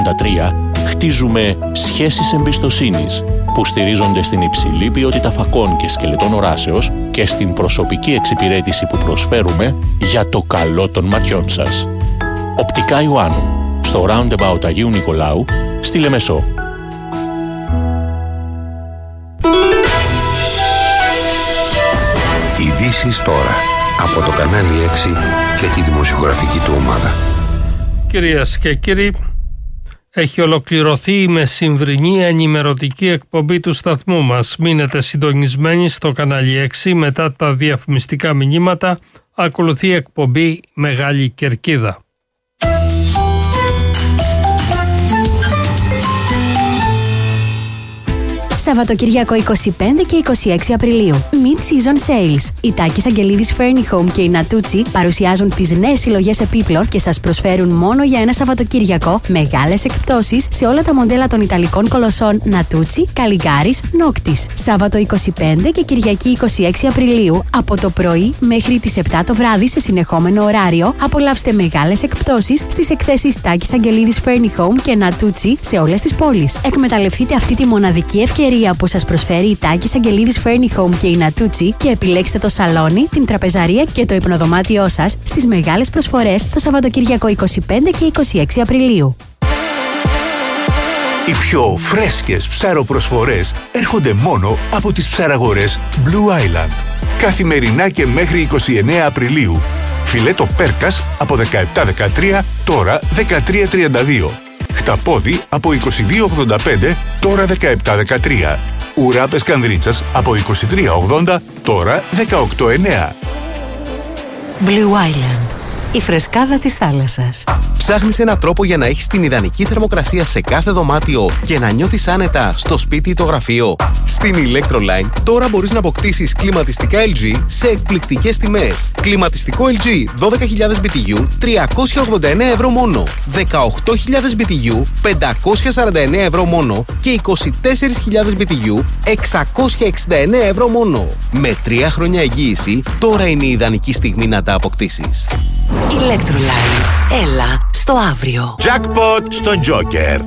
1983 χτίζουμε σχέσεις εμπιστοσύνης που στηρίζονται στην υψηλή ποιότητα φακών και σκελετών οράσεως και στην προσωπική εξυπηρέτηση που προσφέρουμε για το καλό των ματιών σας. Οπτικά Ιωάννου, στο Roundabout Αγίου Νικολάου, στη Λεμεσό. Ειδήσεις τώρα, από το κανάλι 6 και τη δημοσιογραφική του ομάδα. Κυρίες και κύριοι, έχει ολοκληρωθεί η μεσημβρινή ενημερωτική εκπομπή του σταθμού μας. Μείνετε συντονισμένοι στο κανάλι 6. Μετά τα διαφημιστικά μηνύματα ακολουθεί η εκπομπή Μεγάλη Κερκίδα. Σαββατοκύριακο 25 και 26 Απριλίου. Mid-Season Sales. Η Τάκης Αγγελίδης Furni Home και η Natuzzi παρουσιάζουν τις νέες συλλογές επίπλων και σας προσφέρουν μόνο για ένα Σαββατοκύριακο μεγάλες εκπτώσεις σε όλα τα μοντέλα των Ιταλικών κολοσσών Natuzzi, Caligaris, Noctis. Σάββατο 25 και Κυριακή 26 Απριλίου από το πρωί μέχρι τις 7 το βράδυ σε συνεχόμενο ωράριο απολαύστε μεγάλες εκπτώσεις στις εκθέσεις Τάκης Αγγελίδης Furni Home και Natuzzi σε όλες τις πόλεις. Εκμεταλλευτείτε αυτή τη μοναδική ευκαιρία που σας προσφέρει η Τάκης Αγγελίδης Furni Home και η Natuzzi και επιλέξτε το σαλόνι, την τραπεζαρία και το υπνοδωμάτιό σας στις μεγάλες προσφορές το Σαββατοκύριακο 25 και 26 Απριλίου. Οι πιο φρέσκες ψαροπροσφορές έρχονται μόνο από τις ψαραγορές Blue Island. Καθημερινά και μέχρι 29 Απριλίου. Φιλέτο πέρκας από 17-13, τώρα 13-32. Χταπόδι από 22,85, τώρα 17,13. Ουρά πεσκανδρίτσας από 23,80, τώρα 18,9. Blue Island. Η φρεσκάδα της θάλασσας. Ψάχνεις έναν τρόπο για να έχεις την ιδανική θερμοκρασία σε κάθε δωμάτιο και να νιώθεις άνετα στο σπίτι ή το γραφείο? Στην Electroline τώρα μπορείς να αποκτήσεις κλιματιστικά LG σε εκπληκτικές τιμές. Κλιματιστικό LG 12.000 BTU 389 ευρώ μόνο. 18.000 BTU 549 ευρώ μόνο και 24.000 BTU 669 ευρώ μόνο. Με 3 χρόνια εγγύηση τώρα είναι η ιδανική στιγμή να τα αποκτήσεις. Electroline. Έλα στο αύριο. Jackpot στον Joker.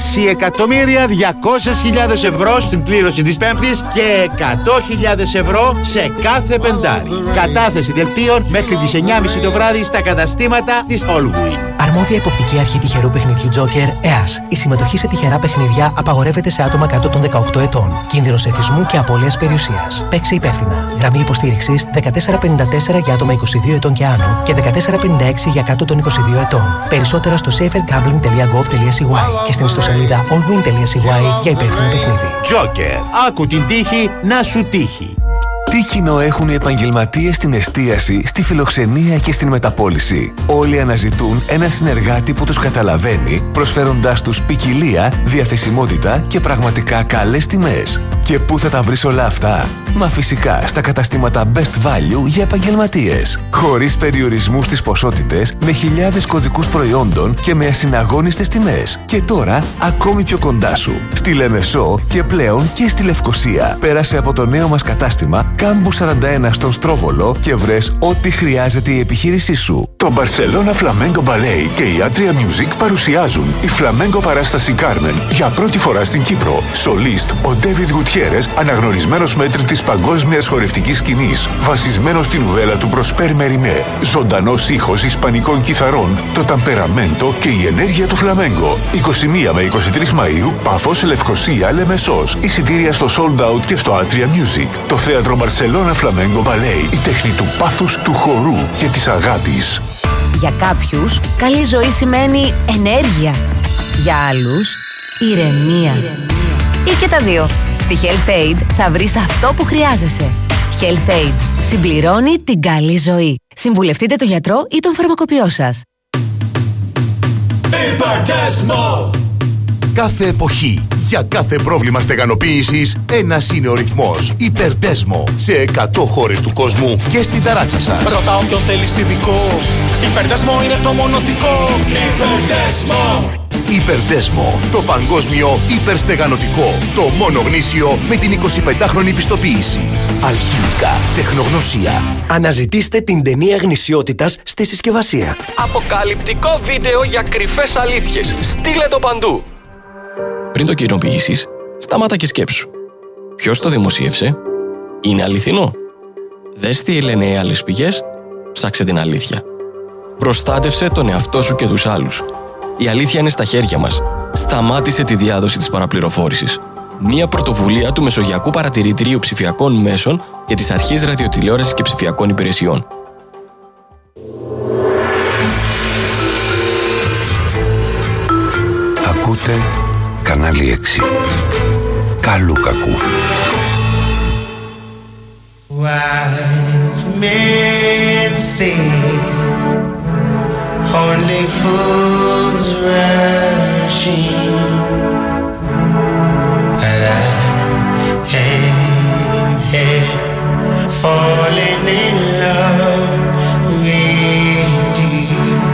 6.200.000 ευρώ στην κλήρωση της Πέμπτης και 100.000 ευρώ σε κάθε πεντάρι. Κατάθεση δελτίων μέχρι τις 9.30 το βράδυ στα καταστήματα της Allwyn. Αρμόδια υποπτική αρχή τυχερού παιχνιδιού Joker, ΕΑΣ. Η συμμετοχή σε τυχερά παιχνίδια απαγορεύεται σε άτομα κάτω των 18 ετών. Κίνδυνος εθισμού και απώλειας περιουσίας. Παίξε υπεύθυνα. Γραμμή υποστήριξης 1454 για άτομα 22 ετών και άνω και 1456 για κάτω των 22 ετών. Περισσότερα στο safergambling.gov.cy και στην ιστοσελίδα allwin.cy για υπεύθυνο παιχνίδι. Joker. Άκου την τύχη να σου τύχει. Τι κοινό έχουν οι επαγγελματίες στην εστίαση, στη φιλοξενία και στην μεταπώληση? Όλοι αναζητούν ένα συνεργάτη που τους καταλαβαίνει, προσφέροντάς τους ποικιλία, διαθεσιμότητα και πραγματικά καλές τιμές. Και πού θα τα βρεις όλα αυτά? Μα φυσικά στα καταστήματα Best Value για επαγγελματίες. Χωρίς περιορισμούς στις ποσότητες, με χιλιάδες κωδικούς προϊόντων και με ασυναγώνιστες τιμές. Και τώρα ακόμη πιο κοντά σου. Στη Λεμεσό και πλέον και στη Λευκοσία. Πέρασε από το νέο μας κατάστημα Κάμπου 41 στον Στρόβολο και βρες ό,τι χρειάζεται η επιχείρησή σου. Το Barcelona Flamenco Ballet και η Atria Music παρουσιάζουν η Flamenco παράσταση Carmen για πρώτη φορά στην Κύπρο. Σολίστ ο David Gutierrez, αναγνωρισμένος μέτρη της παγκόσμιας χορευτικής σκηνής, βασισμένος στην νουβέλα του Προσπέρ Μεριμέ. Ζωντανός ήχος ισπανικών κιθαρών, το ταμπεραμέντο και η ενέργεια του φλαμέγκο. 21 με 23 Μαΐου, Πάφος, Λευκοσία, Λεμεσός. Εισιτήρια στο Sold Out και στο Atria Music. Το θέατρο Barcelona Flamenco Ballet, η τέχνη του πάθους, του χορού και της αγάπης. Για κάποιους, καλή ζωή σημαίνει ενέργεια. Για άλλους, ηρεμία. Ή και τα δύο. Στη Health Aid θα βρεις αυτό που χρειάζεσαι. Health Aid. Συμπληρώνει την καλή ζωή. Συμβουλευτείτε τον γιατρό ή τον φαρμακοποιό σας. Υπερτέσμο! Κάθε εποχή, για κάθε πρόβλημα στεγανοποίησης, ένας είναι ο ρυθμός. Υπερτέσμο. Σε 100 χώρες του κόσμου και στην ταράτσα σας. Ρωτά όποιον θέλεις ειδικό. Υπερτέσμο είναι το μονοτικό. Υπερτέσμο! Υπερδέσμο, το παγκόσμιο υπερστεγανωτικό. Το μόνο γνήσιο με την 25χρονη πιστοποίηση. Αλχημικά, τεχνογνωσία. Αναζητήστε την ταινία γνησιότητας στη συσκευασία. Αποκαλυπτικό βίντεο για κρυφές αλήθειες. Στείλε το παντού. Πριν το κοινοποιήσεις, σταμάτα και σκέψου. Ποιος το δημοσίευσε? Είναι αληθινό? Δες τι λένε οι άλλες πηγές. Ψάξε την αλήθεια. Προστάτευσε τον εαυτό σου και τους άλλους. Η αλήθεια είναι στα χέρια μας. Σταμάτησε τη διάδοση της παραπληροφόρησης. Μία πρωτοβουλία του Μεσογειακού Παρατηρητηρίου Ψηφιακών Μέσων και της Αρχής Ραδιοτηλεόρασης και Ψηφιακών Υπηρεσιών. Ακούτε κανάλι 6. Καλού κακού. Wise men say only fools rushing, and I am here falling in love with you.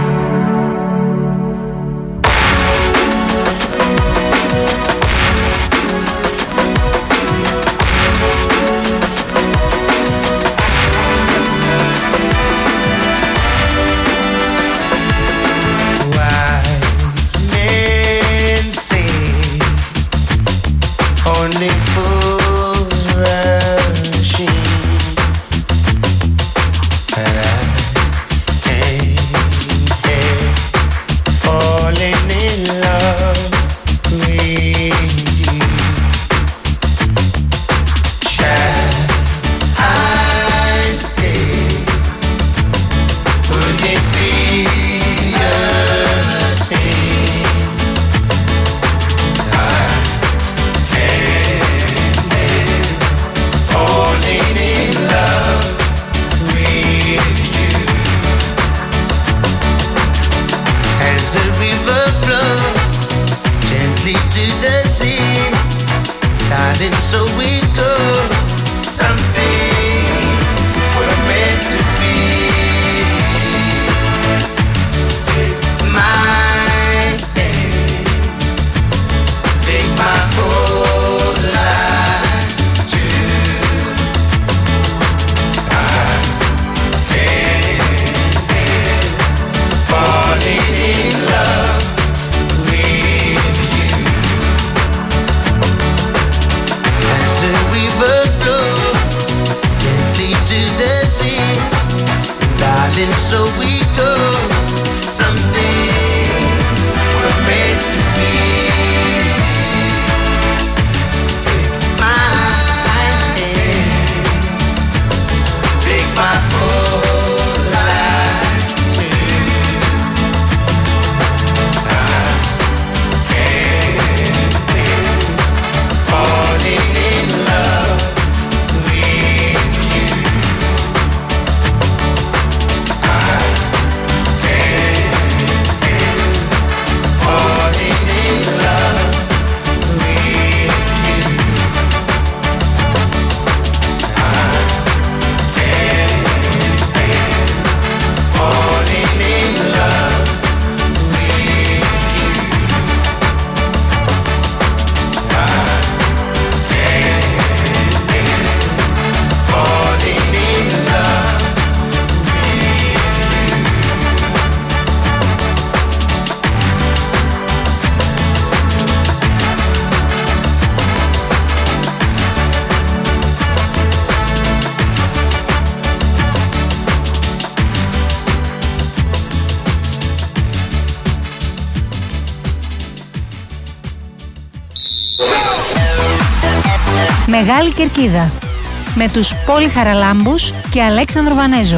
Μεγάλη Κερκίδα με τους Πόλη Χαραλάμπους και Αλέξανδρο Βανέζο.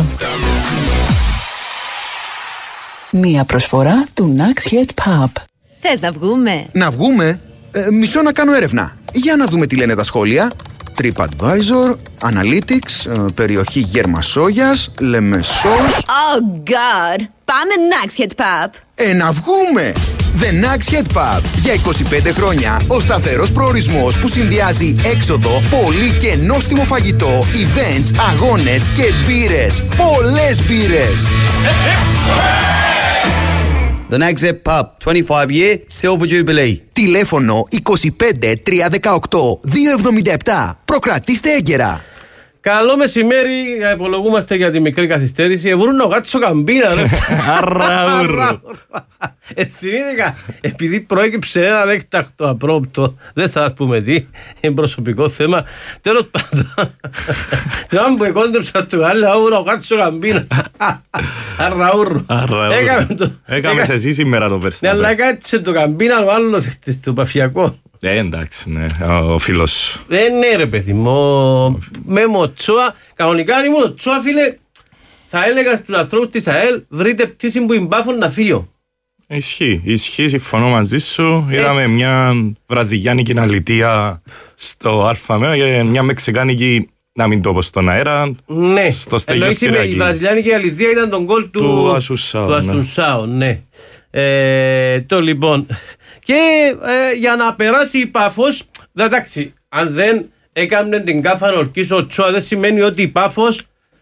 Μία προσφορά του Nax Head Pub. Θες να βγούμε? Να βγούμε? Μισό να κάνω έρευνα. Για να δούμε τι λένε τα σχόλια. TripAdvisor, Analytics, περιοχή Γερμασόγιας, Λεμεσός. Oh God! Πάμε Nax Head Pub. Να βγούμε! The Nax Head Pub. Για 25 χρόνια ο σταθερός προορισμός που συνδυάζει έξοδο, πολύ και νόστιμο φαγητό, events, αγώνες και μπύρες. Πολλές μπύρες. The Nags Head Pub, 25-year Silver Jubilee. Τηλέφωνο 25 318 277. Προκρατήστε έγκαιρα. Καλό μεσημέρι, απολογούμαστε για τη μικρή καθυστέρηση. Βρουν ο Γάτσο Καμπίνα, ρε. Αραούρο. Θυμήθηκα, επειδή προέκυψε έναν έκτακτο απρόπτο, δεν θα πούμε τι, είναι προσωπικό θέμα. Τέλος πάντων, αν που εκόντεψα του άλλου, ο Γάτσο Καμπίνα. Αραούρο. Έκαμε εσύ σήμερα το Verstappen. Ναι, αλλά έκατσε το Καμπίνα, ο άλλος στο Παφιακό. Εντάξει, ναι, ο φίλος. Ναι ρε παιδί μου, με Μοτσόα, κανονικά αν ήμουν ο Τσόα φίλε, θα έλεγα στους ανθρώπους της ΑΕΛ, βρείτε πτήση που είναι Πάφων να φύγω. Ισχύει, συμφωνώ μαζί σου. Είδαμε μια βραζιλιάνικη αλητεία στο ΑΜΕ και μια μεξικάνικη, να μην το πω στον αέρα, ναι, στο Στέλιο Σπυράκη. Η βραζιλιάνικη αλητεία ήταν τον γκολ του Ασουνσάου, ναι. Το λοιπόν... Και για να περάσει η Πάφος, εντάξει, αν δεν έκαμνε την κάφα ορκής ο Τσόα, δεν σημαίνει ότι η Πάφος,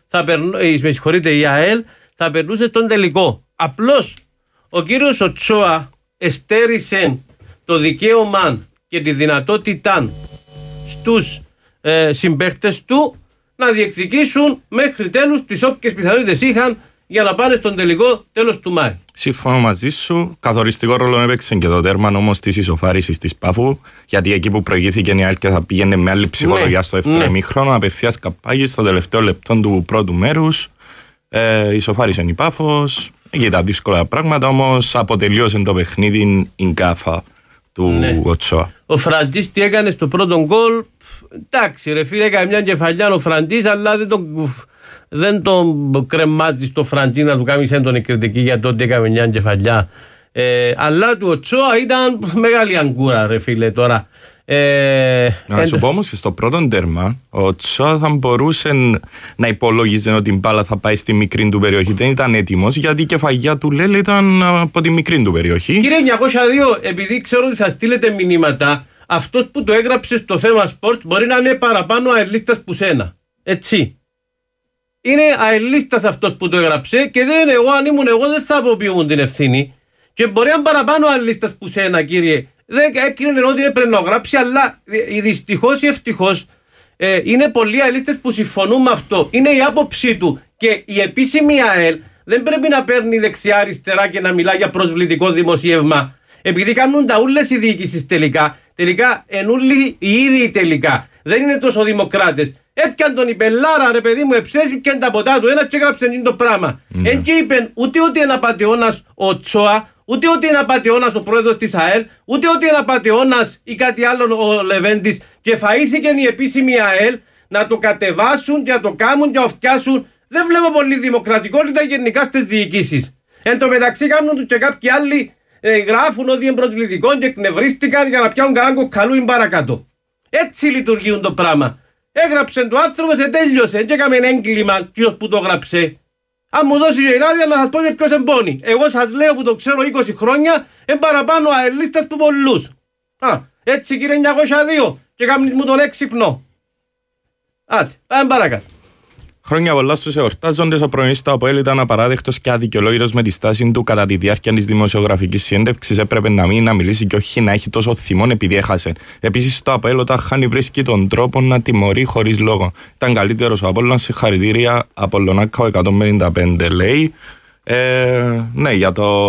η ΑΕΛ, θα περνούσε στον τελικό. Απλώς, ο κύριος ο Τσόα εστέρισε το δικαίωμα και τη δυνατότητα στους συμπαίκτες του να διεκδικήσουν μέχρι τέλους τις όποιες πιθανότητες είχαν για να πάνε στον τελικό τέλος του Μάη. Συμφωνώ μαζί σου. Καθοριστικό ρόλο έπαιξε και το τέρμα όμως της ισοφάρισης της Πάφου. Γιατί εκεί που προηγήθηκε η ΑΕΛ και θα πήγαινε με άλλη ψυχολογία στο δεύτερο ημίχρονο, απευθείας καπάκι στο τελευταίο λεπτό του πρώτου μέρους. Ισοφάρισε η Πάφος. Εκεί ήταν δύσκολα πράγματα, όμως αποτελείωσε το παιχνίδι η γκάφα του Οτσόα. Ο Φραντής τι έκανε στο πρώτο γκολ. Εντάξει, ρε φίλε, έκανε μια κεφαλιά ο Φραντής, αλλά δεν τον κρεμάζει στο Φραντί να του κάνει έντονη κριτική για το ότι έκαμε μια κεφαλιά. Αλλά του Οτσόα ήταν μεγάλη αγκούρα, ρε φίλε, τώρα. Να σου πω όμως και στο πρώτο τέρμα, ο Οτσόα θα μπορούσε να υπολόγιζε ότι η μπάλα θα πάει στη μικρή του περιοχή. Δεν ήταν έτοιμος γιατί η κεφαλιά του Λέλε ήταν από τη μικρή του περιοχή. Κύριε 902, επειδή ξέρω ότι θα στείλετε μηνύματα, αυτός που το έγραψε στο θέμα σπορτ μπορεί να είναι παραπάνω αελίστας που σένα. Έτσι. Είναι αελίστας αυτός που το έγραψε και δεν εγώ, αν ήμουν εγώ δεν θα αποποιούμουν την ευθύνη. Και μπορεί να είναι παραπάνω αελίστας που σένα, κύριε. Δεν έκρινε ότι έπρεπε να γράψει, αλλά δυστυχώς ή ευτυχώς είναι πολλοί αελίστες που συμφωνούν με αυτό. Είναι η άποψή του. Και η επίσημη ΑΕΛ δεν πρέπει να παίρνει δεξιά-αριστερά και να μιλά για προσβλητικό δημοσίευμα. Επειδή κάνουν τα ούλες οι διοίκησεις τελικά ενούλοι οι ίδιοι τελικά. Δεν είναι τόσο δημοκράτες. Έπιαν τον η πελάρα, ρε παιδί μου, εψέσει και τα ποτά του ένα και έγραψε το πράγμα. Εν και είπεν ούτε ότι είναι απατεώνας ο Τσόα, ούτε ότι είναι απατεώνας ο πρόεδρος της ΑΕΛ, ούτε ότι είναι απατεώνας ή κάτι άλλο ο Λεβέντης. Και φαΐθηκε η επίσημη ΑΕΛ να το κατεβάσουν και να το κάνουν και να φτιάσουν. Δεν βλέπω πολύ δημοκρατικότητα γενικά στις διοικήσεις. Εν τω μεταξύ κάνουν του και κάποιοι άλλοι γράφουν ότι είναι προσβλητικό και εκνευρίστηκαν για να πιάνουν καλά κοκκαλούιν παρακάτω. Έτσι λειτουργούν το πράγμα. Έγραψε το άνθρωπος και τέλειωσε. Και έκαμε ένα έγκλημα ποιος που το έγραψε. Αν μου δώσει η άδεια να σας πω και ποιος εμπώνει. Εγώ σας λέω που το ξέρω 20 χρόνια, είναι παραπάνω αελίστας του πολλούς. Έτσι κύριε 902 και κάνεις μου τον έξυπνο. Άτε, πάμε παρακάτω. Χρόνια πολλά στους εορτάζοντες, ο πρωινής του ΑΠΟΕΛ ήταν απαράδεκτος και αδικαιολόγητος με τη στάση του κατά τη διάρκεια της δημοσιογραφικής συνέντευξης. Έπρεπε να μιλήσει και όχι να έχει τόσο θυμόν επειδή έχασε. Επίσης, το ΑΠΟΕΛ όταν χάνει βρίσκει τον τρόπο να τιμωρεί χωρίς λόγο. Ήταν καλύτερος ο Απόλλωνας, συγχαρητήρια Απολλωνάκαο 155 λέει. Ναι, για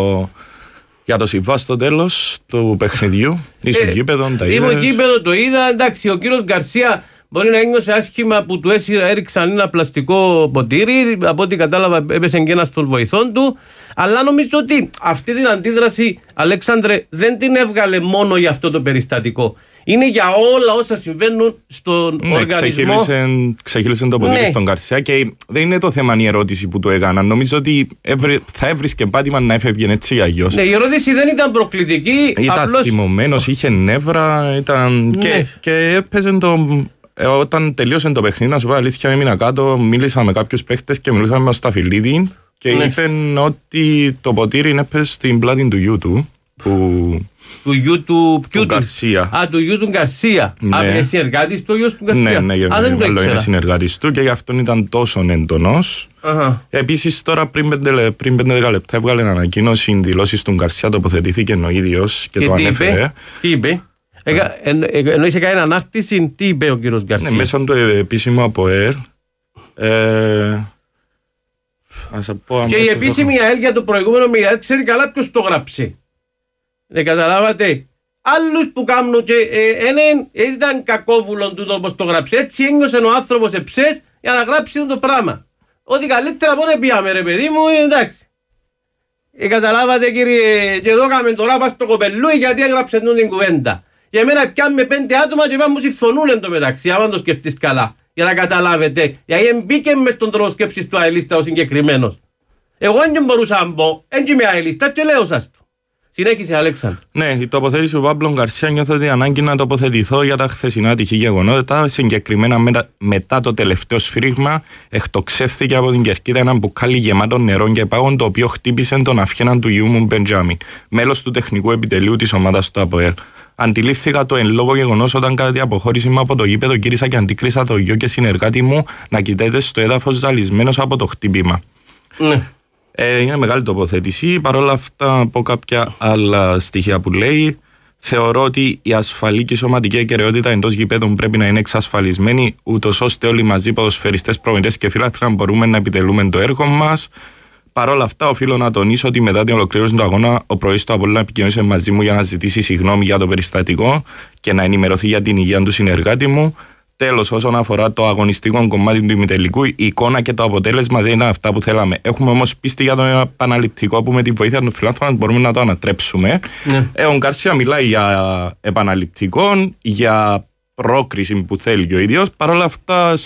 το Σιβά στο τέλος του παιχνιδιού. Ήσουν γήπεδο, τα είδες. Ήμουν γήπεδο, το είδα. Εντάξει, ο κύριος Γκαρσία μπορεί να ένιωσε άσχημα που του έριξαν ένα πλαστικό ποτήρι. Από ό,τι κατάλαβα, έπεσε και ένα των βοηθών του. Αλλά νομίζω ότι αυτή την αντίδραση, Αλέξανδρε, δεν την έβγαλε μόνο για αυτό το περιστατικό. Είναι για όλα όσα συμβαίνουν στον οργανισμό. Ξεχύλισε το ποτήρι στον Γκαρσία και δεν είναι το θέμα η ερώτηση που του έκαναν. Νομίζω ότι θα έβρισκε πάτημα να έφευγε έτσι αγιώς. Ναι, η ερώτηση δεν ήταν προκλητική. Ήταν απλώς θυμωμένος, είχε νεύρα και έπαιζε όταν τελείωσε το παιχνίδι, να σου πω αλήθεια, έμεινα κάτω, μίλησα με κάποιους παίχτες και μιλούσαμε με τον Σταφυλίδη και είπαν ότι το ποτήρι έπαιζε στην πλάτη του γιού του που Του γιου του Γκαρσία. Του γιου του Γκαρσία. Ναι. Είναι συνεργάτης του γιου του Γκαρσία. Ναι, δεν το ήξερα. Είναι συνεργάτης του και γι' αυτόν ήταν τόσο έντονος. Επίσης τώρα πριν 5-10 λεπτά έβγαλε ανακοίνωση δηλώσεις του Γκαρσία, τοποθετήθηκε ο ίδιος και το ανέφερε. Τι είπε? Ενώ είχε κάνει ανάρτηση, τι είπε ο κύριος Γκαρσία? Ναι, μέσω του επίσημου από ΕΡ. Και η επίσημη ΑΕΛ για το προηγούμενο ΜΙΑΕΛ ξέρει καλά ποιος το γράψε. Δεν καταλάβατε? Άλλους που κάνουν και ήταν κακόβουλον τούτο όπως το γράψε. Έτσι ένιωσε ο άνθρωπος εψές για να γράψει το πράγμα. Ότι καλύτερα πόνε πιάμε ρε παιδί μου, εντάξει. Καταλάβατε κύριε, και εδώ κάμε τώρα πας στο κοπελούι γιατί έγραψε την κουβέντα. Για μένα πιάμε 5 άτομα και μου συμφωνούν εν τω μεταξύ, άμα το σκεφτείς καλά. Για να καταλάβετε, γιατί μπήκε μες στον τρόπο σκέψης του αελίστα ο συγκεκριμένος. Εγώ δεν μπορούσα να μπω, έτσι είμαι αελίστα και λέω σας το. Συνέχισε Αλέξανδρο. Ναι, η τοποθέτηση του Παύλου Γκαρσία νιώθω ότι ανάγκη να τοποθετηθώ για τα χθεσινά ατυχή γεγονότα. Συγκεκριμένα μετά το τελευταίο σφύριγμα, εκτοξεύθηκε από την κερκίδα ένα μπουκάλι γεμάτο νερό και πάγων, το οποίο χτύπησε τον αυχέναν του γιού μου Μπεντζάμιν, μέλος του τεχνικού επιτελείου της ομάδας του ΑΠΟΕΛ. Αντιλήφθηκα το εν λόγω γεγονός όταν κατά την αποχώρηση μου από το γήπεδο γύρισα και αντίκρισα το γιο και συνεργάτη μου να κοιτάτε στο έδαφος ζαλισμένος από το χτύπημα. Ναι. Είναι μεγάλη τοποθέτηση. Παρ' όλα αυτά, από κάποια άλλα στοιχεία που λέει, θεωρώ ότι η ασφαλή και η σωματική ακεραιότητα εντός γηπέδων πρέπει να είναι εξασφαλισμένη, ούτως ώστε όλοι μαζί, ποδοσφαιριστές, προπονητές και φίλαθλοι, μπορούμε να επιτελούμε το έργο μας. Παρ' όλα αυτά, οφείλω να τονίσω ότι μετά την ολοκλήρωση του αγώνα, ο πρωί του Απόλλωνα επικοινωνήσε μαζί μου για να ζητήσει συγγνώμη για το περιστατικό και να ενημερωθεί για την υγεία του συνεργάτη μου. Τέλος, όσον αφορά το αγωνιστικό κομμάτι του ημιτελικού, η εικόνα και το αποτέλεσμα δεν ήταν αυτά που θέλαμε. Έχουμε όμως πίστη για το επαναληπτικό που με τη βοήθεια των φιλάνθρωπων μπορούμε να το ανατρέψουμε. Ναι. Ο Γκαρσία μιλάει για επαναληπτικό, για πρόκριση που θέλει και ο ίδιος. Παρ' όλα αυτά,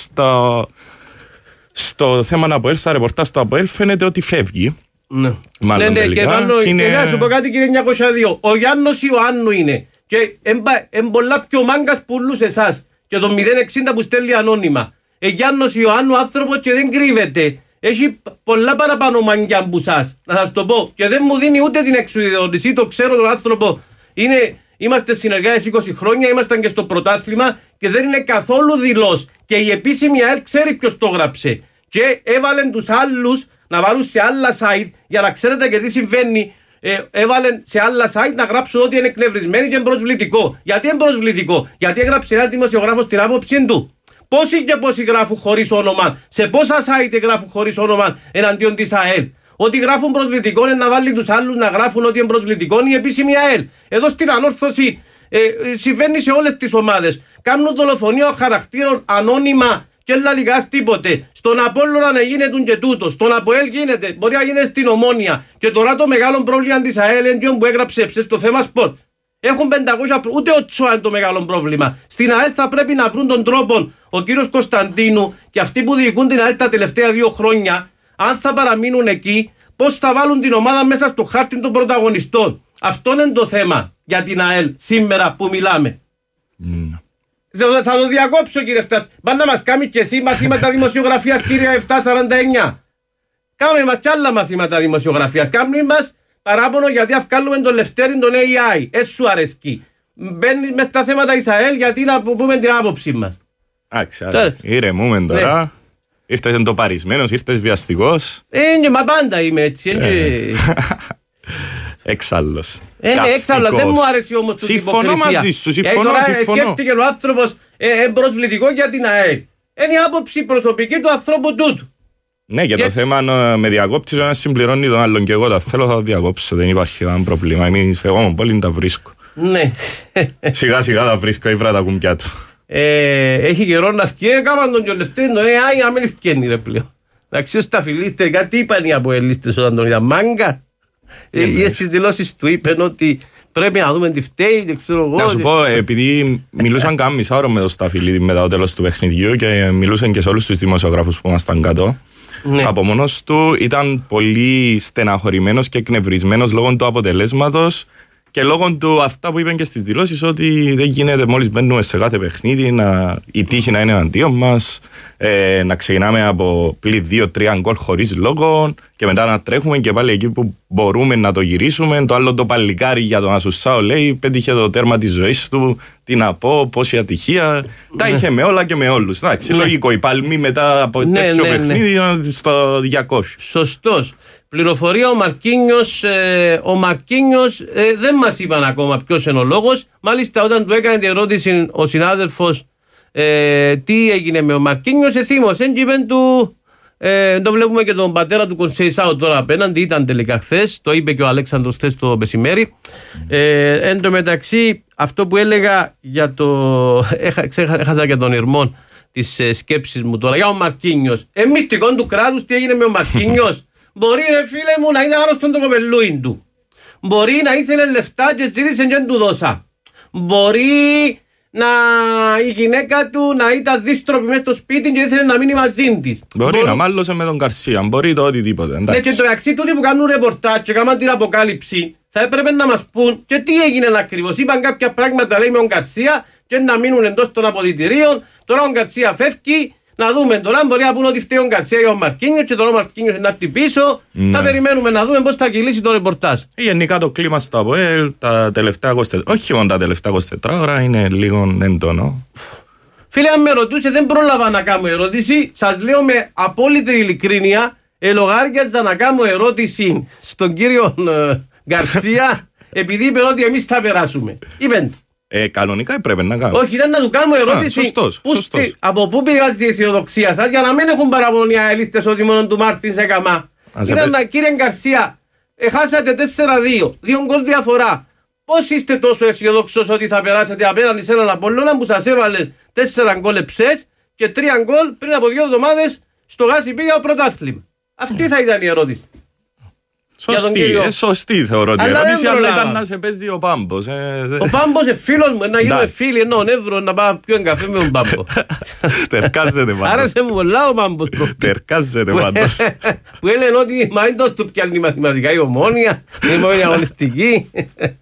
στο θέμα ΑΠΟΕΛ, στα ρεπορτάζ του ΑΠΟΕΛ, φαίνεται ότι φεύγει. Ναι. Μάλλον τελικά. Και να σου πω κάτι, κύριε 902. Ο Γιάννος Ιωάννου είναι. Και πολλά πιο μάγκας πουλούς εσάς. Και το 060 που στέλνει ανώνυμα. Γιάννος Ιωάννου άνθρωπος και δεν κρύβεται. Έχει πολλά παραπάνω μάγκια από σας. Να σας το πω. Και δεν μου δίνει ούτε την εξουδετερώδηση. Το ξέρω τον άνθρωπο. Είμαστε συνεργάτες 20 χρόνια. Ήμασταν και στο πρωτάθλημα. Και δεν είναι καθόλου δηλός. Και η επίσημη ΑΕΛ ξέρει ποιος το γράψε. Και έβαλαν τους άλλους να βάλουν σε άλλα site για να ξέρετε και τι συμβαίνει. Έβαλαν σε άλλα site να γράψουν ότι είναι εκνευρισμένοι και προσβλητικό. Γιατί είναι προσβλητικό? Γιατί έγραψε ένα δημοσιογράφος την άποψη του. Πόσοι και πόσοι γράφουν χωρίς όνομα, σε πόσα site γράφουν χωρίς όνομα εναντίον της ΑΕΛ. Ότι γράφουν προσβλητικό είναι να βάλει τους άλλους να γράφουν ότι είναι προσβλητικό η επίσημη ΑΕΛ. Εδώ στην ανόρθωση συμβαίνει σε όλες τις ομάδες. Κάνουν δολοφονία χαρακτήρων ανώνυμα. Και λαλικάς τίποτε. Στον Απόλλωνα να γίνεται και τούτο. Στον ΑΠΟΕΛ γίνεται. Μπορεί να γίνεται στην Ομόνια. Και τώρα το μεγάλο πρόβλημα της ΑΕΛ είναι που έγραψε στο θέμα σπορτ. Έχουν 500. Ούτε ο Τσουά είναι το μεγάλο πρόβλημα. Στην ΑΕΛ θα πρέπει να βρουν τον τρόπο ο κύριος Κωνσταντίνου και αυτοί που διοικούν την ΑΕΛ τα τελευταία 2 χρόνια, αν θα παραμείνουν εκεί, πώς θα βάλουν την ομάδα μέσα στο χάρτη των πρωταγωνιστών. Αυτό είναι το θέμα για την ΑΕΛ σήμερα που μιλάμε. Θα το διακόψω κύριε Φτάς. Πάνε να μας κάνει και εσύ μαθήματα δημοσιογραφίας κύριε 749. Κάμε μας κι άλλα μαθήματα δημοσιογραφίας. Κάμε μας παράπονο γιατί αυκάλουμε τον Λευτέρη τον AI. Έσου αρέσκει. Μπαίνεις μες στα θέματα Ισραήλ γιατί να πούμε την άποψη μας. Άξα, ηρεμούμε τώρα. Ήρθες εντοπαρισμένος, ήρθες βιαστικός. Μα πάντα είμαι έτσι. Εξάλλος. Έξαλλος, δεν μου άρεσε όμως την υποκρισία. Συμφωνώ μαζί σου, συμφωνώ. Σκέφτηκε ο άνθρωπος προσβλητικό για την ΑΕΛ. Είναι η άποψη προσωπική του ανθρώπου τούτου. Ναι, και το θέμα με διακόψεις ο ένας συμπληρώνει τον άλλον και εγώ τα θέλω θα το διακόψω, δεν υπάρχει κανένα πρόβλημα. Εγώ μου πολύ τα βρίσκω. Ναι. Σιγά σιγά τα βρίσκω, ήβρα τα κουμπιά του. Έχει καιρό να φκεί, έκαναν τον Γιολευτρή, τον AI να μην ευκένει ρε πλέον. Εντάξει, στα φιλίστε, κάτι είπαν οι αποελίστες όταν τον είδα μάγκα. Στις δηλώσεις του είπαν ότι πρέπει να δούμε τι φταίει και ξέρω εγώ. Να σου πω, επειδή μιλούσαν κάνα μισά ώρα με το Σταφυλίδη μετά το τέλος του παιχνιδιού και μιλούσαν και σε όλους τους δημοσιογράφους που ήμασταν κάτω. Ναι. Από μόνος του ήταν πολύ στεναχωρημένος και εκνευρισμένος λόγω του αποτελέσματος και Και λόγω του αυτά που είπαν και στις δηλώσεις, ότι δεν γίνεται μόλις μπαίνουμε σε κάθε παιχνίδι η τύχη να είναι εναντίον μας, να ξεκινάμε από πλην 2-3 γκολ χωρίς λόγο και μετά να τρέχουμε και πάλι εκεί που μπορούμε να το γυρίσουμε. Το άλλο το παλικάρι για τον Ασουσάο λέει πέτυχε το τέρμα της ζωής του, τι να πω, πόση ατυχία. Τα είχε με όλα και με όλους. Εντάξει, λογικό, οι Παλμοί μετά από τέτοιο παιχνίδι στο 200. Σωστός. Πληροφορία, ο Μαρκίνιος δεν μας είπαν ακόμα ποιος είναι ο λόγος. Μάλιστα όταν του έκανε την ερώτηση ο συνάδελφος τι έγινε με ο Μαρκίνιος, θύμωσε και είπεν του, το βλέπουμε και τον πατέρα του Κονσεϊσάου τώρα απέναντι, ήταν τελικά χθες, το είπε και ο Αλέξανδρος χθες το μεσημέρι. Εν τω μεταξύ αυτό που έλεγα για το, έχασα και τον Ερμόν της σκέψης μου τώρα, για ο Μαρκίνιος. Μυστικό του κράτους, τι έγινε με ο Μαρκίνιος. Μπορεί ρε φίλε μου να είναι άρρωστον το κοπελούιν του. Μπορεί να ήθελε λεφτά και ζήτησε και του δώσα. Μπορεί να η γυναίκα του να ήταν δύστροπη μέσα στο σπίτι και ήθελε να μείνει μαζί της. Μπορεί να μάλλωσε με τον Καρσία, μπορεί το οτιδήποτε. Ναι, και το μεταξύ τούτοι που κάνουν ρεπορτάζ και κάνουν την αποκάλυψη θα έπρεπε να μας πούν και τι έγινε ακριβώς. Είπαν κάποια πράγματα λέει με τον Καρσία και να μείνουν εντός των αποδυτηρίων. Τώρα ο Καρσία φεύγει. Να δούμε τώρα, μπορεί να πούνε ότι φταίει ο Γκαρσία για ο Μαρκίνιος και τώρα ο Μαρκίνιος να έρθει πίσω. Να περιμένουμε να δούμε πώς θα κυλήσει το ρεπορτάζ. Γενικά το κλίμα στο ΑΠΟΕΛ τα τελευταία 24, όχι μόνο τα τελευταία 24 ώρα, είναι λίγο έντονο. Φίλε, αν με ρωτούσε, δεν πρόλαβα να κάνω ερώτηση. Σας λέω με απόλυτη ειλικρίνεια, ελογάριαζα να κάνω ερώτηση στον κύριο Γκαρσία, επειδή είπε ότι εμείς θα περάσουμε. Είπεν. Κανονικά έπρεπε να κάνω. Όχι, ήταν να του κάνω ερώτηση. Σωστός. Από πού πήγατε η αισιοδοξία σας για να μην έχουν παραπονεί οι αελίστες ότι μόνο του Μάρτιν σε καμά. Ήταν κύριε Γκαρσία, χάσατε 4-2, 2 γκολ διαφορά. Πώς είστε τόσο αισιοδόξος ότι θα περάσετε απέναντι σε έναν Απόλλωνα που σας έβαλε 4 γκολ εψές και 3 γκολ πριν από 2 εβδομάδες στο Γάσι πήγα ο πρωτάθλημα. Αυτή θα ήταν η ερώτηση. Σωστή θεωρώ την ερώτηση, αλλά ήταν να σε παίζει ο Πάμπος. Ο Πάμπος είναι φίλος μου, να γίνουμε φίλοι, ενώ ο Νεύρο να πάω πιω καφέ με τον Πάμπο. Τερκάζεται πάντως. Άρεσε μου πολλά ο Πάμπος. Τερκάζεται πάντως. Που έλεγε ότι μα είναι τόσο του πιάνει μαθηματικά η Ομόνια, η Ομόνια αγωνιστική.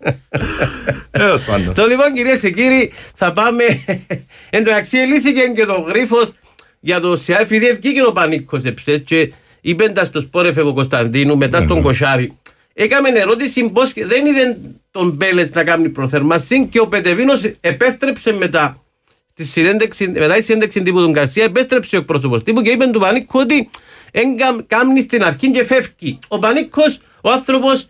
Το λοιπόν κυρίες και κύριοι θα πάμε, εν τω μεταξύ ελήθηκε και το γρίφος για το ΣΕΑ, επειδή ευκήκε ο Πανίκος εψέτσε. Είπεντα στο Σπόρεφε ο Κωνσταντίνου μετά στον Κοσάρι. Έκαμε ερώτηση πως δεν είδε τον Μπέλετς να κάνει προθερμασίν και ο Πετεβίνος επέστρεψε μετά η συνέντευξη τύπου του Γκαρσία, επέστρεψε ο εκπρόσωπος τύπου και είπε του Πανίκου ότι κάνει στην αρχή και φεύγει. Ο Πανίκος, ο άνθρωπος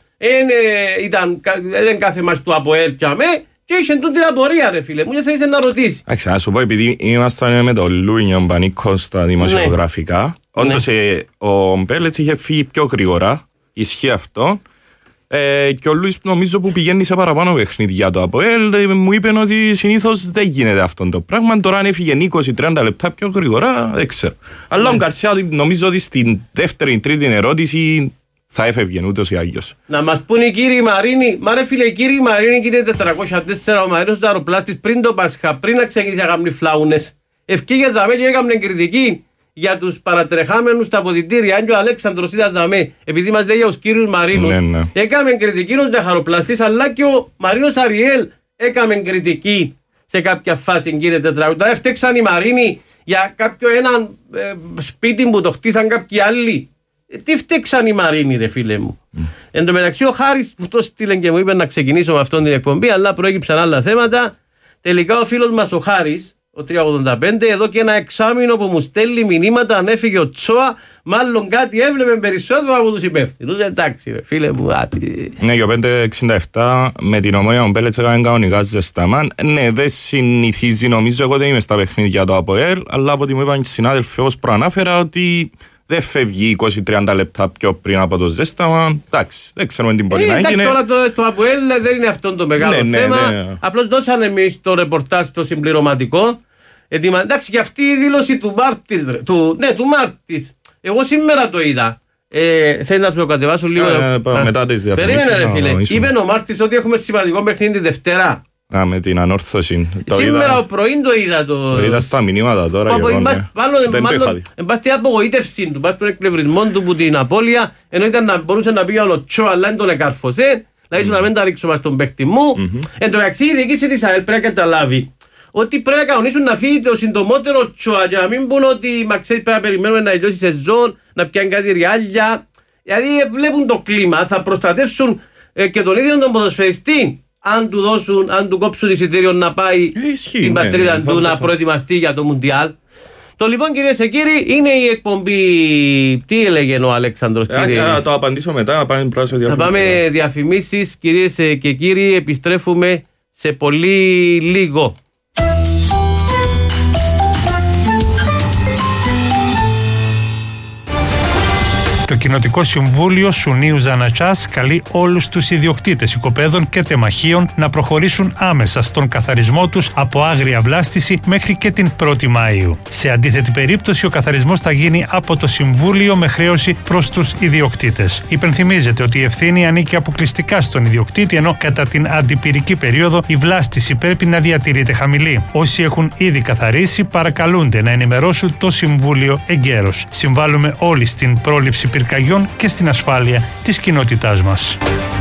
ήταν κάθε μας του ΑΠΟΕΛ και αμέ και είχε τούτη απορία ρε φίλε μου και θέλησε να ρωτήσει. Να σου πω, επειδή ήμασταν με τον Λούινιο Πανίκο στα δημοσιογραφικά, όντως ο Μπέλετς είχε φύγει πιο γρήγορα, ισχύει αυτό, και ο Λούις νομίζω που πηγαίνει σε παραπάνω παιχνίδια το ΑΠΟΕΛ μου είπε ότι συνήθως δεν γίνεται αυτό το πράγμα. Τώρα αν έφυγε 20-30 λεπτά πιο γρήγορα δεν ξέρω. Αλλά ο Γκαρσία νομίζω ότι στην δεύτερη-τρίτη ερώτηση θα έφευγε ούτως ή άλλως. Να μας πούνε οι κύριοι Μαρίνοι, μα ρε φίλε οι κύριοι Μαρίνοι κύριε 404 ο Μαρίνος του αεροπλάστης πριν το Πάσχα, πριν να ξεκινήσει να κάνουν φλάουνες, ευκήγε δαμέ και έκαμε κριτική για τους παρατρεχάμενους στα αποδυτήρια. Αν και ο Αλέξανδρος ήταν δαμέ, επειδή μας λέει για τους κύριους Μαρίνους, έκαμε κριτική ο Ζαχαροπλαστής, αλλά και ο Μαρίνος Αριέλ έκαμε κριτική σε κάποια φάση κύριε Τετραγούδα. Τώρα έφτεξαν οι Μαρίνοι για κάποιο έναν σπίτι που το χτίσαν κάποιοι άλλοι. Τι φταίξαν οι Μαρίνοι ρε φίλε μου. Εν τω μεταξύ ο Χάρης που το στείλε και μου είπε να ξεκινήσω με αυτόν την εκπομπή, αλλά προέκυψαν άλλα θέματα. Τελικά ο φίλος μας ο Χάρης, ο 385, εδώ και ένα εξάμηνο που μου στέλνει μηνύματα αν έφυγε ο Τσόα, μάλλον κάτι έβλεπε περισσότερο από τους υπεύθυνους. Εντάξει ρε φίλε μου. Ναι, και ο 567 με την Ομόνια ο Μπέλετς έκανε κανονικά ζεσταμάν. Ναι, δεν συνηθίζει, νομίζω, εγώ δεν είμαι στα παιχνίδια του ΑΠΟΕΛ, αλλά από ό,τι μου είπαν οι συνάδελφοι όπως προανάφερα ότι δεν φεύγει 20-30 λεπτά πιο πριν από το ζέσταμα. Εντάξει, δεν ξέρουμε τι μπορεί να γίνει. Τώρα το ΑΠΟΕΛ δεν είναι αυτό το μεγάλο θέμα. Ναι. Απλώς δώσανε εμείς το ρεπορτάζ το συμπληρωματικό. Εντάξει, και αυτή η δήλωση του Μάρτης. Του Μάρτης. Εγώ σήμερα το είδα. Θέλει να σου το κατεβάσω λίγο. Μετά τις διαφημίσεις. Περίμενε, ρε φίλε. Είπε ο Μάρτης ότι έχουμε σημαντικό παιχνίδι τη Δευτέρα. Με την ανόρθωση. Σήμερα ο πρωί το είδα. Το είδα στα μηνύματα τώρα. Δεν το είχα δει. Εν πάση την απογοήτευση του, πάση τον εκπλευρισμό του που την απώλεια, ενώ μπορούσε να πει ο Τσο, αλλά δεν τον εκάρφωσε. Δηλαδή να μην τα ρίξω μας τον παίκτη μου. Εν τω μεταξύ η διοίκηση της ΑΕΛ πρέπει να καταλάβει ότι πρέπει να κανονίσουν να φύγει το συντομότερο Τσοα για να μην πούν ότι μα ξέρεις πρέπει να περιμένουμε να τελειώσει η σεζόν, να πιάνει κάτι ριάλια. Δηλαδή βλέπουν το κλίμα, θα προστατεύσουν και τον ίδιο τον ποδοσφαιριστή αν του δώσουν, αν του κόψουν εισιτήριο να πάει στην πατρίδα του να προετοιμαστεί για το Μουντιάλ. Το λοιπόν κυρίες και κύριοι είναι η εκπομπή. Τι έλεγε ο Αλέξανδρος? Θα το απαντήσω μετά, να πάμε πρώτα διαφημίσεις. Θα πάμε διαφημίσεις κυρίες και κύριοι, επιστρέφουμε σε πολύ λίγο. Το Κοινοτικό Συμβούλιο Σουνίου Ζανατσάς καλεί όλους τους ιδιοκτήτες οικοπαίδων και τεμαχίων να προχωρήσουν άμεσα στον καθαρισμό τους από άγρια βλάστηση μέχρι και την 1η Μαΐου. Σε αντίθετη περίπτωση, ο καθαρισμός θα γίνει από το Συμβούλιο με χρέωση προς τους ιδιοκτήτες. Υπενθυμίζεται ότι η ευθύνη ανήκει αποκλειστικά στον ιδιοκτήτη, ενώ κατά την αντιπυρική περίοδο η βλάστηση πρέπει να διατηρείται χαμηλή. Όσοι έχουν ήδη καθαρίσει, παρακαλούνται να ενημερώσουν το Συμβούλιο εγκαίρως. Συμβάλλουμε όλοι στην πρόληψη πυρκαγιών και στην ασφάλεια της κοινότητάς μας.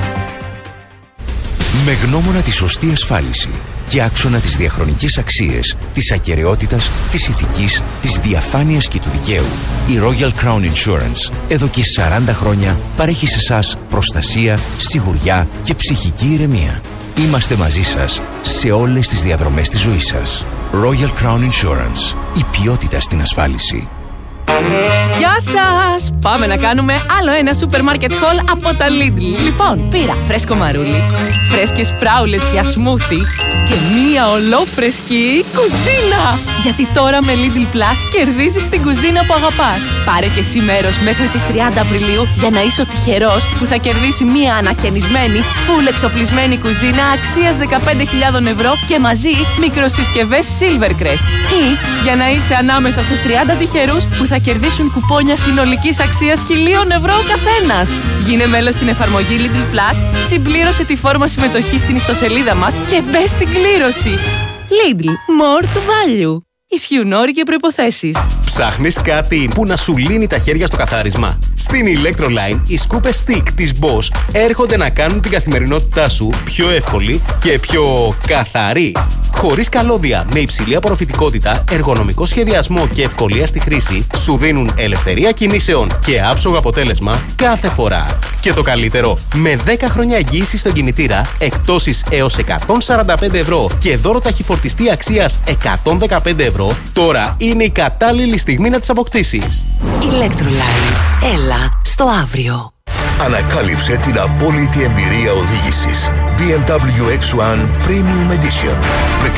Με γνώμονα τη σωστή ασφάλιση και άξονα τις διαχρονικές αξίες της ακεραιότητας, της ηθικής, της διαφάνειας και του δικαίου, η Royal Crown Insurance εδώ και 40 χρόνια παρέχει σε εσάς προστασία, σιγουριά και ψυχική ηρεμία. Είμαστε μαζί σας σε όλες τις διαδρομές της ζωής σας. Royal Crown Insurance. Η ποιότητα στην ασφάλιση. Γεια σας! Πάμε να κάνουμε άλλο ένα σούπερ μάρκετ haul από τα Lidl. Λοιπόν, πήρα φρέσκο μαρούλι, φρέσκες φράουλες για σμούθι και μία ολόφρεσκη κουζίνα. Γιατί τώρα με Lidl Plus κερδίζεις την κουζίνα που αγαπάς. Πάρε και εσύ μέρος μέχρι τις 30 Απριλίου για να είσαι ο τυχερός που θα κερδίσει μία ανακαινισμένη, full εξοπλισμένη κουζίνα αξίας 15.000 ευρώ και μαζί μικροσυσκευές Silvercrest. Ή για να είσαι ανάμεσα στους 30 τυχερούς που θα κερδίσουν κουπόνια συνολικής αξίας 1.000 ευρώ ο καθένας. Γίνε μέλος στην εφαρμογή Lidl Plus, συμπλήρωσε τη φόρμα συμμετοχής στην ιστοσελίδα μας και μπες στην κλήρωση. Lidl, more to value. Ισχύουν όροι και προϋποθέσεις. Ψάχνεις κάτι που να σου λύνει τα χέρια στο καθάρισμα? Στην Electroline, οι σκούπες stick της Bosch έρχονται να κάνουν την καθημερινότητά σου πιο εύκολη και πιο καθαρή. Χωρίς καλώδια, με υψηλή απορροφητικότητα, εργονομικό σχεδιασμό και ευκολία στη χρήση, σου δίνουν ελευθερία κινήσεων και άψογο αποτέλεσμα κάθε φορά. Και το καλύτερο, με 10 χρόνια εγγύηση στον κινητήρα, εκπτώσεις έως 145 ευρώ και δώρο ταχυφορτιστή αξίας 115 ευρώ, τώρα είναι η κατάλληλη στιγμή να τις αποκτήσεις. Electroline. Έλα στο αύριο. Ανακάλυψε την απόλυτη εμπειρία οδήγησης. BMW X1 Premium Edition με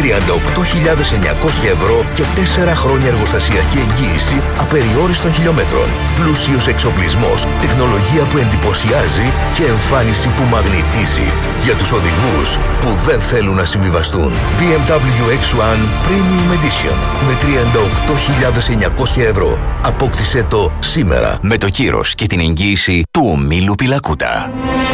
38.900 ευρώ και 4 χρόνια εργοστασιακή εγγύηση απεριόριστων χιλιόμετρων. Πλούσιος εξοπλισμός, τεχνολογία που εντυπωσιάζει και εμφάνιση που μαγνητίζει. Για τους οδηγούς που δεν θέλουν να συμβιβαστούν. BMW X1 Premium Edition με 38.900 ευρώ. Απόκτησε το σήμερα με το κύρος και την εγγύηση του ομίλου Πιλακούτα.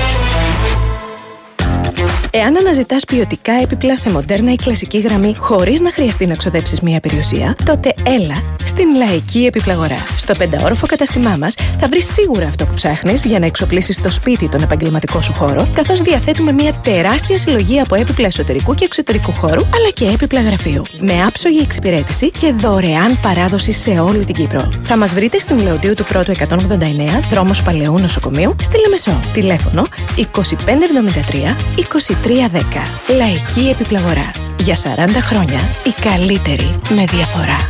Εάν αναζητάς ποιοτικά έπιπλα σε μοντέρνα ή κλασική γραμμή χωρίς να χρειαστεί να ξοδέψεις μία περιουσία, τότε έλα στην Λαϊκή Επιπλαγορά. Στο 5όροφο καταστημά μας θα βρεις σίγουρα αυτό που ψάχνεις για να εξοπλίσεις το σπίτι τον επαγγελματικό σου χώρο, καθώς διαθέτουμε μία τεράστια συλλογή από έπιπλα εσωτερικού και εξωτερικού χώρου, αλλά και έπιπλα γραφείου. Με άψογη εξυπηρέτηση και δωρεάν παράδοση σε όλη την Κύπρο. Θα μας βρείτε στην Λεωτίου του Πρώτου 189, δρόμος Παλαιού Νοσοκομείου, στη Λεμεσό. Τηλέφωνο 2573 2310. Λαϊκή Επιπλαγορά. Για 40 χρόνια η καλύτερη με διαφορά.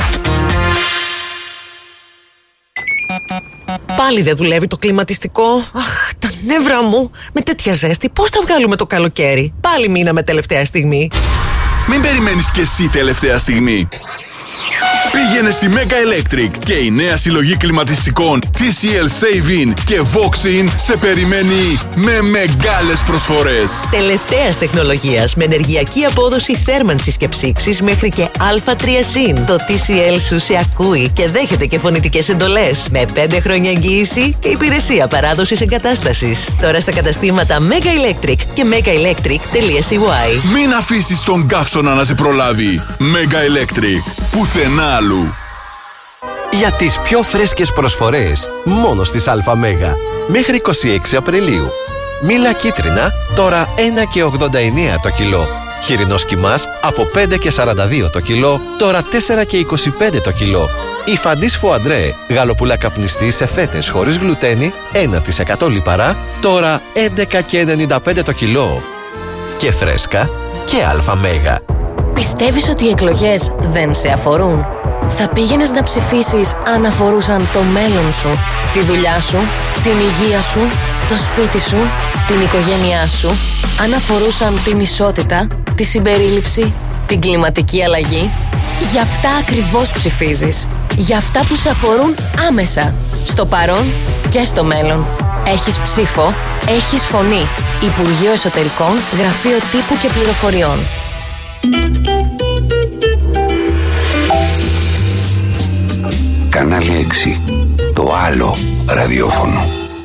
Πάλι δεν δουλεύει το κλιματιστικό. Αχ, τα νεύρα μου. Με τέτοια ζέστη πώς θα βγάλουμε το καλοκαίρι? Πάλι μείναμε τελευταία στιγμή. Μην περιμένεις κι εσύ τελευταία στιγμή. Πήγαινε στη Mega Electric και η νέα συλλογή κλιματιστικών TCL Save-In και Vox-In σε περιμένει με μεγάλες προσφορές. Τελευταίας τεχνολογίας με ενεργειακή απόδοση θέρμανσης και ψήξης μέχρι και Α3 συν. Το TCL σου σε ακούει και δέχεται και φωνητικές εντολές. Με 5 χρόνια εγγύηση και υπηρεσία παράδοσης εγκατάστασης. Τώρα στα καταστήματα Mega Electric και megaelectric.cy. Μην αφήσεις τον καύσωνα να σε προλάβει. Mega Electric. Πουθενά αλλού. Για τις πιο φρέσκες προσφορές μόνο στις ΑΜΕΓΑ. Μέχρι 26 Απριλίου. Μήλα κίτρινα τώρα 1,89 το κιλό. Χοιρινός κιμάς από 5,42 το κιλό, τώρα 4,25 το κιλό. Η Φαντής Φουαντρέ, γαλοπούλα καπνιστή σε φέτες χωρίς γλουτένι, 1% λιπαρά, τώρα 11,95 το κιλό. Και φρέσκα και αλφα μέγα. Πιστεύεις ότι οι εκλογές δεν σε αφορούν? Θα πήγαινες να ψηφίσεις αν αφορούσαν το μέλλον σου, τη δουλειά σου, την υγεία σου, το σπίτι σου, την οικογένειά σου, αν αφορούσαν την ισότητα, τη συμπερίληψη, την κλιματική αλλαγή? Για αυτά ακριβώς ψηφίζεις. Για αυτά που σε αφορούν άμεσα, στο παρόν και στο μέλλον. Έχεις ψήφο, έχεις φωνή. Υπουργείο Εσωτερικών, Γραφείο Τύπου και Πληροφοριών. Κανάλι 6. Το άλλο ραδιόφωνο.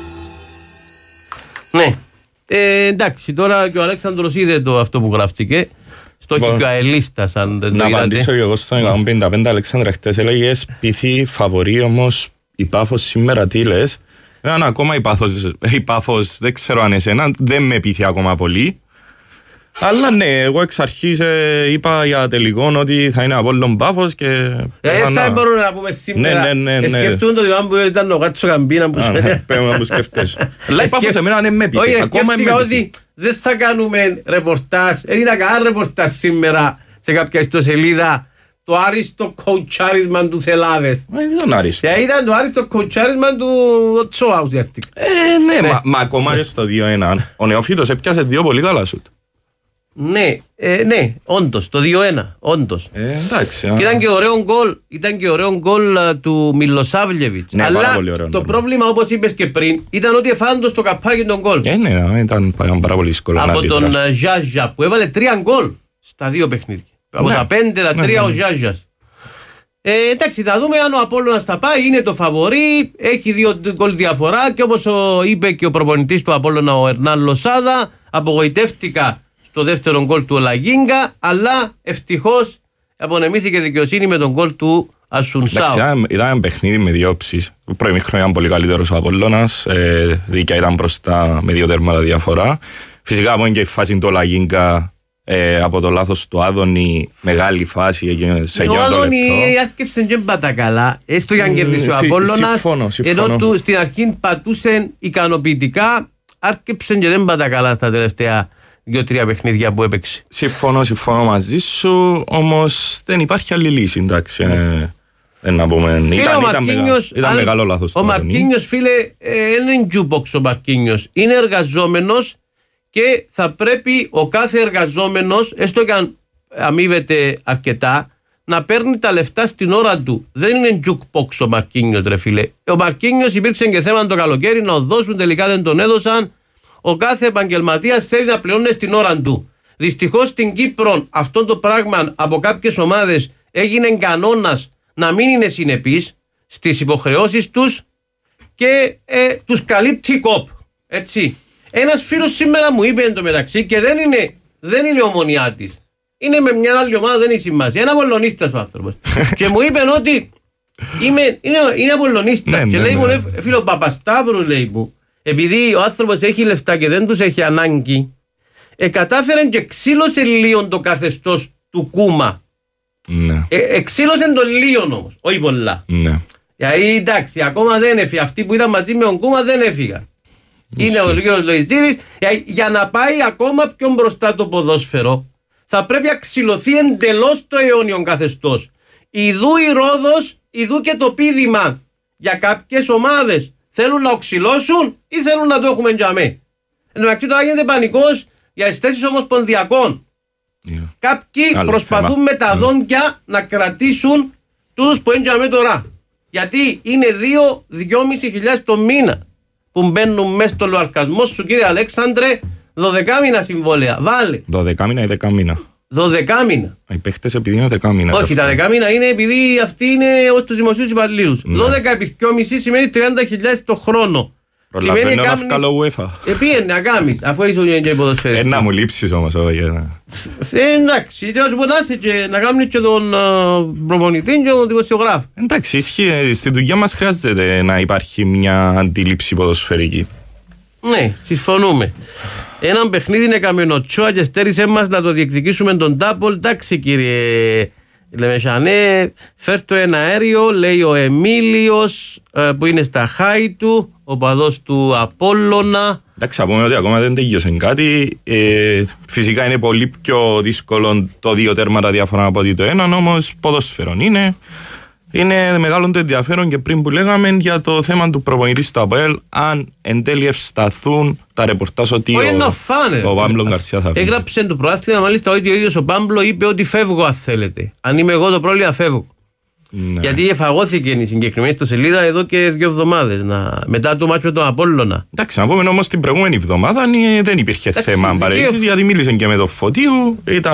Ναι. Εντάξει, τώρα και ο Αλέξανδρος είδε αυτό που γράφτηκε. Στο Χικαελίστας, αν δεν το είδατε. Να απαντήσω εγώ στον 155, Αλέξανδρα, χτες έλεγες πειθή φαβορεί, όμως η Πάφος σήμερα τι λες? Ακόμα η Πάφος, δεν ξέρω αν εσένα, δεν με πείθει ακόμα πολύ. Αλλά ναι, εγώ εξ αρχής είπα για τελικό ότι θα είναι Απόλλων Πάφος και... θα μπορούμε να πούμε σήμερα. Ναι. Σκεφτούν το διότι που ήταν ο Κάτσο Καμπίνα που σου... Πέμε να μου σκεφτές. Αλλά η Πάφος εμένα δεν με πείθει. Όχι, σκέφτηκα ότι δεν θα κάνουμε ρεπορτάζ. Έγινα κανένα ρεπορτάζ σήμερα σε κάποια ιστοσελίδα. Το άριστο κοουτσάρισμα του Θελάδες. Ήταν άριστο. Ήταν το άριστο κοουτσάρισμα του Τσόα ουσιαστικά. Ναι, μα ακόμα και στο 2-1. Ο νεοφύτος έπιασε 2 πολύ καλά σουτ. Ναι, όντως, το 2-1, όντως. Εντάξει. Και ήταν και ωραίο γκολ του Μιλοσάβλεβιτς. Ναι, αλλά ωραίο, το πρόβλημα, όπως είπες και πριν, ήταν ότι εφάντω στο καπάκι τον γκολ. Ναι, ήταν πάρα πολύ δύσκολο. Από τον Ζάζα που έβαλε 3 γκολ στα 2 παιχνίδια. Από τα 5, τα 3 ο Ζάζας. Εντάξει, θα δούμε αν ο Απόλλωνας τα πάει, είναι το φαβορί, έχει 2 γκολ διαφορά και όπως είπε και ο προπονητής του Απόλλωνα, ο Ερνάν Λοσάδα, απογοητεύτηκα στο δεύτερο γκολ του Ολαγίνγκα, αλλά ευτυχώς απονεμήθηκε δικαιοσύνη με τον γκολ του Ασουνσάου. Εντάξει, ήταν ένα παιχνίδι με 2 όψεις. Ο προημίχρονο ήταν πολύ καλύτερος ο Απόλλωνας, δίκαια ήταν μπροστά με 2 τέρματα διαφορά. Φυσικά από και η φάση του Ολαγίνγκα από το λάθος του Άδωνη, μεγάλη φάση σε εκείνο το λεπτό. Ο Άδωνη άρκεψε και μπατα καλά, έστω για να κερδίσει ο Απόλλωνας, ενώ του στην αρχή πατούσε ικανοποιητικά, άρκεψε και δεν μπατα καλά στα τελευταία 2-3 παιχνίδια που έπαιξε. Συμφωνώ μαζί σου, όμως δεν υπάρχει άλλη λύση, εντάξει. Δεν να πούμε. Ήταν μεγάλο λάθος. Ο Μαρκίνιος, φίλε, δεν είναι τζουμπόξ ο Μαρκίνιος. Είναι εργαζόμενος και θα πρέπει ο κάθε εργαζόμενος, έστω και αν αμείβεται αρκετά, να παίρνει τα λεφτά στην ώρα του. Δεν είναι τζουκπόξ ο Μαρκίνιος, ρε φίλε. Ο Μαρκίνιος υπήρξε και θέμα το καλοκαίρι να δώσουν, τελικά δεν τον έδωσαν. Ο κάθε επαγγελματίας θέλει να πληρώνει στην ώρα του. Δυστυχώς στην Κύπρο αυτό το πράγμα από κάποιες ομάδες έγινε κανόνας να μην είναι συνεπείς στις υποχρεώσεις τους και τους καλύπτει η ΚΟΠ. Έτσι. Ένας φίλος σήμερα μου είπε εντωμεταξύ και δεν είναι ομονιάτης. Είναι με μια άλλη ομάδα, δεν έχει σημασία. Είναι Απολλωνίστας ο άνθρωπος. Και μου είπε ότι είναι Απολλωνίστας. Και λέει μου, φίλο Παπασταύρου, λέει μου, επειδή ο άνθρωπος έχει λεφτά και δεν τους έχει ανάγκη, κατάφερε και ξύλωσε λίγο το καθεστώς του Κούμα. Ναι. Εξύλωσε το λίγο όμως, όχι πολλά. Ναι. Γιατί εντάξει, ακόμα δεν έφυγε. Αυτοί που ήταν μαζί με τον Κούμα δεν έφυγαν. Είναι ο Λίγος Λοϊστίδης. Για να πάει ακόμα πιο μπροστά το ποδόσφαιρο, θα πρέπει να ξυλωθεί εντελώς το αιώνιο καθεστώς. Ιδού η Ρόδος, ιδού και το πείδημα για κάποιες ομάδες. Θέλουν να οξυλώσουν ή θέλουν να το έχουμε για μέ. Εν τω μεταξύ τώρα γίνεται πανικός για τις θέσεις ομοσπονδιακών. Κάποιοι προσπαθούν με τα δόντια να κρατήσουν τούτους που είναι για μέ τώρα. Γιατί είναι 2.500 το μήνα που μπαίνουν μέσα στο λογαριασμό σου, κύριε Αλέξανδρε, 12 μήνα συμβόλαια. Βάλε. 12 μήνα ή 10 μήνα. 12 μήνα. Οι παίχτες επειδή είναι 10 μήνα. Όχι, τα 10 μήνα είναι επειδή αυτοί είναι ως τους δημοσίους υπαλλήλους. 12 επί 2,5 σημαίνει 30.000 το χρόνο. Προλαβαίνει να βγάλω UEFA. Επίενε να κάνεις, αφού είσαι και ποδοσφαίρες. Να μου λείψεις όμως. Εντάξει, ήθελα να σου πω να κάνεις και τον προπονητή και τον δημοσιογράφο. Εντάξει, στη δουλειά μας χρειάζεται να υπάρχει μια αντίληψη ποδοσφαιρική. Ναι, συμφωνούμε. Έναν παιχνίδι είναι καμενοτσόα και στέρισε μας να το διεκδικήσουμε τον double. Εντάξει κύριε Λεμεσανέ, φέρ το ένα αέριο, λέει ο Εμίλιος που είναι στα χάη του, ο παδός του Απόλλωνα. Εντάξει, να πούμε ότι ακόμα δεν τελείωσε κάτι. Φυσικά είναι πολύ πιο δύσκολο το 2 τέρματα διαφορά από ότι το έναν, όμως ποδόσφαιρον είναι. Είναι μεγάλο το ενδιαφέρον και πριν που λέγαμε για το θέμα του προπονητή στο ΑΠΟΕΛ, αν εν τέλει ευσταθούν τα ρεπορτάζ ότι ο Πάμπλο Γκαρσία θα φύγει. Έγραψε το προάθλημα μάλιστα ότι ο ίδιος ο Πάμπλο είπε ότι φεύγω αν θέλετε. Αν είμαι εγώ το πρόβλημα φεύγω. Ναι. Γιατί εφαγώθηκε η συγκεκριμένη στο σελίδα εδώ και 2 εβδομάδες μετά το μάτσο με τον Απόλλωνα. Εντάξει, να πούμε όμως την προηγούμενη εβδομάδα δεν υπήρχε θέμα παρέξης, γιατί μίλησαν και με τον Φωτίου,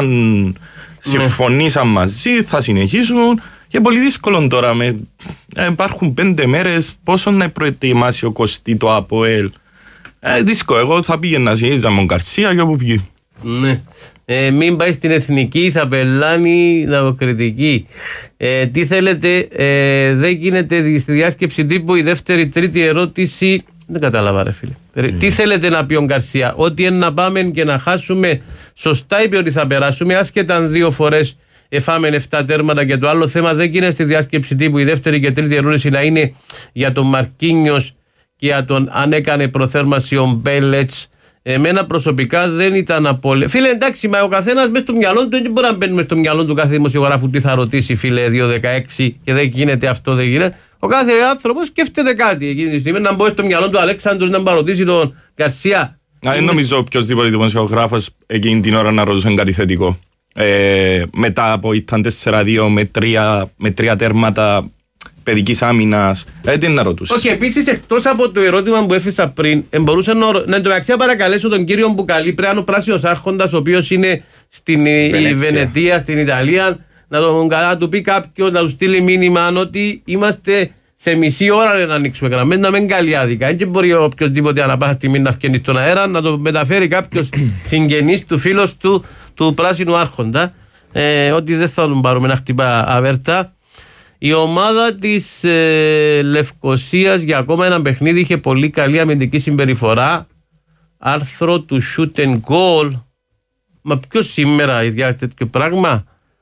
συμφωνήσαν μαζί, θα συνεχίσουν. Και πολύ δύσκολο τώρα. Υπάρχουν 5 μέρες. Πόσο να προετοιμάσει ο Κωστή το ΑΠΟΕΛ. Δύσκολο. Εγώ θα πήγαινα σε Μον Γκαρσία και όπου βγει. Ναι. Μην πάει στην εθνική, θα πελάνει λαοκριτική. Τι θέλετε, δεν γίνεται στη διάσκεψη τύπου η δεύτερη-τρίτη ερώτηση. Δεν κατάλαβα, ρε φίλε. Τι θέλετε να πει ο Γκαρσία, ότι να πάμε και να χάσουμε. Σωστά είπε ότι θα περάσουμε, άσχετα αν 2 φορές εφάμεν 7 τέρματα και το άλλο θέμα δεν γίνεται στη διάσκεψη τύπου η δεύτερη και τρίτη ερώτηση να είναι για τον Μαρκίνιος και για τον αν έκανε προθέρμανση ο Μπέλετς. Εμένα προσωπικά δεν ήταν απόλυτα. Φίλε, εντάξει, μα ο καθένας μέσα στο μυαλό του δεν μπορεί να μπαίνουμε στο μυαλό του κάθε δημοσιογράφου τι θα ρωτήσει, φίλε, 2-16 και δεν γίνεται αυτό, δεν γίνεται. Ο κάθε άνθρωπος σκέφτεται κάτι εκείνη τη στιγμή. Να μπω στο μυαλό του Αλέξανδρου να παροτήσει τον Γκαρσία. Δεν νομίζω οποιοδήποτε δημοσιογράφος εκείνη την ώρα να ρωτούσε κάτι θετικό. Μετά από ήταν 4-2 με 3 τέρματα παιδικής άμυνας, τι να ρωτούσε. Όχι, επίσης εκτός από το ερώτημα που έθεσα πριν, μπορούσα να εντωμεταξύ παρακαλέσω τον κύριο Μπουκαλή, πρέπει να είναι ο πράσινος άρχοντας, ο οποίος είναι στην Βενετία, στην Ιταλία, να του πει κάποιος, να του στείλει μήνυμα ότι είμαστε σε μισή ώρα να ανοίξουμε γραμμές, να μην καλεί άδικα. Δεν μπορεί οποιοδήποτε ανά πάσα στιγμή να βγαίνει στον αέρα, να το μεταφέρει κάποιος συγγενής του, φίλος του πράσινου άρχοντα, ότι δεν θα τον πάρουμε να χτυπά αβέρτα. Η ομάδα της Λευκοσίας για ακόμα ένα παιχνίδι είχε πολύ καλή αμυντική συμπεριφορά. Άρθρο του shoot and goal. Μα ποιος σήμερα ιδιάζει τέτοιο πράγμα?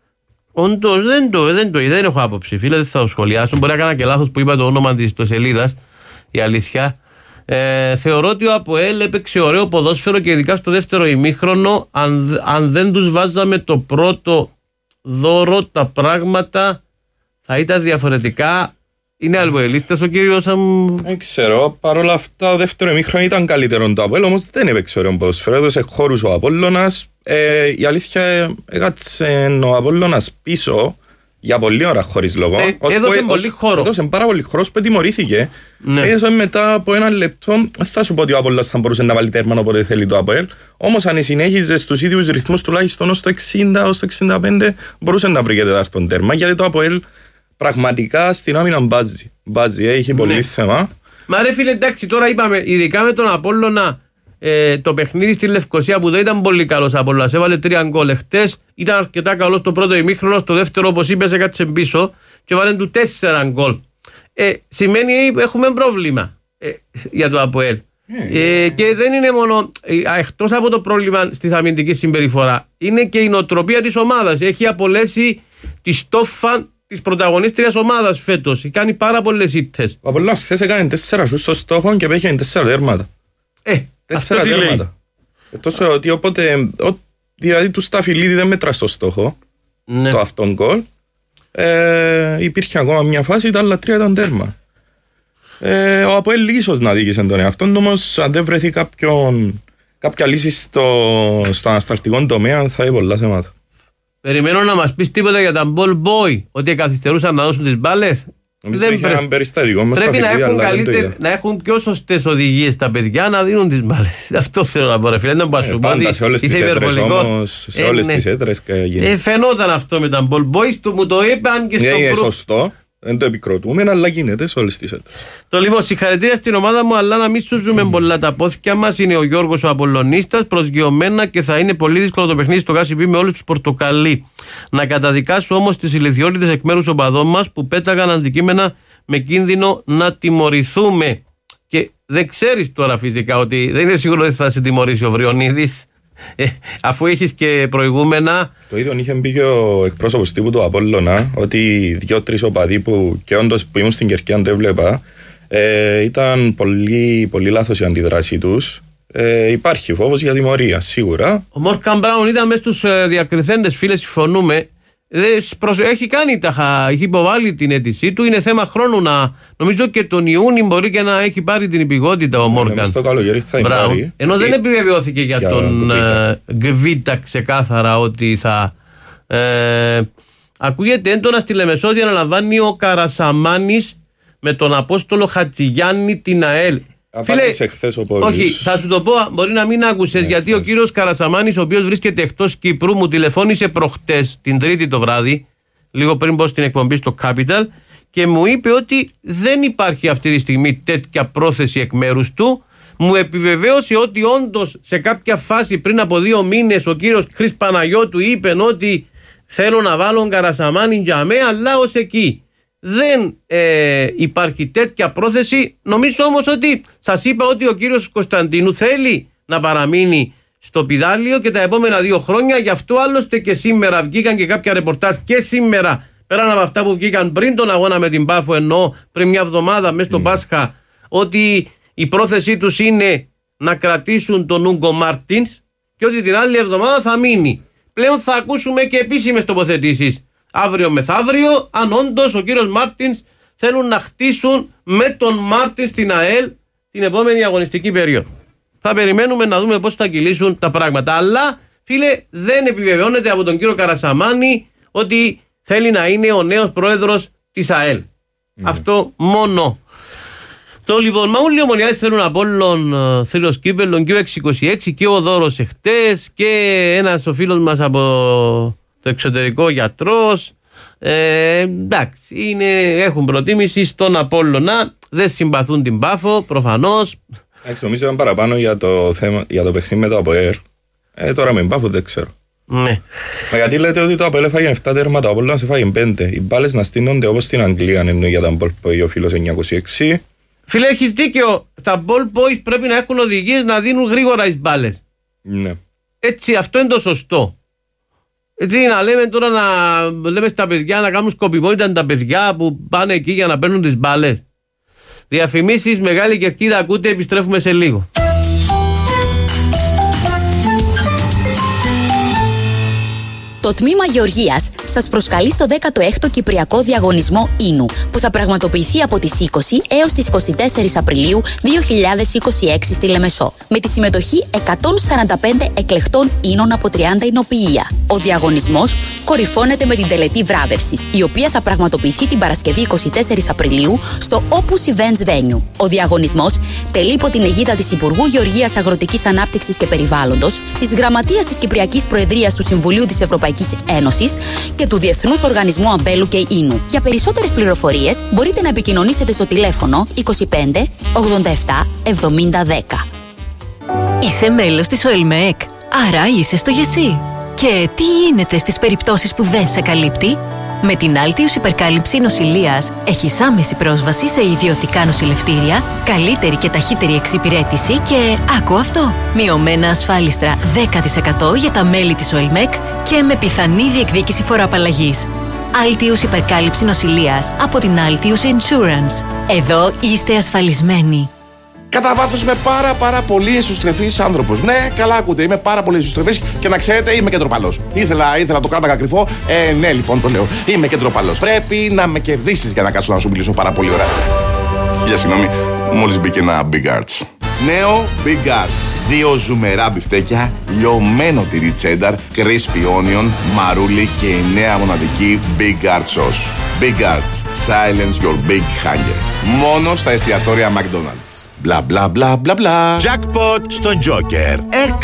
Όντως δεν έχω άποψη, φίλε, δεν θα το σχολιάσω. Μπορεί να έκανα και λάθος που είπα το όνομα της ιστοσελίδας, η αλήθεια. Θεωρώ ότι ο ΑΠΟΕΛ έπαιξε ωραίο ποδόσφαιρο και ειδικά στο δεύτερο ημίχρονο. Αν δεν τους βάζαμε το πρώτο δώρο, τα πράγματα θα ήταν διαφορετικά. Είναι αλβοελίστας ο κύριος. Δεν ξέρω. Παρ' όλα αυτά, ο δεύτερο ημίχρονο ήταν καλύτερο το ΑΠΟΕΛ, όμως δεν έπαιξε ωραίο ποδόσφαιρο. Έδωσε χώρους ο Απόλλωνας. Η αλήθεια, έκατσε ο Απόλλωνας πίσω για πολλή ώρα χωρίς λόγο. Έδωσε πολύ χώρο. Έδωσε πάρα πολύ χώρο που τιμωρήθηκε. Έδωσε μετά από 1 λεπτό. Θα σου πω ότι ο Απόλλωνας θα μπορούσε να βάλει τέρμα όποτε θέλει το ΑΠΟΕΛ. Όμως αν συνέχιζε στους ίδιους ρυθμούς τουλάχιστον ως το 60, ως το 65, μπορούσε να βρει και τετάρτον τέρμα. Γιατί το ΑΠΟΕΛ πραγματικά στην άμυνα μπάζει. Έχει πολύ θέμα. Μα ρε φίλε, εντάξει, τώρα είπαμε, ειδικά με τον Απόλλωνα, το παιχνίδι στη Λευκοσία που δεν ήταν πολύ καλός Απόλλωνας, έβαλε 3 γκολ εχθές, ήταν αρκετά καλός το πρώτο ημίχρονο, στο δεύτερο όπως είπες έκατσε πίσω και έβαλε του 4 γκολ. Σημαίνει έχουμε πρόβλημα για το ΑΠΟΕΛ. Και δεν είναι μόνο, εκτός από το πρόβλημα στη αμυντική συμπεριφορά, είναι και η νοοτροπία της ομάδας. Έχει απολέσει τη στόφα της πρωταγωνίστριας ομάδας φέτος. Κάνει πάρα πολλές ήττες. Ο Απόλλωνας χθες έκανε 4 σουτ στο στόχο και πέχει 4 τέρματα. 4 τέρματα. Τόσο ότι οπότε, δηλαδή του Σταφυλίδη δεν μέτρα στο στόχο, το αυτόν γκολ. Υπήρχε ακόμα μια φάση, τα άλλα 3 ήταν τέρμα. Ο ΑΠΟΕΛ ίσως να δίκησε τον εαυτόν, όμως αν δεν βρεθεί κάποια λύση στο ανασταλτικό τομέα θα έχει πολλά θέματα. Περιμένω να μας πεις τίποτα για τα ball boy, ότι καθυστερούσαν να δώσουν τις μπάλες. Πρέπει να έχουν πιο σωστές οδηγίες τα παιδιά να δίνουν τις μπάλες. Αυτό θέλω να πω, ρε φίλε. Πάντα σε όλες τις έτρες όμως, σε όλες τις έτρες φαινόταν αυτό με τα ball boys, μου το είπαν και στο group. Σωστό. Δεν το επικροτούμε, αλλά γίνεται σε όλες τις έτρες. Το λοιπόν, συγχαρητήρια στην ομάδα μου, αλλά να μην σου ζούμε πολλά τα πόθηκια μας. Είναι ο Γιώργος ο Απολλωνίστας, προσγειωμένα και θα είναι πολύ δύσκολο το παιχνίδι στο Γάσιπι με όλους τους πορτοκαλί. Να καταδικάσω όμως τις ηλιθιότητες εκ μέρους οπαδών μας που πέταγαν αντικείμενα με κίνδυνο να τιμωρηθούμε. Και δεν ξέρεις τώρα φυσικά ότι δεν είναι σίγουρο ότι θα σε τιμωρήσει ο Βριονίδης, αφού έχεις και προηγούμενα. Το ίδιο είχε πει και ο εκπρόσωπος τύπου του Απόλλωνα, ότι 2-3 οπαδοί που και όντως που ήμουν στην Κερκία, αν το έβλεπα, ήταν πολύ λάθος η αντιδράση τους. Υπάρχει φόβος για τιμωρία, σίγουρα. Ο Μόρκαν Μπράουν ήταν μέσα στους διακριθέντες, φίλες, συμφωνούμε. Έχει κάνει έχει υποβάλει την αίτησή του. Είναι θέμα χρόνου να. Νομίζω και τον Ιούνιο μπορεί και να έχει πάρει την υπηκότητα ο Μόρκαν. Στο καλοκαίρι θα πάρει. Ενώ δεν επιβεβαιώθηκε για τον Γκβίτα ξεκάθαρα ότι θα. Ακούγεται έντονα στη Λεμεσό ότι αναλαμβάνει ο Καρασαμάνης με τον Απόστολο Χατζηγιάννη την ΑΕΛ. Απάντησε χθες ο Πόλης. Όχι, θα σου το πω, μπορεί να μην άκουσες, γιατί ο κύριος Καρασαμάνης, ο οποίος βρίσκεται εκτός Κύπρου, μου τηλεφώνησε προχτές, την Τρίτη το βράδυ, λίγο πριν μπω στην εκπομπή στο Capital, και μου είπε ότι δεν υπάρχει αυτή τη στιγμή τέτοια πρόθεση εκ μέρους του. Μου επιβεβαίωσε ότι όντως σε κάποια φάση πριν από 2 μήνες ο κύριος Χρης Παναγιώτου είπε ότι θέλω να βάλω Καρασαμάνη για μέ, αλλά ως εκεί. Δεν υπάρχει τέτοια πρόθεση. Νομίζω όμως ότι σας είπα ότι ο κύριος Κωνσταντίνου θέλει να παραμείνει στο πιδάλιο και τα επόμενα 2 χρόνια. Γι' αυτό άλλωστε και σήμερα βγήκαν και κάποια ρεπορτάζ και σήμερα, πέραν από αυτά που βγήκαν πριν τον αγώνα με την Πάφο, ενώ πριν μια εβδομάδα μέσα στο Πάσχα, ότι η πρόθεσή τους είναι να κρατήσουν τον Ούγκο Μάρτινς και ότι την άλλη εβδομάδα θα μείνει. Πλέον θα ακούσουμε και επίσημες τοποθετήσεις αύριο μεθαύριο, αν όντως ο κύριος Μάρτινς θέλουν να χτίσουν με τον Μάρτινς στην ΑΕΛ την επόμενη αγωνιστική περίοδο. Θα περιμένουμε να δούμε πώς θα κυλήσουν τα πράγματα. Αλλά, φίλε, δεν επιβεβαιώνεται από τον κύριο Καρασαμάνη ότι θέλει να είναι ο νέος πρόεδρος της ΑΕΛ. Αυτό μόνο. Το λοιπόν, όλοι οι ομονιάδες θέλουν Απόλλων, Θρύλος Κύπελλον και ο 626 και ο Δώρος εχτες και ένας ο φίλος μας από το εξωτερικό γιατρός. Εντάξει, έχουν προτίμηση στον Απόλλωνα, δεν συμπαθούν την Πάφο, προφανώς. Εντάξει, νομίζω ήταν παραπάνω για το παιχνίδι με το ΑΠΟΕΡ. Τώρα με την Πάφο δεν ξέρω. Ναι. Μα γιατί λέτε ότι το ΑΠΟΕΡ έφαγε 7 τέρματα, ο Απόλλωνας έφαγε 5. Οι μπάλες να στείνονται όπως στην Αγγλία, εννοεί για τα ball boy ο φίλος 926. Φίλε, έχεις δίκιο. Τα ball boys πρέπει να έχουν οδηγίες να δίνουν γρήγορα τις μπάλες. Ναι. Έτσι, αυτό είναι το σωστό. Έτσι, να λέμε τώρα να λέμε στα παιδιά να κάνουν σκοπιμότητα τα παιδιά που πάνε εκεί για να παίρνουν τις μπάλες. Διαφημίσεις, Μεγάλη Κερκίδα, ακούτε, επιστρέφουμε σε λίγο. Το Τμήμα Γεωργίας σας προσκαλεί στο 16ο Κυπριακό Διαγωνισμό Ίνου, που θα πραγματοποιηθεί από τις 20 έως τις 24 Απριλίου 2026 στη Λεμεσό, με τη συμμετοχή 145 εκλεκτών ίνων από 30 εινοποιεία. Ο διαγωνισμός κορυφώνεται με την τελετή βράβευσης, η οποία θα πραγματοποιηθεί την Παρασκευή 24 Απριλίου στο Opus Events Venue. Ο διαγωνισμός τελεί υπό την αιγίδα της Υπουργού Γεωργίας, Αγροτικής Ανάπτυξης και Περιβάλλοντος, της Γραμματείας της Κυπριακής Προεδρίας του Συμβουλίου της Ευρωπαϊκής Ένωσης και του Διεθνούς Οργανισμού Αμπέλου και Ίνου. Για περισσότερες πληροφορίες μπορείτε να επικοινωνήσετε στο τηλέφωνο 25 87 70 10. Είσαι μέλος της ΟΕΛΜΕΚ, άρα είσαι στο ΓΕΣΥ. Και τι γίνεται στις περιπτώσεις που δεν σε καλύπτει? Με την Altius Υπερκάλυψη Νοσηλείας έχεις άμεση πρόσβαση σε ιδιωτικά νοσηλευτήρια, καλύτερη και ταχύτερη εξυπηρέτηση και, άκου αυτό, μειωμένα ασφάλιστρα 10% για τα μέλη της ΟΕΛΜΕΚ και με πιθανή διεκδίκηση φοροαπαλλαγής. Altius Υπερκάλυψη Νοσηλείας από την Altius Insurance. Εδώ είστε ασφαλισμένοι. Κατά βάθος είμαι πάρα πολύ εσωστρεφής άνθρωπος. Ναι, καλά ακούτε, είμαι πάρα πολύ εσωστρεφής και να ξέρετε είμαι κεντροπαλός. Ήθελα το κράταγα κρυφό, ναι λοιπόν το λέω. Είμαι κεντροπαλός. Πρέπει να με κερδίσεις για να κάτσω να σου μιλήσω πάρα πολύ ωραία. Για συγγνώμη, μόλις μπήκε ένα Big Arts. Νέο Big Arts. 2 ζουμερά μπιφτέκια, λιωμένο τυρί τσένταρ, crispy onion, μαρούλι και η νέα μοναδική Big Arts sauce. Big Arts. Silence your big hunger. Μόνο στα εστιατόρια McDonald's. Μπλα μπλα μπλα μπλα μπλα. Jackpot στον Joker.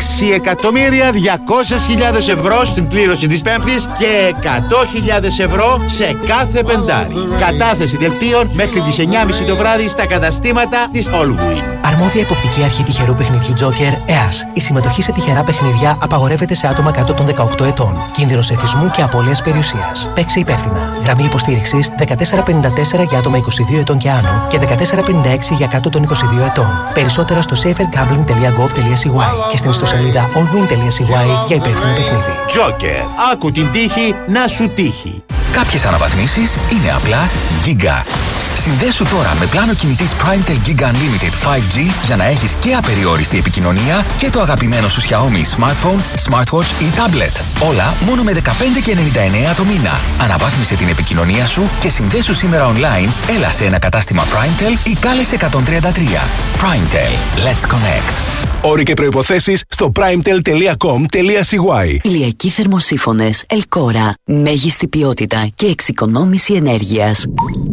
6.200.000 ευρώ στην κλήρωση της Πέμπτης και 100.000 ευρώ σε κάθε πεντάρι. Κατάθεση δελτίων μέχρι τις 9.30 το βράδυ στα καταστήματα της Allwin. Αρμόδια υποπτική αρχή τυχερού παιχνιδιού Joker, ΕΑΣ. Η συμμετοχή σε τυχερά παιχνίδια απαγορεύεται σε άτομα κάτω των 18 ετών. Κίνδυνος εθισμού και απώλειας περιουσίας. Παίξε υπεύθυνα. Γραμμή υποστήριξης 1454 για άτομα 22 ετών και άνω και 1456 για κάτω των 22 ετών. ετών. Περισσότερα στο safergambling.gov.cy και στην ιστοσελίδα allwin.cy για υπεύθυνο παιχνίδι. Joker. Άκου την τύχη να σου τύχει. Κάποιες αναβαθμίσεις είναι απλά Giga. Συνδέσου τώρα με πλάνο κινητής PrimeTel Giga Unlimited 5G για να έχεις και απεριόριστη επικοινωνία και το αγαπημένο σου Xiaomi smartphone, smartwatch ή tablet. Όλα μόνο με 15,99 το μήνα. Αναβάθμισε την επικοινωνία σου και συνδέσου σήμερα online, έλα σε ένα κατάστημα PrimeTel ή κάλεσε 133. PrimeTel. Let's connect. Όροι και προϋποθέσεις στο primetel.com.cy. Ηλιακοί θερμοσύφωνες Ελκόρα. Μέγιστη ποιότητα και εξοικονόμηση ενέργειας.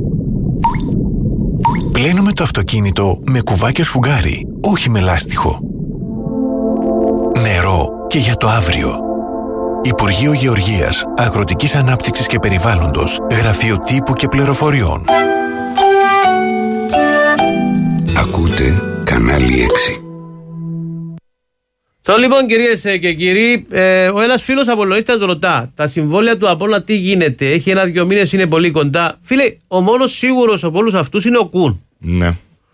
Πλένουμε το αυτοκίνητο με κουβάκια σφουγγάρι, όχι με λάστιχο. Νερό και για το αύριο. Υπουργείο Γεωργίας, Αγροτικής Ανάπτυξης και Περιβάλλοντος, Γραφείο Τύπου και Πληροφοριών. Ακούτε Κανάλι 6. Λοιπόν, κυρίες και κύριοι, ο ένας φίλος Απολλωνίστας ρωτά: τα συμβόλαια του Απόλλωνα τι γίνεται, έχει 1-2 μήνες, είναι πολύ κοντά. Φίλε, ο μόνος σίγουρος από όλους αυτούς είναι ο Κουν. Ναι.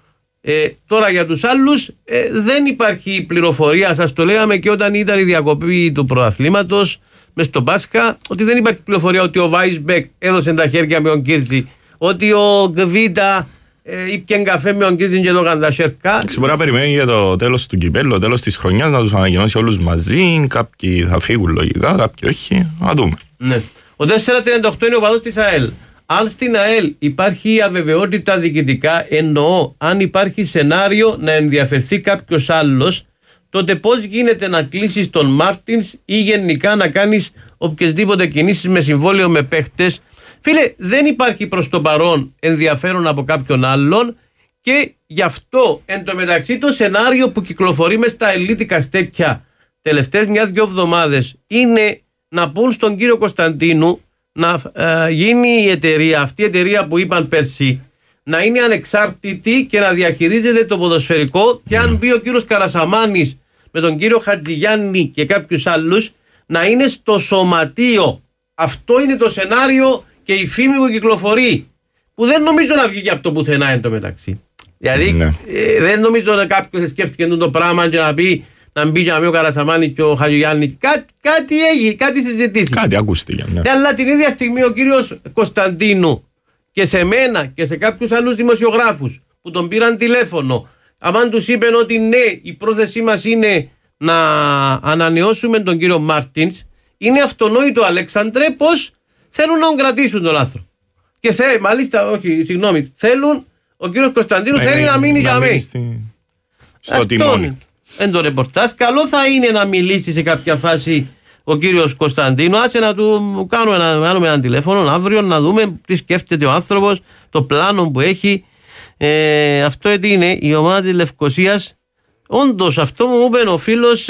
Τώρα για τους άλλους δεν υπάρχει πληροφορία. Σας το λέγαμε και όταν ήταν η διακοπή του πρωταθλήματος μες στο Πάσχα, ότι δεν υπάρχει πληροφορία ότι ο Βάισμπεκ έδωσε τα χέρια με τον Κίρτζη, ότι ο Γκβίτα ήπιαν καφέ με τον Κίρτζη και το Καντασέρκα. Μπορεί να περιμένει για το τέλος του κυπέλλου, το τέλος της χρονιάς, να τους ανακοινώσει όλους μαζί. Κάποιοι θα φύγουν λογικά, κάποιοι όχι. Να δούμε. Ναι. Ο 438 είναι ο παδός της ΑΕΛ. Αν στην ΑΕΛ υπάρχει αβεβαιότητα διοικητικά, εννοώ αν υπάρχει σενάριο να ενδιαφερθεί κάποιος άλλος, τότε πώς γίνεται να κλείσεις τον Μάρτινς ή γενικά να κάνεις οποιασδήποτε κινήσεις με συμβόλαιο με παίχτες. Φίλε, δεν υπάρχει προς το παρόν ενδιαφέρον από κάποιον άλλον και γι' αυτό εν τω μεταξύ το σενάριο που κυκλοφορεί μες στα ελλίτικα στέκια τελευταίες 1-2 εβδομάδες είναι να πούν στον κύριο Κωνσταντίνου να γίνει η εταιρεία, αυτή η εταιρεία που είπαν πέρσι, να είναι ανεξάρτητη και να διαχειρίζεται το ποδοσφαιρικό, και αν μπει ο κύριος Καρασαμάνης με τον κύριο Χατζηγιάννη και κάποιους άλλους, να είναι στο σωματείο. Αυτό είναι το σενάριο και η φήμη που κυκλοφορεί, που δεν νομίζω να βγει και από το πουθενά εν τω μεταξύ. Δηλαδή δεν νομίζω να κάποιος σκέφτηκε το πράγμα και να πει να μπει για ο Καρασαμάνη και ο Χατζηγιάννη. Κάτι έγινε, κάτι συζητήθηκε. Κάτι ακούστηκε. Ναι. Αλλά την ίδια στιγμή ο κύριος Κωνσταντίνου και σε μένα και σε κάποιους άλλους δημοσιογράφους που τον πήραν τηλέφωνο, αμάν τους είπαν ότι ναι, η πρόθεσή μας είναι να ανανεώσουμε τον κύριο Μάρτινς, είναι αυτονόητο, Αλέξανδρε, πως θέλουν να τον κρατήσουν τον άνθρωπο. Και μάλιστα, όχι, συγγνώμη, θέλουν, ο κύριος Κωνσταντίνου θέλει να μείνει για μένα. Στο τιμόνι. Εν το ρεπορτάζ, καλό θα είναι να μιλήσει σε κάποια φάση ο κύριος Κωνσταντίνου. Άσε να του κάνουμε ένα τηλέφωνο αύριο να δούμε τι σκέφτεται ο άνθρωπος, το πλάνο που έχει. Αυτό τι είναι, η ομάδα της Λευκωσίας. Όντως, αυτό μου είπε ο φίλος,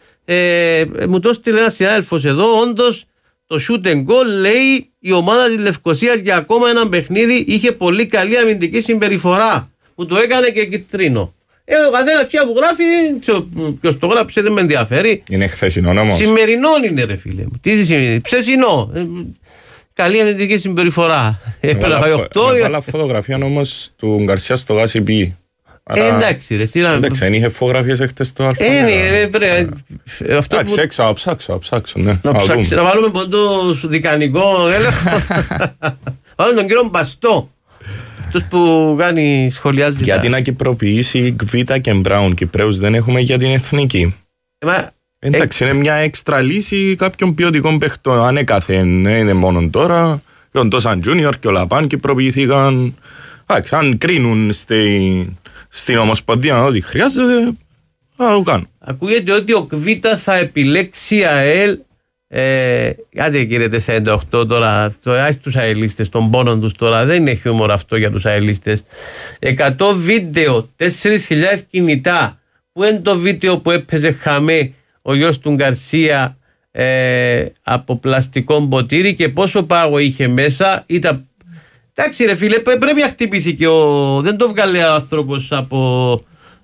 μου το στείλε ένας συνάδελφος εδώ. Όντως, το shoot and goal λέει η ομάδα της Λευκωσίας για ακόμα ένα παιχνίδι είχε πολύ καλή αμυντική συμπεριφορά. Μου το έκανε και κίτρινο. Ο καθένας πια που γράφει, ποιος το γράψε δεν με ενδιαφέρει. Είναι χθεσινό όμως. Σημερινό είναι ρε φίλε μου. Τι σημαίνει, ψεσινό. Καλή αμυντική συμπεριφορά. Έβαλα φωτογραφία όμως του Γκαρσία στο Γάσι Πι. Εντάξει ρε. Εντάξει, δεν είχε φωτογραφίες έχτες στο Αλφα. Εντάξει, έξω, ψάξω. Να βάλουμε πόντο δικανικό έλεγχο. Βάλουμε τον κύριο Μπαστό. Αυτός που κάνει σχολιάζει. Γιατί να κυπροποιήσει Γκβίτα και Μπράουν Κυπρέους δεν έχουμε για την εθνική. Εντάξει, είναι μια έξτρα λύση κάποιων ποιοτικών παιχτών. Ανέκαθεν, είναι μόνο τώρα. Και ο Ντόσαν Τζούνιορ και ο Λαπάν κυπροποιηθήκαν. Αν κρίνουν στην Ομοσπονδία ότι χρειάζεται, θα το κάνουν. Ακούγεται ότι ο Γκβίτα θα επιλέξει ΑΕΛ. Άντε κύριε 48 τώρα, άσε τους αελίστες, των πόνων τους τώρα, δεν είναι χιούμορ αυτό για τους αελίστες. 100 βίντεο, 4.000 κινητά. Πού είναι το βίντεο που έπαιζε χαμέ ο γιος του Γκαρσία από πλαστικό ποτήρι και πόσο πάγο είχε μέσα. Εντάξει ρε φίλε, πρέπει να χτυπήθηκε, δεν το βγάλε ο άνθρωπος από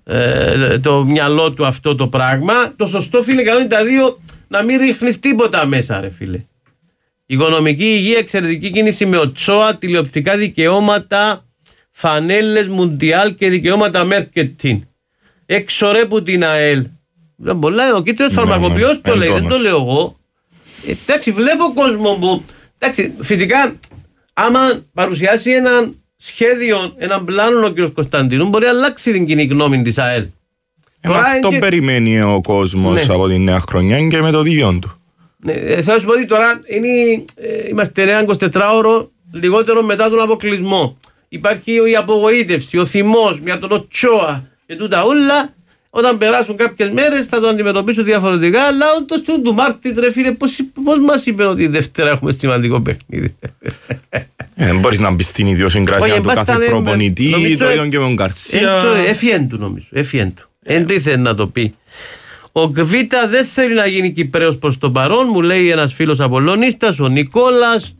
το μυαλό του αυτό το πράγμα. Το σωστό φίλε 192, να μην ρίχνεις τίποτα μέσα ρε φίλε. Οικονομική υγεία, εξαιρετική κίνηση με Οτσόα, τηλεοπτικά δικαιώματα, φανέλες Μουντιάλ και δικαιώματα Μέρκετιν. Έξω ρε που την ΑΕΛ. Ο κίτρινος φαρμακοποιός το λέει, δεν το λέω εγώ. Εντάξει, βλέπω κόσμο που. Εντάξει, φυσικά, άμα παρουσιάσει ένα σχέδιο, έναν πλάνο ο κ. Κωνσταντίνου, μπορεί να αλλάξει την κοινή γνώμη της ΑΕΛ. Αυτό περιμένει ο κόσμος από τη νέα χρονιά και με το δίγιο του. Θα σου πω ότι τώρα είμαστε ένα 24ωρο λιγότερο μετά τον αποκλεισμό. Υπάρχει η απογοήτευση, ο θυμός, μια τον Οτσόα και τούτα όλα. Όταν περάσουν κάποιες μέρες θα το αντιμετωπίσουν διαφορετικά. Αλλά όντως του Μάρτη, ρε φίλε, πώς μας είπε ότι Δευτέρα έχουμε σημαντικό παιχνίδι. Δεν μπορείς να μπεις στην ιδιοσυγκρασία του κάθε προπονητή, το ίδιο και με τον Γκαρσία. Έφυγεν του νομίζω, έφυγεν του. Εν ήθελε να το πει. Ο Γκβίτα δεν θέλει να γίνει Κυπρέος προς το παρόν, μου λέει ένας φίλος Απολλωνίστας, ο Νικόλας.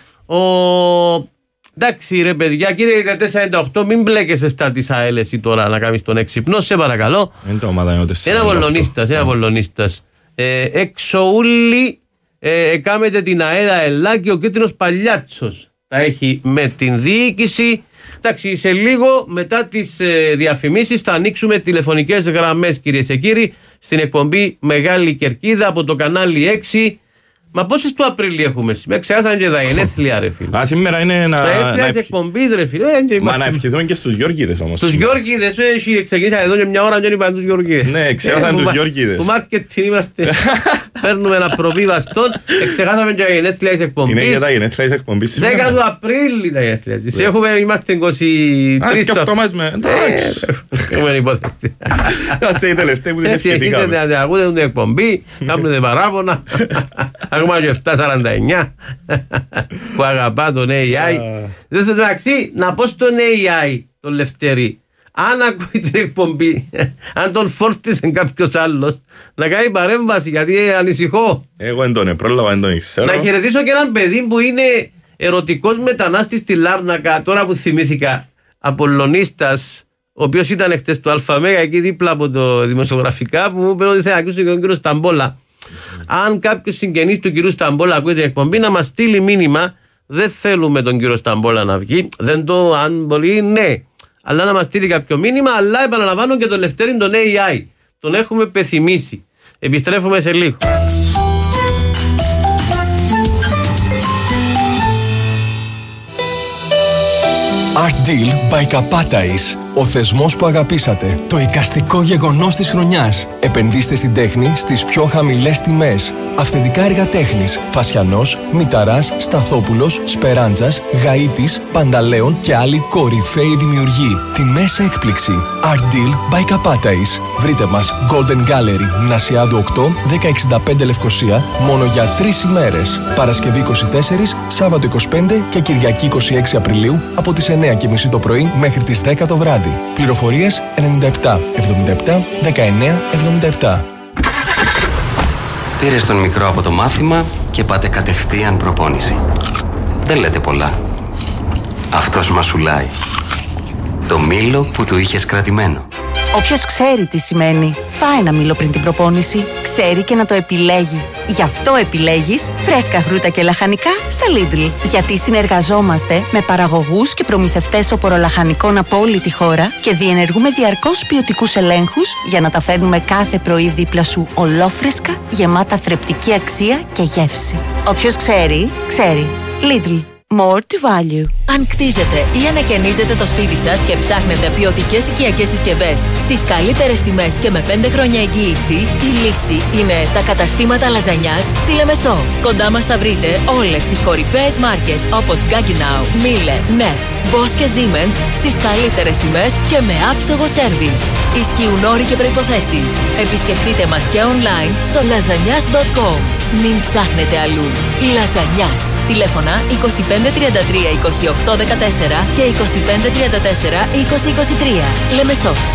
Εντάξει ρε παιδιά, κύριε 498, μην μπλέκεσαι στα της ΑΕΛ εσύ τώρα να κάνεις τον έξυπνο, σε παρακαλώ. Ένα Απολλωνίστας. Έξω ούλοι κάμετε την ΑΕΛ ΑΕΛΑ και ο κίτρινος Παλιάτσος τα έχει με την διοίκηση. Εντάξει, σε λίγο μετά τις διαφημίσεις θα ανοίξουμε τηλεφωνικές γραμμές, κυρίες και κύριοι, στην εκπομπή Μεγάλη Κερκίδα από το κανάλι 6. Μα πόσες του Απρίλη έχουμε σήμερα, ξεχάσαν και τα γενέθλια ρε φίλε. Σήμερα είναι τα γενέθλια της εκπομπής ρε φίλε. Μα να ευχηθούμε και στους Γιώργηδες όμως. Τους Γιώργηδες, ξεκίνησα εδώ και μια ώρα και είπαν τους Γιώργηδες. Ναι, ξεχάσαν τους Γιώργηδες. Που μάρκετιν είμαστε, παίρνουμε ένα προβίβαστον, ξεχάσαμε και τα γενέθλια της εκπομπής. Είναι για τα γενέθλια της εκπομπής. 10 του Απρίλη τα γενέθλια της. Είμαστε 23. Και αυτό μας με, εντάξει. Έχουμε υπόθεση. Είμαστε οι τελευταίοι που τις ευχηθήκαμε. Εσείς ακούτε την εκπομπή, κάνετε παράπονα. Ακόμα και 749 που αγαπά τον AI. Δεν θα το αξεί να πω στον AI τον Λευτέρη, αν ακούει την εκπομπή, αν τον φόρτισε κάποιος άλλος, να κάνει παρέμβαση, γιατί ανησυχώ. Εγώ δεν τον πρόλαβα, δεν τον ξέρω. Να χαιρετήσω και έναν παιδί που είναι ερωτικός μετανάστης στη Λάρνακα, τώρα που θυμήθηκα, Απολλωνίστας, ο οποίος ήταν χτες στο ΑΜΕΓΑ εκεί δίπλα από το δημοσιογραφικά, που μου είπε ότι θέλει να ακούσει και τον κύριο Σταμπόλα. Αν κάποιος συγγενής του κυρίου Σταμπόλα ακούει την εκπομπή, να μας στείλει μήνυμα. Δεν θέλουμε τον κύριο Σταμπόλα να βγει. Δεν το, αν μπορεί, ναι. Αλλά να μας στείλει κάποιο μήνυμα. Αλλά επαναλαμβάνω και τον Λευτέρη, τον AI. Τον έχουμε πεθυμίσει. Επιστρέφουμε σε λίγο. Art Deal by Kapatais. Ο θεσμός που αγαπήσατε. Το εικαστικό γεγονός της χρονιάς. Επενδύστε στην τέχνη στις πιο χαμηλές τιμές. Αυθεντικά έργα τέχνης. Φασιανός, Μηταράς, Σταθόπουλος, Σπεράντζας, Γαΐτης, Πανταλέων και άλλοι κορυφαίοι δημιουργοί. Τιμές έκπληξη. Art Deal by Kapatais. Βρείτε μας Golden Gallery, Νασιάδου 8, 1065 Λευκοσία, μόνο για 3 ημέρες. Παρασκευή 24, Σάββατο 25 και Κυριακή 26 Απριλίου από τις 9:30 το πρωί μέχρι τις 10 το βράδυ. Πληροφορίες 97 77 19 77. Πήρες τον μικρό από το μάθημα και πάτε κατευθείαν προπόνηση. Δεν λέτε πολλά. Αυτός μασουλάει. Το μήλο που του είχες κρατημένο. Όποιος ξέρει τι σημαίνει, φάει ένα μήλο πριν την προπόνηση, ξέρει και να το επιλέγει. Γι' αυτό επιλέγεις φρέσκα φρούτα και λαχανικά στα Lidl. Γιατί συνεργαζόμαστε με παραγωγούς και προμηθευτές οπωρολαχανικών από όλη τη χώρα και διενεργούμε διαρκώς ποιοτικούς ελέγχους για να τα φέρνουμε κάθε πρωί δίπλα σου ολόφρεσκα, γεμάτα θρεπτική αξία και γεύση. Όποιος ξέρει, ξέρει. Lidl. More to value. Αν κτίζετε ή ανακαινίζετε το σπίτι σας και ψάχνετε ποιοτικές οικιακές συσκευές στις καλύτερες τιμές και με 5 χρόνια εγγύηση, η λύση είναι τα καταστήματα λαζανιάς στη Λεμεσό. Κοντά μας θα βρείτε όλες τις κορυφαίες μάρκες όπως Gaggenau, Miele, Neff, Bosch και Siemens στις καλύτερες τιμές και με άψογο σέρβις. Ισχύουν όροι και προϋποθέσεις. Επισκεφτείτε μας και online στο lasagnas.com. Μην ψάχνετε αλλού. Λαζανιάς. Τηλέφωνα 2533 2814 και 2534 2023. Λεμεσός.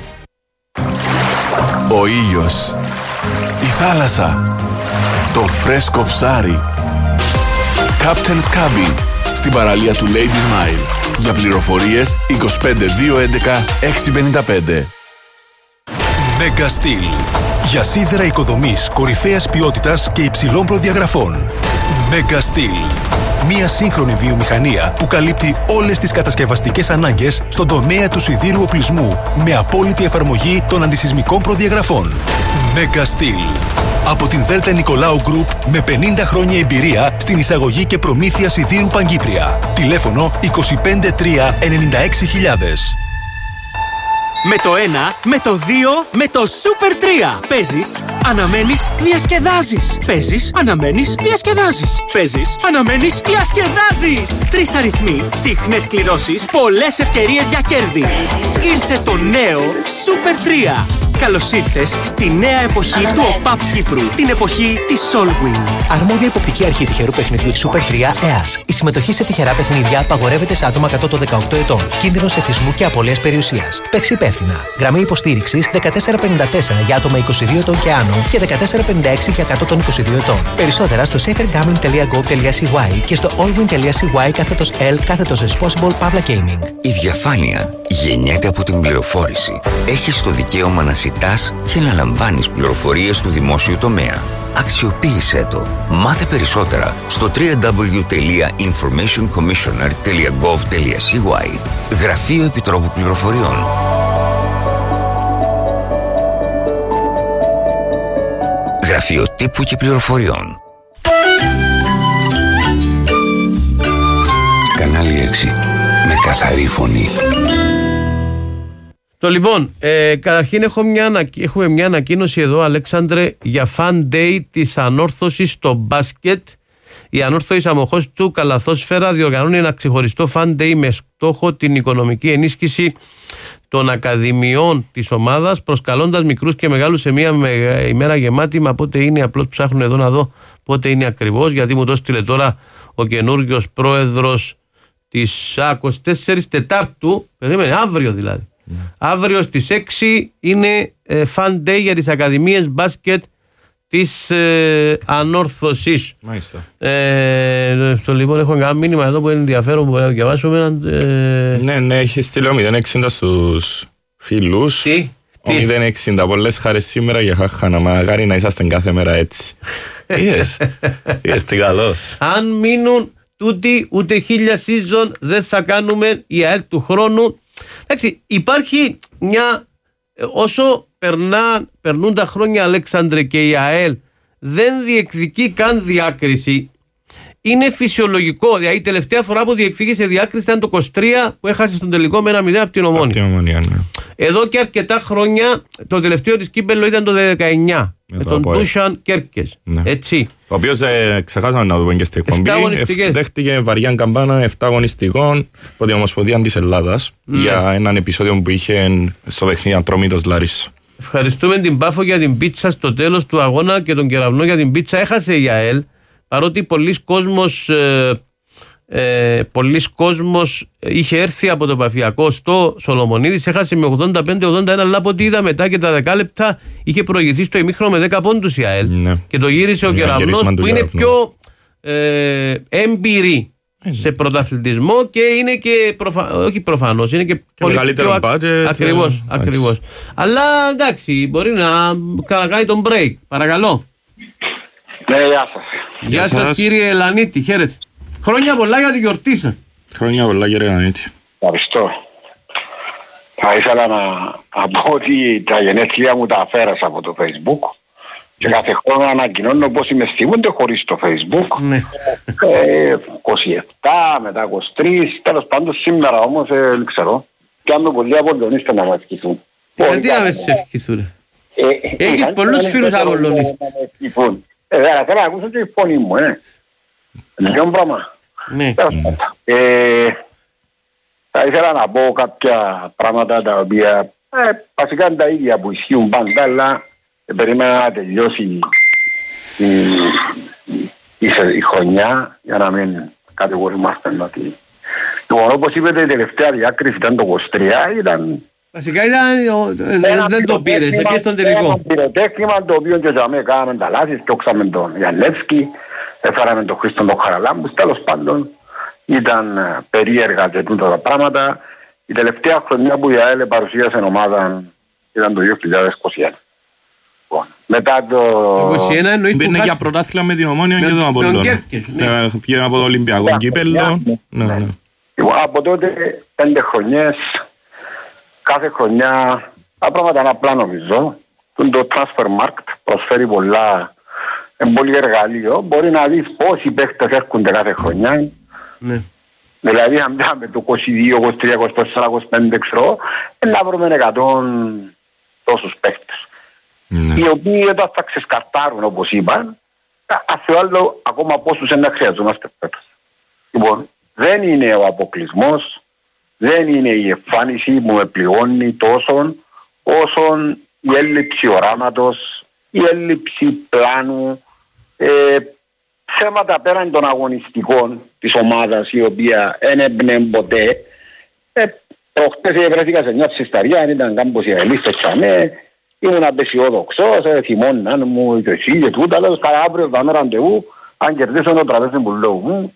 Ο ήλιος, η θάλασσα, το φρέσκο ψάρι. Captain's Cabin, στην παραλία του Ladies Mile. Για πληροφορίες 25211 655. Mega Steel. Για σίδερα οικοδομής κορυφαίας ποιότητας και υψηλών προδιαγραφών. Mega Steel. Μια σύγχρονη βιομηχανία που καλύπτει όλες τις κατασκευαστικές ανάγκες στον τομέα του σιδήρου οπλισμού με απόλυτη εφαρμογή των αντισυσμικών προδιαγραφών. Mega Steel. Από την Δέλτα Νικολάου Γκρουπ με 50 χρόνια εμπειρία στην εισαγωγή και προμήθεια σιδήρου Παγκύπρια. Τηλέφωνο 253 96.000. Με το 1, με το 2, με το Super 3. Παίζεις, αναμένεις, διασκεδάζεις. Παίζεις, αναμένεις, διασκεδάζεις. Παίζεις, αναμένεις, διασκεδάζεις. 3 αριθμοί, συχνές κληρώσεις, πολλές ευκαιρίες για κέρδη. Ήρθε το νέο Super 3. Καλώς ήρθες στη νέα εποχή του ΟΠΑΠ Κύπρου. Την εποχή της Solwing. Αρμόδια υποπτική αρχή τυχερού παιχνιδιού της Super 3 ΕΑΣ. Η συμμετοχή σε τυχερά παιχνίδια απαγορεύεται σε άτομα κάτω των 18 ετών. Κίνδυνος εθισμού και απώλειας περιουσίας. Παίξει υπεύθυνα. Γραμμή υποστήριξης 1454 για άτομα 22 ετών και άνω και 1456 για κάτω των 22 ετών. Περισσότερα στο safergambling.gov.cy και στο allwin.cy/L/responsible Pavla Gaming. Η διαφάνεια γεννιέται από την πληροφόρηση. Έχεις το δικαίωμα να ζητάς και να λαμβάνεις πληροφορίες του δημόσιου τομέα. Αξιοποίησέ το. Μάθε περισσότερα στο www.informationcommissioner.gov.cy. Γραφείο Επιτρόπου Πληροφοριών. Γραφείο Τύπου και Πληροφοριών. Κανάλι 6. Με καθαρή φωνή. Το λοιπόν, καταρχήν έχουμε μια ανακοίνωση εδώ, Αλέξανδρε, για Fan Day της Ανόρθωσης στο μπάσκετ. Η Ανόρθωση Αμοχώς του Καλαθόσφαιρα διοργανώνει ένα ξεχωριστό Fan Day με στόχο την οικονομική ενίσχυση των ακαδημιών της ομάδας, προσκαλώντας μικρούς και μεγάλους σε μια ημέρα γεμάτη. Μα πότε είναι, απλώς ψάχνω εδώ να δω πότε είναι ακριβώς, γιατί μου το στείλε τώρα ο καινούριος πρόεδρος της 24 Τετάρτου, περίμενε, αύριο δηλαδή. Αύριο στις 6 είναι Fan Day για τις Ακαδημίες Μπάσκετ της Ανόρθωσης. Μάλιστα. Στο λοιπόν έχω ένα μήνυμα εδώ που είναι ενδιαφέρον που μπορούμε να διαβάσουμε. Ναι, έχει στείλει ο 060 στους φίλους. Τι? Ο 060, πολλές χάρες σήμερα για χάχανα, μακάρι να είσαστε κάθε μέρα έτσι. Είδες τι καλός. Αν μείνουν τούτοι ούτε 1000 season δεν θα κάνουμε η ΑΕΛ του χρόνου. Εντάξει, υπάρχει μια, όσο περνούν τα χρόνια, Αλέξανδρε, και η ΑΕΛ δεν διεκδικεί καν διάκριση. Είναι φυσιολογικό. Δηλαδή η τελευταία φορά που διεκδίκησε διάκριση ήταν το 23 που έχασε στον τελικό με 1-0 από την Ομόνια. Ναι. Εδώ και αρκετά χρόνια το τελευταίο της κύπελλο ήταν το 19 με τον Ντούσαν Κέρκες. Ναι. Έτσι. Ο οποίος ξεχάσαμε να το πούμε και στην εκπομπή. Δέχτηκε βαριά καμπάνα 7 αγωνιστικών από την Ομοσπονδία της Ελλάδας για έναν επεισόδιο που είχε στο παιχνίδι Ατρόμητος Λαρίσα. Ευχαριστούμε την Πάφο για την πίτσα στο τέλος του αγώνα και τον Κεραυνό για την πίτσα. Έχασε η ΑΕΛ, παρότι πολλοί κόσμος είχε έρθει από το Παφιακό στο Σολομονίδης. Έχασε με 85-81, αλλά από ό,τι είδα μετά και τα 10 λεπτά είχε προηγηθεί στο ημίχρονο με 10 πόντους η ΑΕΛ. Ναι. Και το γύρισε ο Κεραυνός που είναι πιο έμπειρη σε πρωταθλητισμό και είναι και όχι προφανώς, είναι και πολύ μεγαλύτερο budget. Ακριβώς. Αλλά εντάξει, μπορεί να κάνει τον break. Παρακαλώ. Ναι, γεια σας. Γεια σας κύριε Ελανίτη, χαίρετε. Χρόνια πολλά για τη γιορτή σας. Χρόνια πολλά κύριε Ελανίτη. Ευχαριστώ. Θα ήθελα να πω ότι τα γενέθλια μου τα αφαίρασα από το Facebook και κάθε χρόνο ανακοινώνω πώς είμαι θυμούνται χωρίς το Facebook. 27, μετά 23, τέλος πάντων σήμερα όμως δεν ξέρω. Και αν με πολλοί Απολλωνίστες να με ευχηθούν. Γιατί να με σε ευχηθούν? Έχεις πολλούς φίλους Απολλωνίστες. Θέλω να ακούσω και η φωνή μου, λίγο πράγμα. Ναι. Θα ήθελα να πω κάποια πράγματα τα οποία βασικά είναι τα ίδια που ισχύουν πάντα, αλλά περίμενα να τελειώσει η χρονιά για να μην κατηγορούμαστε ότι... Λοιπόν, όπως είπατε, η τελευταία διάκριση ήταν το 23, ήταν... Βασικά δεν το πήρες, και στον τελικό. Ένα πυροτέχνημα το οποίο και για κάναμε τα λάθη, στιώξαμε τον Γιαννεύσκη, έφεραμε τον Χρήστον τον Χαραλάμπους, τέλος πάντων ήταν περίεργα και τούτα τα πράγματα. Η τελευταία χρονιά που η ΑΕΛ παρουσίασε ομάδα ήταν το 2021. Μετά το... 21 εννοείς μπαίνει για πρωτάθλημα με την Ομόνια και τον Απόλλωνα. Πήγαινε από το Ολυμπιακό κύπελλο. Λοιπόν, από τότε 5 χρονιές, κάθε χρονιά, τα πράγματα είναι απλά νομίζω. Το Transfermarkt προσφέρει πολλά, πολύ εργαλείο. Μπορεί να δεις πόσοι παίχτες έρχονται κάθε χρονιά. Ναι. Δηλαδή αν πιάμε το 22, 23, 24, 25 ξέρω, να βρούμε 100 τόσους παίχτες. Οι οποίοι εδώ θα ξεσκαρτάρουν όπως είπαν, αφιόλω ακόμα πόσους να χρειαζόμαστε παίχτες. Λοιπόν, δεν είναι ο αποκλεισμός, δεν είναι η εμφάνιση που με πληγώνει τόσο όσον η έλλειψη οράματος, η έλλειψη πλάνου, θέματα πέραν των αγωνιστικών της ομάδας η οποία δεν έμπνε ποτέ. Προχτές βρέθηκα σε μια ψησταριά, ήταν κάμπος οι αελίστες τσαμέ, ήμουν απεσιόδοξος, θυμώναν μου και εσύ και τούτα, αλλά καλά αύριο θα με ραντεβού, αν κερδίσω το τραπέζι που λέω μου.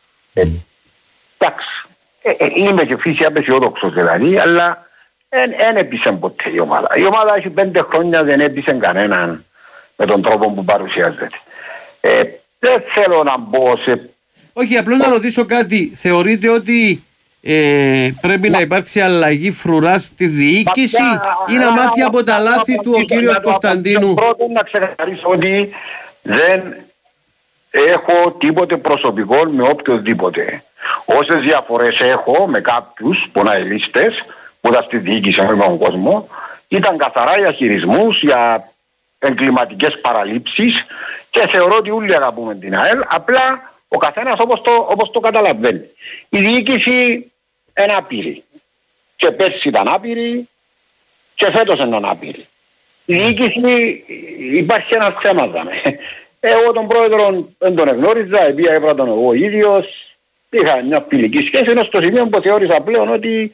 Εντάξει, είμαι και φύση απεσιόδοξος δηλαδή, αλλά δεν έπεισε ποτέ η ομάδα. Η ομάδα έχει 5 χρόνια, δεν έπεισε κανέναν με τον τρόπο που παρουσιάζεται. Δεν θέλω να μπω σε... Όχι, απλώς να ρωτήσω κάτι. Θεωρείτε ότι πρέπει να υπάρξει αλλαγή φρουρά στη διοίκηση ή να μάθει από τα λάθη του ο κύριος Κωνσταντίνου? Πρώτον να ξεκαθαρίσω ότι δεν έχω τίποτε προσωπικό με οποιοδήποτε. Όσες διαφορές έχω με κάποιους ποναελίστες που ήταν στη διοίκηση με τον κόσμο, ήταν καθαρά για χειρισμούς, για εγκληματικές παραλήψεις και θεωρώ ότι όλοι αγαπούμε την ΑΕΛ, απλά ο καθένας όπως το καταλαβαίνει. Η διοίκηση είναι άπειρη. Και πέρσι ήταν άπειρη και φέτος είναι άπειρη. Η διοίκηση υπάρχει ένα θέμα. Εγώ τον πρόεδρο δεν τον εγνώριζα, έπρεπε τον εγώ ίδιος, είχα μια φιλική σχέση, ενώ στο σημείο που θεώρησα πλέον ότι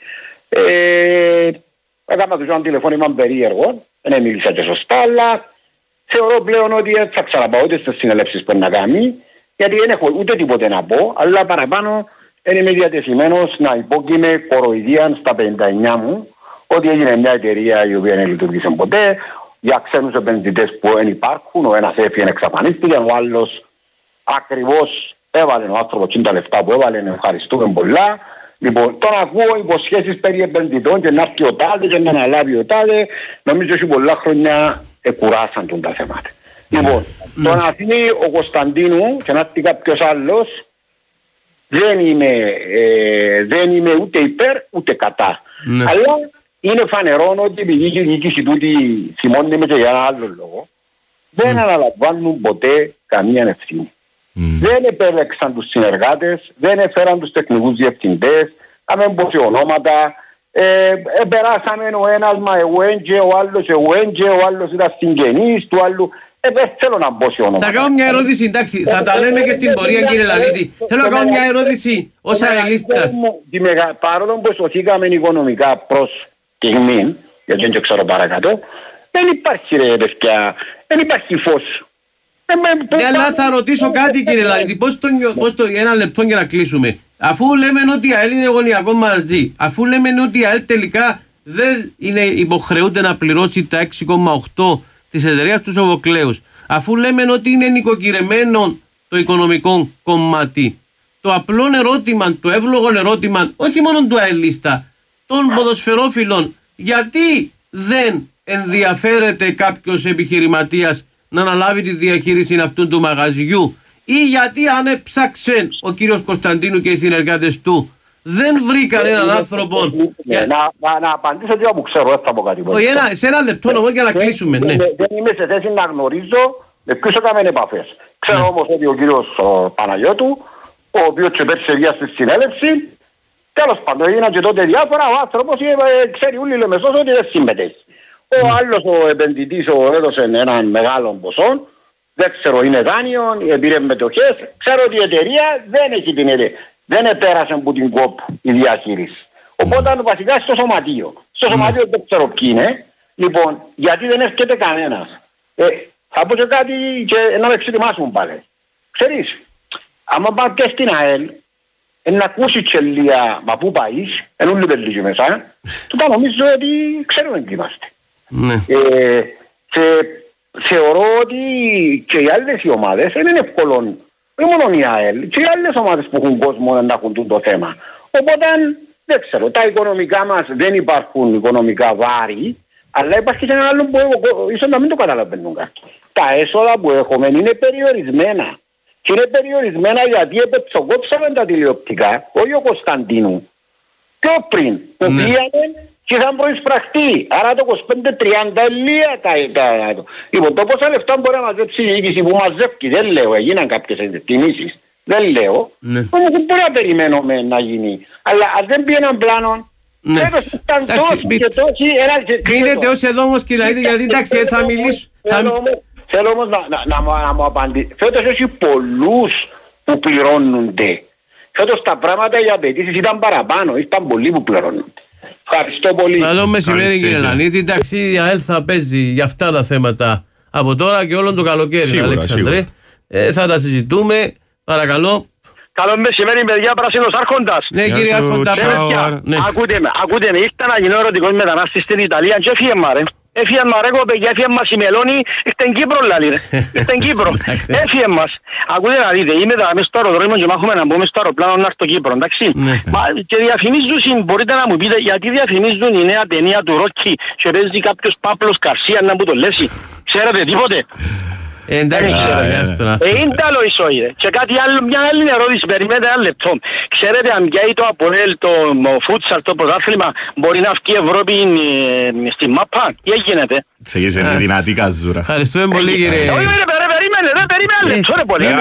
έκανα τους ένα τηλεφώνημα περίεργο, δεν μίλησα και σωστά, αλλά θεωρώ πλέον ότι θα ξαναπάω ούτε στις συνελεύσεις που να κάνει, γιατί δεν έχω ούτε τίποτε να πω, αλλά παραπάνω δεν είμαι διατεθειμένος να υπόκειμαι κοροϊδία στα 59 μου, ότι έγινε μια εταιρεία η οποία δεν λειτουργήσε ποτέ, για ξένους επενδυτές που δεν υπάρχουν, ο ένας έφυγε, εξαφανίστηκε, ο άλλος ακριβώς έβαλε ο άνθρωπος τα λεφτά που έβαλε, ευχαριστούμε πολλά. Λοιπόν, τώρα ακούω υποσχέσεις περί επενδυτών και να έρθει ο τάδε και να αναλάβει ο τάδε, νομίζω ότι πολλά χρόνια κουράσαν τον τα θέματα. Λοιπόν, το να αφήνει ο Κωνσταντίνου και να έρθει κάποιος άλλος, δεν είμαι ούτε υπέρ ούτε κατά. Αλλά είναι φανερό ότι επειδή η διοίκηση τούτη θυμώνει με και για ένα άλλο λόγο, δεν αναλαμβάνουν ποτέ καμία ευθύνη. Δεν επέλεξαν τους συνεργάτες, δεν έφεραν τους τεχνικούς διευθυντές, να μην πω σε ονόματα, περάσαμε ο ένας μα εγουέντζε, ο άλλος εγουέντζε, ο άλλος ήταν συγγενής του άλλου. Δεν θέλω να μπω σε ονόματα. Θα κάνω μια ερώτηση, εντάξει, θα τα λέμε και στην πορεία κύριε Λαλίτη. Θέλω να κάνω μια ερώτηση ως αελίστας. Παρόλο που σωθήκαμε οικονομικά προς στιγμή, γιατί δεν ξέρω παρακάτω, δεν υπάρχει ρε παιδιά, δεν υπάρχει φως. Ναι, αλλά θα ρωτήσω κάτι κύριε Λαλίτη, ένα λεπτό για να κλείσουμε. Αφού λέμε ότι η ΑΕΛ είναι γωνιακό μαζί, αφού λέμε ότι η ΑΕΛ τελικά δεν υποχρεούται να πληρώσει τα 6,8 της εταιρείας του Σοβοκλέους, αφού λέμε ότι είναι νοικοκυρεμένο το οικονομικό κομμάτι, το απλό ερώτημα, το εύλογο ερώτημα, όχι μόνο του αελίστα, των ποδοσφαιρόφιλων, γιατί δεν ενδιαφέρεται κάποιος επιχειρηματίας να αναλάβει τη διαχείριση αυτού του μαγαζιού, ή γιατί αν έψαξε ο κύριος Κωνσταντίνου και οι συνεργάτες του δεν βρήκαν έναν άνθρωπο. Να απαντήσω τι που ξέρω, δεν θα πω κάτι. Σε ένα λεπτό νομίζω για να κλείσουμε. Δεν είμαι σε θέση να γνωρίζω με ποιους έκαμε επαφές. Ξέρω όμως ότι ο κύριος Παναγιώτου, ο οποίος και πέρσι βγήκε στη συνέλευση, τέλος πάντων έγιναν και τότε διάφορα, ο άνθρωπος ξέρει όλοι Λεμεσός ότι δεν συμμετέχει. Ο άλλος ο επενδυτής έδωσε έναν μεγάλο ποσό, δεν ξέρω είναι δάνειο, πήρε μετοχές, ξέρω ότι η εταιρεία δεν έχει την εταιρεία. Δεν επέρασε από την ΚΟΠ η διαχείριση. Οπότε βασικά στο σωματείο. Στο σωματείο δεν ξέρω ποιοι είναι. Λοιπόν, γιατί δεν έρχεται κανένας. Θα πω και κάτι και να με εξετοιμάσουν πάλι. Ξέρεις, άμα πάω και στην ΑΕΛ, να ακούσει και λίγα, μα πού πάεις, ενώ λίγο λίγοι μέσα, τότε νομίζω ότι ξέρουμε τι είμαστε. Και θεωρώ ότι και οι άλλες οι ομάδες δεν είναι εύκολο, όχι μόνο η ΑΕΛ, και οι άλλες ομάδες που έχουν κόσμο να έχουν το θέμα. Οπότε δεν ξέρω, τα οικονομικά μας δεν υπάρχουν οικονομικά βάρη, αλλά υπάρχει και ένα άλλο που ίσως να μην το καταλαβαίνουν κάτι. Τα έσοδα που έχουμε είναι περιορισμένα. Και είναι περιορισμένα γιατί επεψοκόψαμε τα τηλεοπτικά, όχι ο Κωνσταντίνου. Πιο πριν, που πήγανε και είχαν προεισπραχτεί. Άρα το 25-30 ελία Λοιπόν, το πόσα λεφτά μπορεί να μαζέψει η διοίκηση που μαζεύει, δεν λέω, έγιναν κάποιες εκτιμήσεις. Δεν λέω, όμως δεν μπορεί να περιμένουμε να γίνει. Αλλά αν δεν πει έναν πλάνο, ήταν τόσοι και τόσοι. Μείνετε ως εδώ όμως κύριε, γιατί εντάξει θα μιλήσω. Θέλω όμως να μου απαντήσει. Φέτος έχει πολλούς που πληρώνονται. Φέτος τα πράγματα για απαιτήσεις ήταν παραπάνω, ήταν πολλοί που πληρώνονται. Ευχαριστώ πολύ. Καλό μεσημέρι κύριε Λανίτη. Εντάξει, η ΑΕΛ θα παίζει για αυτά τα θέματα από τώρα και όλο το καλοκαίρι, Αλέξανδρε. Θα τα συζητούμε. Παρακαλώ. Καλό μεσημέρι παιδιά, Πράσινος Άρχοντας. Ναι κύριε Άρχοντα. Ακούτε με, ήρθα να γίνω ερωτικός μετανάστης στην Ιταλία και έφυγε μάρε. Έφυγε μας ρε κοπέγια, έφυγε μας η Μελώνη, ήρθεν Κύπρο λάλη ρε. Ήρθεν Κύπρο. Έφυγε μας. Ακούτε να δείτε, είμαι μέσα στο αεροδρόμιο και μάχομαι να μπούμε στο αεροπλάνο να έρθω Κύπρο, εντάξει. Και διαφημίζουν, μπορείτε να μου πείτε, γιατί διαφημίζουν η νέα ταινία του Ρόκι και παίζει κάποιος Πάπλος Καρσία να μου το λέσει. Ξέρετε τίποτε? Εντάξει, είναι άλλο ισόγει. Και κάτι άλλο, μια άλλη ερώτηση, περιμένετε ένα λεπτό. Ξέρετε αν πιάει το ΑΠΟΕΛ, το φούτσαλ, το πρωτάθλημα, μπορεί να βγει η Ευρώπη στη ΜΑΠΑ? Τι έγινε? Ξεκίνησε με δυνατή καζούρα. Ευχαριστούμε πολύ κύριε. Περίμενε λεπτό ρε πολύ.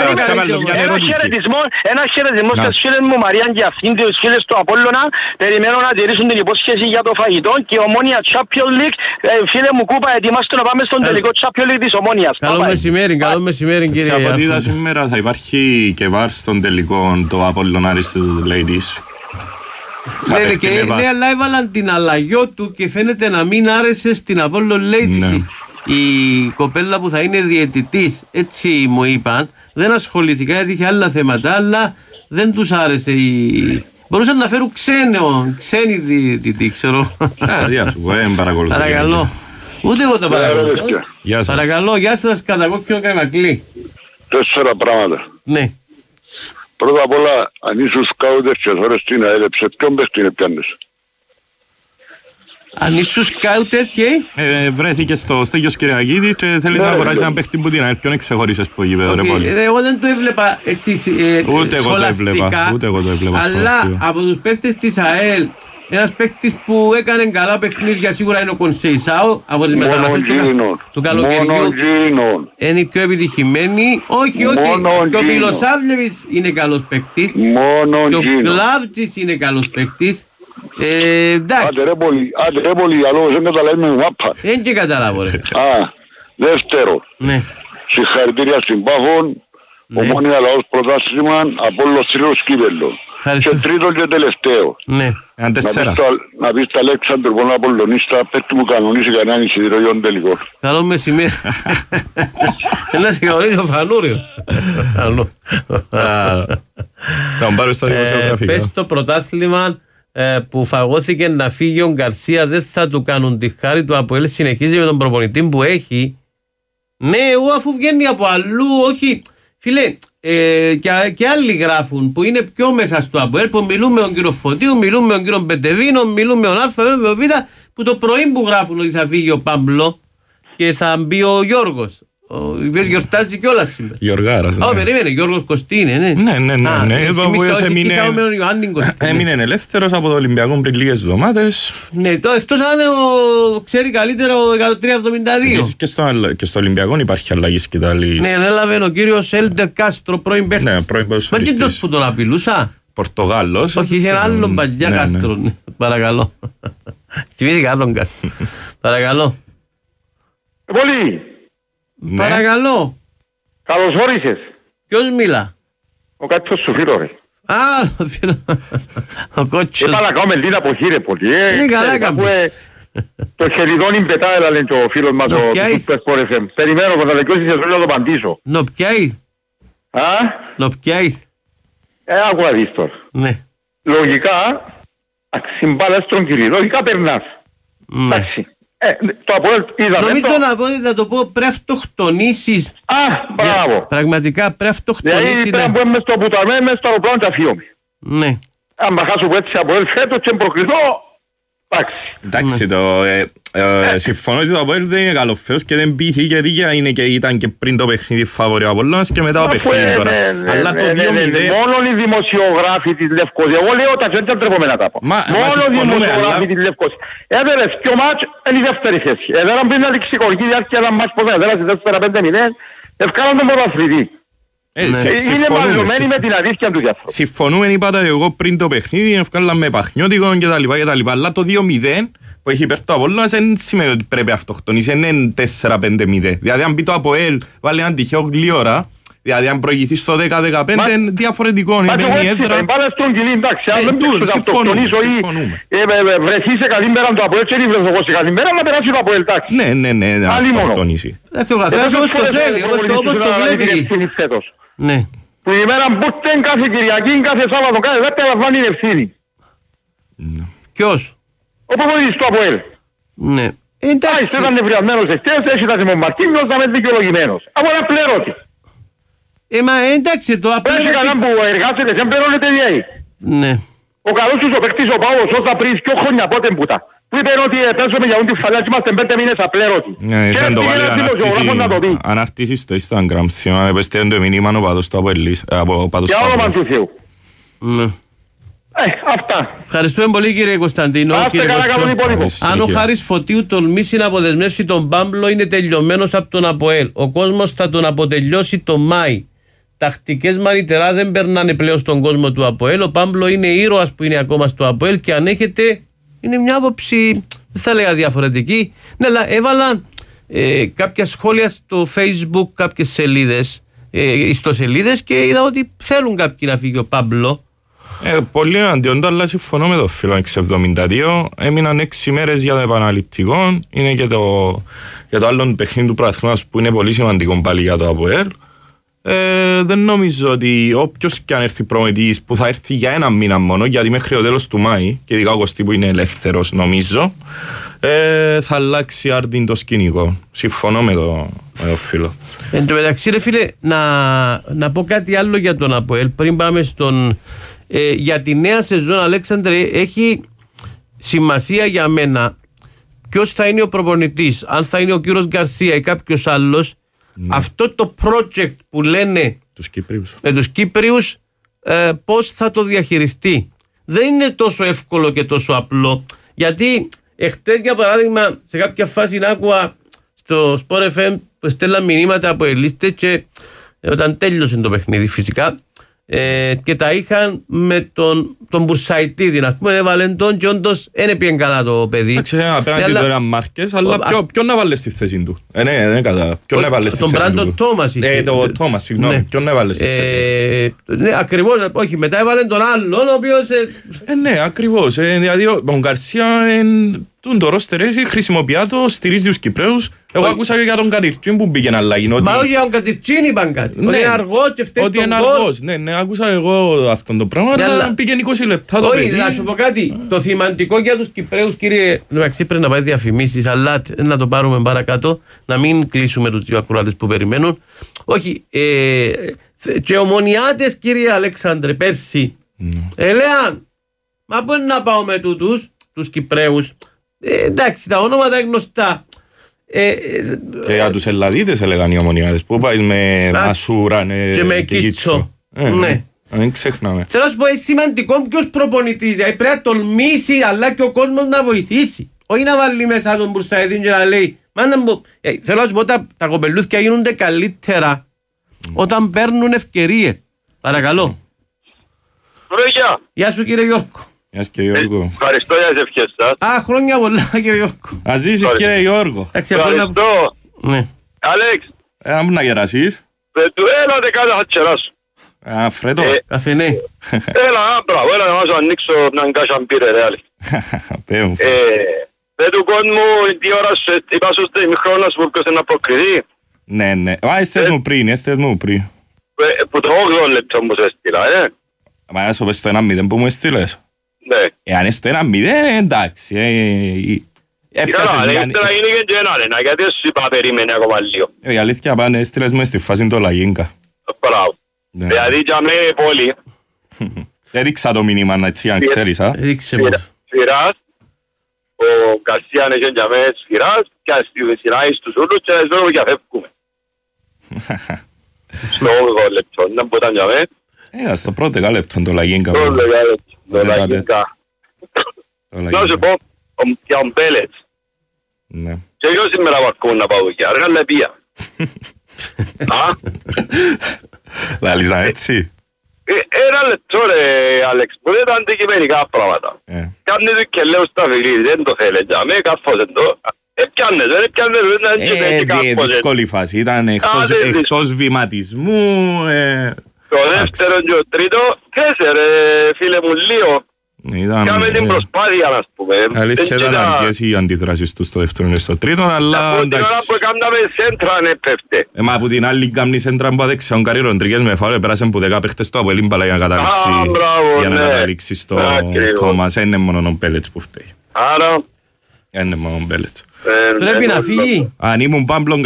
Ένα χαιρετισμό στις φίλες μου Μαριάν και αυτήν τις φίλες του Απόλλωνα. Περιμένω να τηρήσουν την υπόσχεση για το φαγητό και Ομόνια Champions League. Φίλε μου Κούπα, ετοιμάστε να πάμε στον τελικό Champions League της Ομόνιας. Καλό μεσημέρι κύριε. Από ό,τι είδα σήμερα θα υπάρχει και βάρ στον τελικό το Απόλλωνα στους Ladies. Ναι, αλλά έβαλαν την αλλαγιό του και φαίνεται να μην άρεσε στην Apollo Ladies η κοπέλα που θα είναι διαιτητής. Έτσι μου είπαν. Δεν ασχολήθηκα γιατί είχε άλλα θέματα, αλλά δεν τους άρεσε μπορούσαν να φέρουν ξένη διαιτητή, ξέρω. Παρακαλώ. Ούτε εγώ τα παρακαλώ. Παρακαλώ, γεια σας, κατά κόκκινο Καμακλή. 4 πράγματα. Ναι. Πρώτα απ' όλα, αν ήσουν σκάουτες και θωρές την αέλεψε, ποιον παίχτη είναι πιάνες? Αν ήσουν σκάουτερ και... βρέθηκε στο Στέγιος Κυριακίδης και θέλεις να αγοράσεις έναν παίχτη που την ΑΕΛ. Ποιον εξεχωρίσεις που γήπεδο ρε πόλη? Εγώ δεν το έβλεπα έτσι σχολαστικά. Ούτε εγώ το έβλεπα. Αλλά από τους παίχτες της ΑΕΛ, ένας παίχτης που έκανε καλά παιχνίδια σίγουρα είναι ο Κονσεϊσάου από τις μεταγραφές του καλοκαιριού. Είναι η πιο επιτυχημένη. Όχι. Και ο Μιλοσάβλεβης είναι καλός παίχτης. Και ο Κλάβτσης είναι καλός παίχτης. Άντε ρε πολύ, αλλά δεν καταλάβει με μάπα. Δεν και καταλάβω ρε. Δεύτερο, συγχαρητήρια στην Πάφων, Ομόνια Λαός Πρωτάθλημα, Απόλλως Θρύος Κύπελλο. Και τρίτο και τελευταίο. Ναι, να πεις τα Αλέξανδρο πόνο Απολλωνίστα, πέτει μου κανονίσει κανέναν εισιτήριο τελικό. Καλό μεσημέρι. Να συγχωρείς ο Φανούριο. Θα μου πάρω στα δημοσιογραφικά. Πες το πρωτάθλημα που φαγώθηκε να φύγει ο Γκαρσία, δεν θα του κάνουν τη χάρη του. ΑΠΟΕΛ συνεχίζει με τον προπονητή που έχει. Ναι, εγώ αφού βγαίνει από αλλού, όχι. Φίλε, και άλλοι γράφουν που είναι πιο μέσα στο ΑΠΟΕΛ, που μιλούν με τον κύριο Φωτίου, μιλούν με τον κύριο Πετεβίνο, μιλούν με τον Α, με τον Β, που το πρωί που γράφουν ότι θα φύγει ο Πάμπλο και θα μπει ο Γιώργος. Ο οποίος γιορτάζει κιόλας σήμερα. Γιωργάρας. Περίμενε, Γιώργος Κωστή είναι, ναι. Ναι. Έμεινε ελεύθερος από το Ολυμπιακό πριν λίγες εβδομάδες. Ναι, εκτός αν ξέρει καλύτερα ο 1372. Και στο Ολυμπιακό υπάρχει αλλαγή σκητάλης. Ναι, έλαβε ο κύριος Έλντερ Κάστρο, πρώην παίχτης. Ναι, πρώην ποδοσφαιριστής. Μα και που τον απειλούσα. Πορτογάλος. Όχι, είχε ένα άλλο παγιά Κάστρο. Παρακαλώ. Θυμήθηκα άλλον Κάστρο. Παρακαλώ. Πολύ. Ναι. Παρακαλώ. Καλώς όρισες. Ποιος μιλά? Ο κάποιος σου φίλο ρε. Ο φίλο. Ο κότσος. Είπα να κάνουμε λίγα από χείρε πολύ. Καλά έκαμε. Το χεριδόνι πετά έλα και ο φίλος μας ο Super FM. Περιμένω που θα λεκιώσεις και θέλω να το απαντήσω. Νοπιάει. Νοπιάει. Άκου να δεις τώρα. Ναι. Λογικά, συμπάλας στον κύριο. Λογικά περνάς. Εντάξει. Το Αποέλ είδαμε. Νομίζω να πω, θα το πω, πρέπει να αυτοκτονήσεις. Μπράβο. Πραγματικά πρέπει να αυτοκτονήσεις. Δηλαδή πρέπει να μπούμε στο πουταμέ, μέσα στο αεροπλάνο και αφιόμαι. Ναι. Αν μπαχάσω που έτσι Αποέλ φέτος και προκριθώ, εντάξει, συμφωνώ ότι το Αποέλ δεν είναι καλοφέρος και δεν πείθηκε δίκαια, ήταν και πριν το παιχνίδι φαβορί ο Απολλώνας και μετά το παιχνίδι τώρα. Αλλά το 2-0... Μόνο οι δημοσιογράφοι της Λευκώσης, εγώ λέω τα δεν τρεπόμενα τα πω. Μόνο οι δημοσιογράφοι της Λευκώσης. Έδερες και ο μάτς είναι η δεύτερη θέση. Έδεραν πριν να λήξει η κορική διάρκεια ένα μάτς που έδεραν 4-5-0, ευκάλαν τον πρωταθλητή. Είναι μαζωμένοι με την αλήθεια του διάθρωπου. Συμφωνούμε, είπατε εγώ πριν το παιχνίδι, ευκάλαμε παχνιώτικο κτλ. Αλλά το 2-0 που έχει υπέρ το Απόλλωνας δεν σημαίνει ότι πρέπει αυτοκτονείς, είναι 4-5-0. Δηλαδή αν πει το Αποέλ βάλει έναν τυχαίο γλύωρα, δηλαδή αν προηγηθεί στο 10-15 διαφορετικό. Μα εγώ έτσι είπα, πάλι στον κυλί, εντάξει, αν δεν πεις ότι αυτοκτονήσω ή βρεθεί σε καλή μέρα το Αποέλ και δεν βρεθώ εγώ σε καλή μέρα, να περάσει το Αποέλ, εντάξει. Ναι, να αυτοκτονήσει. Ο καθένας όπως το θέλει, όπως το βλέπει. Ναι. Που η μέρα μπούτεν κάθε Κυριακή, κάθε Σάββατο, κάθε Δέπτα λαμβάνει την ευθύνη. Ποιος? Ο προπονητής του Αποέλ. Ναι. Εντάξει. Ήταν νευριασμένος εχθές, έτσι ήταν με Μαρτίνιος, ήταν δικαιολογημένος. Από ένα πλέρωτη. Μα εντάξει, το απλέρωτη... Πέρασε κανέναν που εργάζεται, δεν πληρώνεται διαί. Ναι. Ο καλός τους ο παίκτης ο Παύλος, όταν πριν 2 χρόνια πότε μπούτα. Που είπε ότι παίζουμε για ούντι φαλιά και είμαστε 5 μήνες απλέρωτοι. Ναι, είχαν το βάλει αναρτήσει στο Instagram. Θυμάμαι που έστειλε το μηνύμα ο παδός του Αποέλης. Για όνομα του Θεού. Αυτά. Ευχαριστούμε πολύ κύριε Κωνσταντίνο. Αν ο Χάρης Φωτίου τολμήσει να αποδεσμεύσει τον Πάμπλο, είναι τελειωμένος από τον Αποέλ. Ο κόσμος θα τον αποτελειώσει τον Μάη. Τακτικές μανιτερά δεν περνάνε πλέον στον κόσμο του Αποέλ. Ο Πάμπλο είναι ήρωας που είναι ακόμα στο Αποέλ και αν έχετε, είναι μια άποψη, δεν θα λέγα διαφορετική. Ναι, αλλά έβαλαν κάποια σχόλια στο Facebook, κάποιες σελίδες, ιστοσελίδες και είδα ότι θέλουν κάποιοι να φύγει ο Πάμπλο. Πολύ αντιόντω, αλλά συμφωνώ με το φίλο 672. Έμειναν 6 μέρες για το επαναληπτικό. Είναι και το άλλο παιχνίδι του πρωταθλήματος που είναι πολύ σημαντικό πάλι για το ΑΠΟΕΛ. Δεν νομίζω ότι όποιος και αν έρθει προμετής που θα έρθει για ένα μήνα μόνο, γιατί μέχρι το τέλος του Μάη, και ειδικά ο Κωστή που είναι ελεύθερος νομίζω, θα αλλάξει άρτην το σκηνικό. Συμφωνώ με το φίλο. Εν τω μεταξύ ρε φίλε, να πω κάτι άλλο για τον ΑΠΟΕΛ πριν πάμε στον... για τη νέα σεζόν, Αλέξανδρε, έχει σημασία για μένα ποιος θα είναι ο προπονητής, αν θα είναι ο κύριος Γκαρσία ή κάποιος άλλος. Αυτό το project που λένε με τους Κύπριους, πώς θα το διαχειριστεί. Δεν είναι τόσο εύκολο και τόσο απλό, γιατί εχθές για παράδειγμα σε κάποια φάση άκουα στο Sport FM που στέλναν μηνύματα από ελίστες και όταν τέλειωσε το παιχνίδι φυσικά, και τα είχαν με τον Μπουρσαϊτίδη, ας πούμε, έβαλαν τον και όντως δεν πήγαινε καλά το παιδί. Απέναντι του έναν Μάρκες, αλλά ποιον να βάλε στη θέση του. Ναι, κατά. Ποιον να βάλε στη θέση του. Τον Μπράντον Τόμας. Το Τόμας, συγγνώμη. Ποιον να βάλε στη θέση του. Ναι, ακριβώς, όχι, μετά έβαλαν τον άλλον, ο οποίος... Ναι, ακριβώς. Δηλαδή, ο Γκαρσία το ρόστερ χρησιμοποιεί το, στηρίζει τους Κυπρέους. Εγώ άκουσα και για τον Κατυρτσίν που μπήκε να αλλαγεί. Μα όχι για τον Κατυρτσίν είπαν κάτι. Ότι είναι αργό και φταίει τον γκολ. Ναι, άκουσα εγώ αυτό το πράγμα, αλλά πήγε 20 λεπτά το παιδί. Όχι, να σου πω κάτι. Το σημαντικό για τους Κυπρέους, κύριε, εντάξει πρέπει να πάει διαφημίσεις, αλλά να το πάρουμε παρακάτω, να μην κλείσουμε τους δύο ακροατές που περιμένουν. Όχι, και ομονιάτες, κύριε Αλέξανδρε, πέρσι, έλεγαν, μα πού είναι να πάω με τους Κυπρέους. Εντάξει, τα ονόματα είναι γνωστά. Για τους Ελλαδίτες έλεγαν οι ομονιάδες που πάει με Μασούρα και με Κίτσο. Ναι. Δεν ξεχνάμε. Θέλω να σου πω, είναι σημαντικό ποιος προπονητής. Δηλαδή πρέπει να τολμήσει, αλλά και ο κόσμος να βοηθήσει. Όχι να βάλει μέσα τον Μπουρσαϊδίν και να λέει. Θέλω να σου πω, τα κοπελούθια γίνονται καλύτερα όταν παίρνουν ευκαιρίες. Παρακαλώ. Γεια σου κύριε Γιώργο. Ευχαριστώ για τις ευχές σας. Χρόνια πολλά κύριε Γιώργο. Να ζήσεις κύριε Γιώργο. Ευχαριστώ. Αλέξ. Αν να γεράσεις. Έλα δεν κάνω χατσερά σου. Φρέτο. Καφενέ. Έλα μπράβο, έλα να σου ανοίξω να κάσαν πήρε ρε άλλη. Δεν του κόσμου τι ώρα σου είπα σου στη χρόνος που έρχεσαι να προκριθεί. Ναι. Έστες μου πριν. Που το 8 λεπτό μου σε έστειλα, Μα να σου πες στο 1-0 που μου έστειλες. Ναι. Εάν είναι στο 1-0, εντάξει. Αλλά ήθελα γίνει και ένα αρένα, γιατί σου είπα περίμενε ακόμα λίγο. Η αλήθεια πάνε, έστειλες μου στη φάση το Λαγίνκα. Μπράβο. Δηλαδή για με πόλη. Έδειξα το μήνυμα, έτσι, αν ξέρεις, α. Σφυράς, ο Γκαρσία είναι για με σφυράς, και στη σειρά στους ούλους και ζω και φεύγουμε. Στο 8 λεπτό, δεν μπορούταν για με. Στο πρώτο λεπτό το Λαγίνκα. Το Λαγίνκα. Να σου πω, για ο Μπέλετς. Και εγώ σήμερα βαρκούν να πάω εκεί, αργά λεπία. Λαλίζα έτσι. Ένα λεπτό ρε Άλεξ, που δεν ήταν αντικειμενικά πράγματα. Κάνε το και λέω στα φιλή, δεν το θέλει για με, καφώς δεν το... Έπιανε, δεν έπιανε. Δύσκολη φάση, ήταν εκτός βηματισμού. Το δεύτερο και ο τρίτο, τέσσερ φίλε μου λίγο. Κάμε την προσπάθεια να πούμε. Αλήθεια ήταν αργές οι αντιδράσεις του στο δεύτερο και στο τρίτο, αλλά εντάξει. Από την ώρα που έκαναμε σέντρα ανέπεφτε. Μα από την άλλη κάμνη σέντρα που αδέξε ο Καρί Ροντρίγες με φάουλ, πέρασε από 10 παίχτες το Αποελίμπαλα για να καταλήξει στο Τόμας. Είναι μόνο ο Μπέλετς που φταίει. Άρα. Είναι μόνο ο Μπέλετς. Πρέπει να φύγει. Αν ήμουν Πάμπλον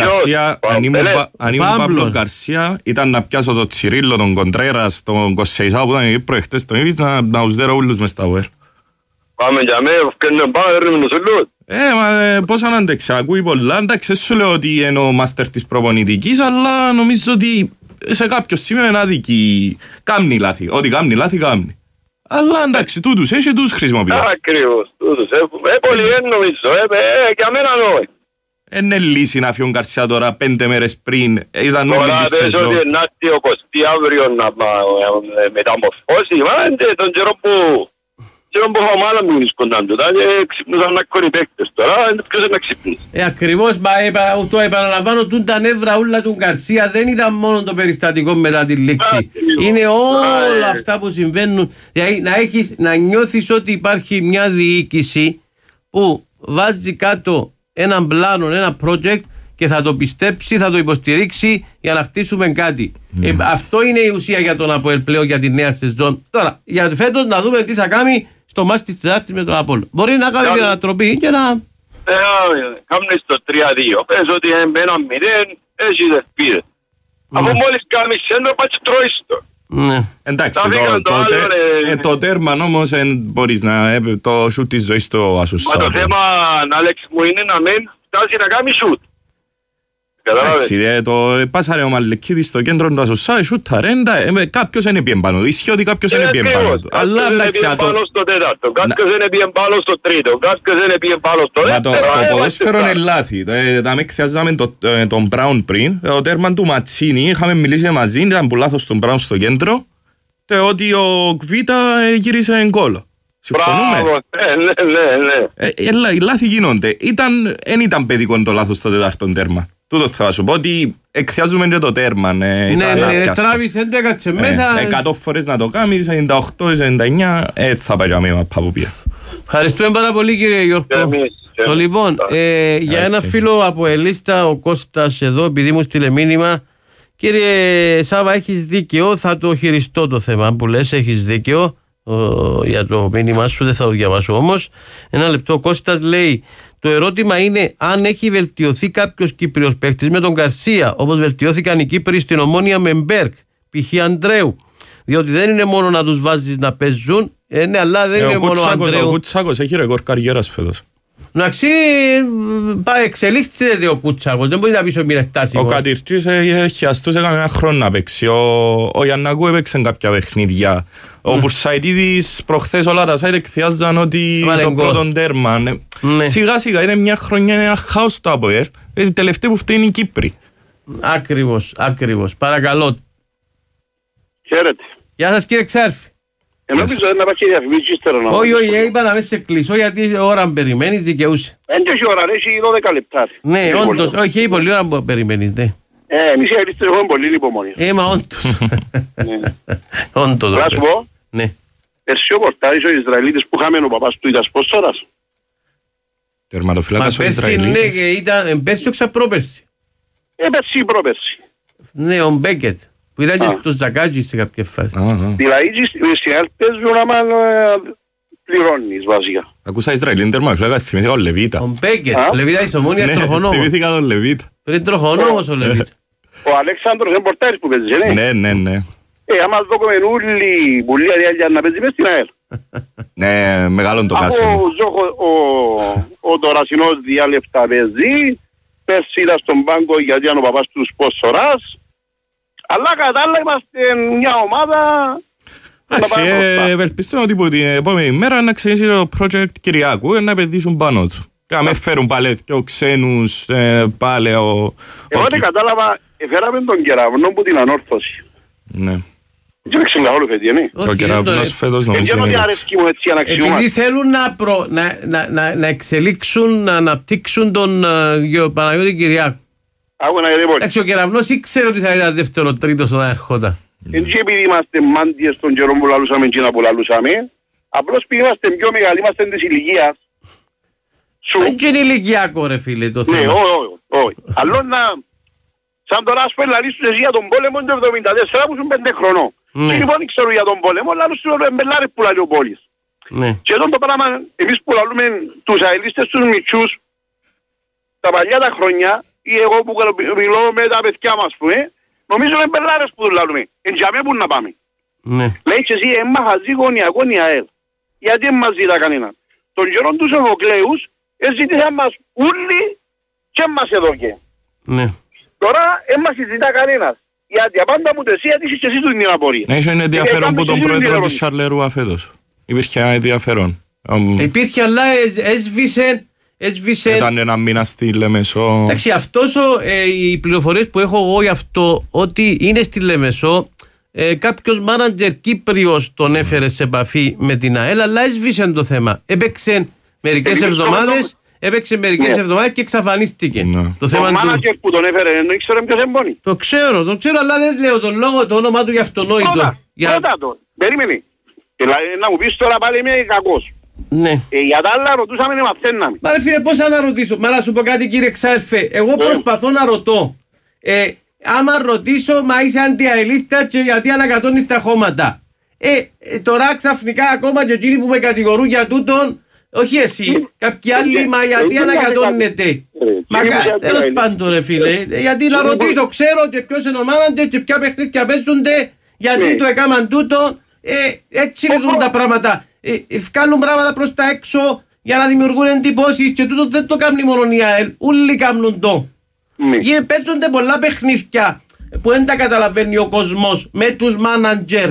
Γκαρσία, ήταν να πιάσω τον Τσιρίλο, τον Κοντρέρας, τον Κοσσεϊσάου που ήταν εκεί προεχτές τον Ήβιτς να τους δέρω όλους μες τα ουέρ. Πάμε για μένα, φτιάχνουμε πάμε, έρνουμε τους όλους. Πώς αν αντέξει, ακούει πολλά, εντάξει, σου λέω ότι είναι ο μάστερ της προπονητικής, αλλά νομίζω ότι σε κάποιο σημείο είναι άδικη. Κάμνει λάθη, ό,τι κάμνει λάθη κάμνει. Αλλά εντάξει, τούτους έχει, τούτους χρησιμοποιείς. Ακριβώς, τούτους έχουμε. Πολύ δεν νομίζω, για μένα νόη. Είναι λύση να φύγουν Γκαρσία τώρα 5 μέρες πριν, ήταν όλη τη σεζόν. Τώρα πες ότι να έρθει ο Κωστή αύριο να μεταμορφώσει, μα τον καιρό που ομάδα μου βρίσκονταν τότε και ξυπνούσαν να κόρει παίκτες τώρα, ποιος να ξυπνήσει. Ακριβώς, το επαναλαμβάνω, τα νεύρα ούλα του Γκαρσία δεν ήταν μόνο το περιστατικό μετά τη λήξη. Είναι όλα αυτά που συμβαίνουν. Να νιώθεις ότι υπάρχει μια διοίκηση που βάζει κάτω έναν πλάνο, ένα project και θα το πιστέψει, θα το υποστηρίξει για να χτίσουμε κάτι. Αυτό είναι η ουσία για τον ΑΠΟΕΛ πλέον για τη νέα σεζόν. Τώρα, για φέτος να δούμε τι θα κάνει στο μάτς της Τετάρτης με τον Απόλλωνα. Μπορεί να κάνει την ανατροπή και να... Κάμνει στο 3-2. Πες ότι με ένα 0 έχει δεσπίδες. Αφού μόλις κάνεις σέντρο πάει τρώεις το. Εντάξει, το τέρμα όμως μπορείς να το σούτ της ζωής το ασουσά. Μα το θέμα, Άλεξ μου, είναι να μην φτάσει να κάνει σούτ. Εντάξει, το πάσαρε ο Μαλεκίδης στο κέντρο του ασουσά, σούταρε, κάποιος είναι πιέν πάνω, ισχύει ότι κάποιος είναι πιέν πάνω. Αλλά εντάξει, κάποιος είναι πιέν πάνω στο τέταρτο, κάποιος είναι πιέν πάνω στο τρίτο, κάποιος είναι πιέν πάνω στο δεύτερο. Το ποδόσφαιρο είναι λάθη, τα με χθιάζαμε τον Μπράουν πριν, το τέρμα του Ματσίνη, είχαμε μιλήσει μαζί, ήταν που λάθος τον Μπράουν στο κέντρο και ότι ο Κβίτα γύρισε γκολ. Συμφωνούμε. Ναι. Οι λάθη γίνονται. Εν ήταν παιδικό το λάθος στο τέταρτο τέρμα. Τούτο θα σου πω ότι εκθιάζουμε και το τέρμα. Ναι, τράβησε, δεν έκατσε μέσα. 100 φορές να το κάνεις, 98-99, θα πάει αμήμα από πια. Ευχαριστούμε πάρα πολύ κύριε Γιώργο. Λοιπόν, για ένα φίλο από Ελίστα, ο Κώστας εδώ, επειδή μου στείλε μήνυμα, κύριε Σάβα, έχεις δίκαιο, θα το χειριστώ το θέμα που λες, έχεις δίκαιο για το μήνυμα σου, δεν θα το διαβάσω όμως. Ένα λεπτό, ο Κώστας λέει, το ερώτημα είναι αν έχει βελτιωθεί κάποιος Κύπριος παίκτης με τον Γκαρσία, όπως βελτιώθηκαν οι Κύπροι στην Ομόνια με Μπέρκ, π.χ. Ανδρέου. Διότι δεν είναι μόνο να τους βάζεις να παίζουν, ναι, αλλά δεν είναι μόνο ο Ανδρέου. Ο Κουτσάκος έχει ρεκόρ καριέρας φέτος. Εντάξει, εξελίχθηκε ο Κουτσάκος, δεν μπορεί να πεις ότι είναι στάσιμος. Ο Κατηρτζής χιαστούσε κανένα χρόνο να παίξει. Ο Γιαννακού έπαιξε κάποια παιχνίδια. Ο Πουρσαϊτίδης προχθές όλα τα site εκθιάζαν ότι το πρώτο τέρμα. Σιγά σιγά είναι μια χρονιά, ένα χάος το ΑΠΟΕΛ. Η τελευταία που φταίει είναι οι Κύπροι. Ακριβώς. Παρακαλώ. Χαίρετε. Γεια σας κύριε Ξάρφη. Νομίζω να πάει και διαφημίσεις ύστερα να... Όχι, είπα να μην σε κλείσω γιατί ώρα περιμένεις δικαιούσε. Δεν έχει ώρα, έχει 12 λεπτά. Ναι, όντως, όχι, έχει πολλή ώρα που περιμένεις, ναι. Εμείς οι αριστείς έχουμε πολύ υπομονή. Μα όντως. Όντως. Να σου πω, Περσί ο Πορτάρης ο Ισραηλίτης που είχαμε ο παπάς του ήταν σπόσορας. Τερματοφυλάκας ο Ισραηλίτης. Ναι, και ήταν πέρσι όξα πρόπερσι. Πέρσι ή πρόπερσι. Ναι, ο Μπέκετ. Που ήταν και στο Ζακάτζι σε κάποια φάση. Δηλαδή οι Ισραήλ παίζουν άμα πληρώνεις βασικά. Ακούσα Ισραηλίν τερμά, θυμήθηκα ο Λεβίτα. Ο Μπέκετ, ο Λεβίτα της Ομόνιας τροχονόμος. Θυμήθηκα τον Λεβίτα. Πριν τροχονόμος ο Λεβίτα. Ο Αλέξανδρος είναι πορτάρις που παίζει, Ναι. Άμα δώκουμε όλοι πουλή αδειά να παίζει μες στην ΑΕΛ. Ναι, μεγάλον το κάσιμο. Ο Τωρασινός διάλεπτα παίζει, πέρσι ήταν στον πάγκο γιατί ήταν ο παπάς του σπόσορας, αλλά κατά άλλα είμαστε μια ομάδα. Εντάξει, ευελπιστώ ότι από την επόμενη μέρα να ξεκινήσει το project Κυριάκου να επενδύσουν πάνω του. Να με φέρουν πάλι και ξένους πάλι. Εγώ δεν κατάλαβα, φέραμε τον Κεραυνό που την ανόρθωση. Ναι. Δεν ξέρω καθόλου φέτει, είναι. Ο Κεραυνός φέτος νομίζω είναι έτσι. Επειδή θέλουν να εξελίξουν, να αναπτύξουν τον Παναγιώτη Κυριάκου. Εντάξει, ο Κεραυνός ήξερε ότι θα ήταν δεύτερο, τρίτος όταν έρχονταν. Δεν και επειδή είμαστε μάντιες των καιρών που λαλούσαμε και να που λαλούσαμε, απλώς επειδή είμαστε πιο μεγάλοι, είμαστε της ηλικίας. Δεν και είναι ηλικιακό ρε φίλε το θέμα. Ναι, όχι. Αλλό να... Σαν τώρα ας πούμε λαλήσουν εσύ για τον πόλεμο του 1974 που ήσουν 5 χρονών. Και λοιπόν ξέρω για τον πόλεμο, λαλούσουν εμπελάρες που λαλεί ο πόλης. Και εδώ το πράγμα, εμείς που λαλούμε τους αελίστες τους μητσούς, τα παλιά τα χρόνια, ή εγώ που μιλώ με τα παιδιά μας που νομίζω είναι μπελάρες που τους λαλούμε. Εν για μέ που να πάμε. Λέει και εσύ έμμαχαζεί γωνιακό η ΑΕΛ. Γιατί δεν μας ζητά κανένα. Τον καιρόν τους Σοφοκλέους ζήτησαν μας ούλοι και μας εδώκε. Τώρα δεν μας ζητά κανένας. Γιατί απάντα μου το εσύ έτυχες και εσύ του την απορία. Έχει ενδιαφέρον που τον πρόεδρο της Σαρλερούα φέτος. Υπήρχε ενδιαφέρον. Υπήρχε αλλά έσβησε. Ήταν ένα μήνα στη Λεμεσό. Εντάξει, αυτός οι πληροφορίες που έχω εγώ γι' αυτό ότι είναι στη Λεμεσό, κάποιος μάνατζερ Κύπριος τον έφερε σε επαφή με την ΑΕΛ, αλλά έσβησε το θέμα. Έπαιξε μερικές εβδομάδες και εξαφανίστηκε. Το μάνατζερ που τον έφερε δεν ήξερε ποιος εμπώνει. Το ξέρω, αλλά δεν λέω τον λόγο, το όνομά του για αυτονόητο. Ρώτα το, περίμενε. Να μου πεις τώρα πάλι είμαι κακός. Ναι. Για τα άλλα ρωτούσαμε να μαθαίναμε. Μα ρε φίλε πώς να ρωτήσω. Μα να σου πω κάτι κύριε Ξάρφε. Εγώ προσπαθώ να ρωτώ. Άμα ρωτήσω μα είσαι αντιαελίστα και γιατί ανακατώνεις τα χώματα. Τώρα ξαφνικά ακόμα και εκείνοι που με κατηγορούν για τούτον, όχι εσύ, κάποιοι άλλοι, μα γιατί ανακατώνετε. Μα τέλος πάντων ρε φίλε. Γιατί να ρωτήσω, ξέρω και ποιος είναι ο μάνατζερ και ποια παιχνίδια παίζονται, γιατί το έκαναν τούτο. Έτσι λειτουργούν τα πράγματα. Βγάλουν πράγματα προς τα έξω για να δημιουργούν εντυπώσεις και τούτο δεν το κάνει μόνο η ΑΕΛ. Όλοι κάνουν το. Παίζονται πολλά παιχνίδια που δεν τα καταλαβαίνει ο κόσμος με τους μάνατζερ.